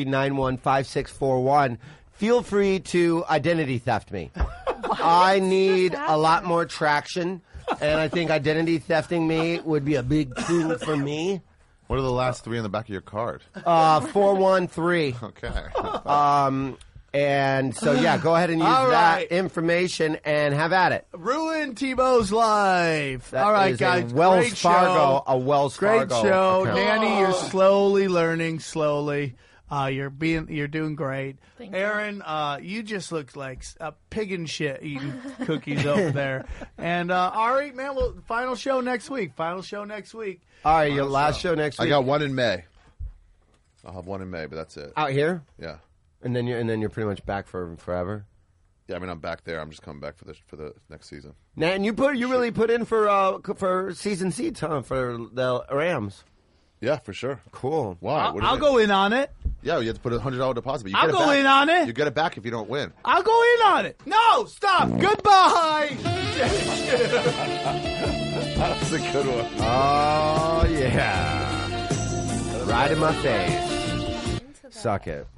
303-915641. Feel free to identity theft me. I need a lot more traction, and I think identity thefting me would be a big thing for me. What are the last three on the back of your card? 413. Okay. And so, yeah, go ahead and use All that right. information and have at it. Ruin Tebo's life. That All right, is guys. a Wells great Fargo, show. a Wells Great Fargo show, account. Nanny. You're slowly learning, slowly. You're doing great. Thank you. Aaron, you just look like a pig and shit eating cookies over there. And Ari, man, final show next week. Final show next week. All right, your last show next I week. got one in May. I'll have one in May, but that's it. Out here? Yeah. And then you're pretty much back for forever. Yeah, I mean, I'm back there. I'm just coming back for the next season. Now, and you really put in for season seats, huh? For the Rams. Yeah, for sure. Cool. Why? What do you I'll think? go in on it. Yeah, you have to put a $100 deposit. But you I'll get it go back. in on it. You get it back if you don't win. I'll go in on it. No, stop. Goodbye. That's a good one. Oh, yeah. Right in my face. Suck it.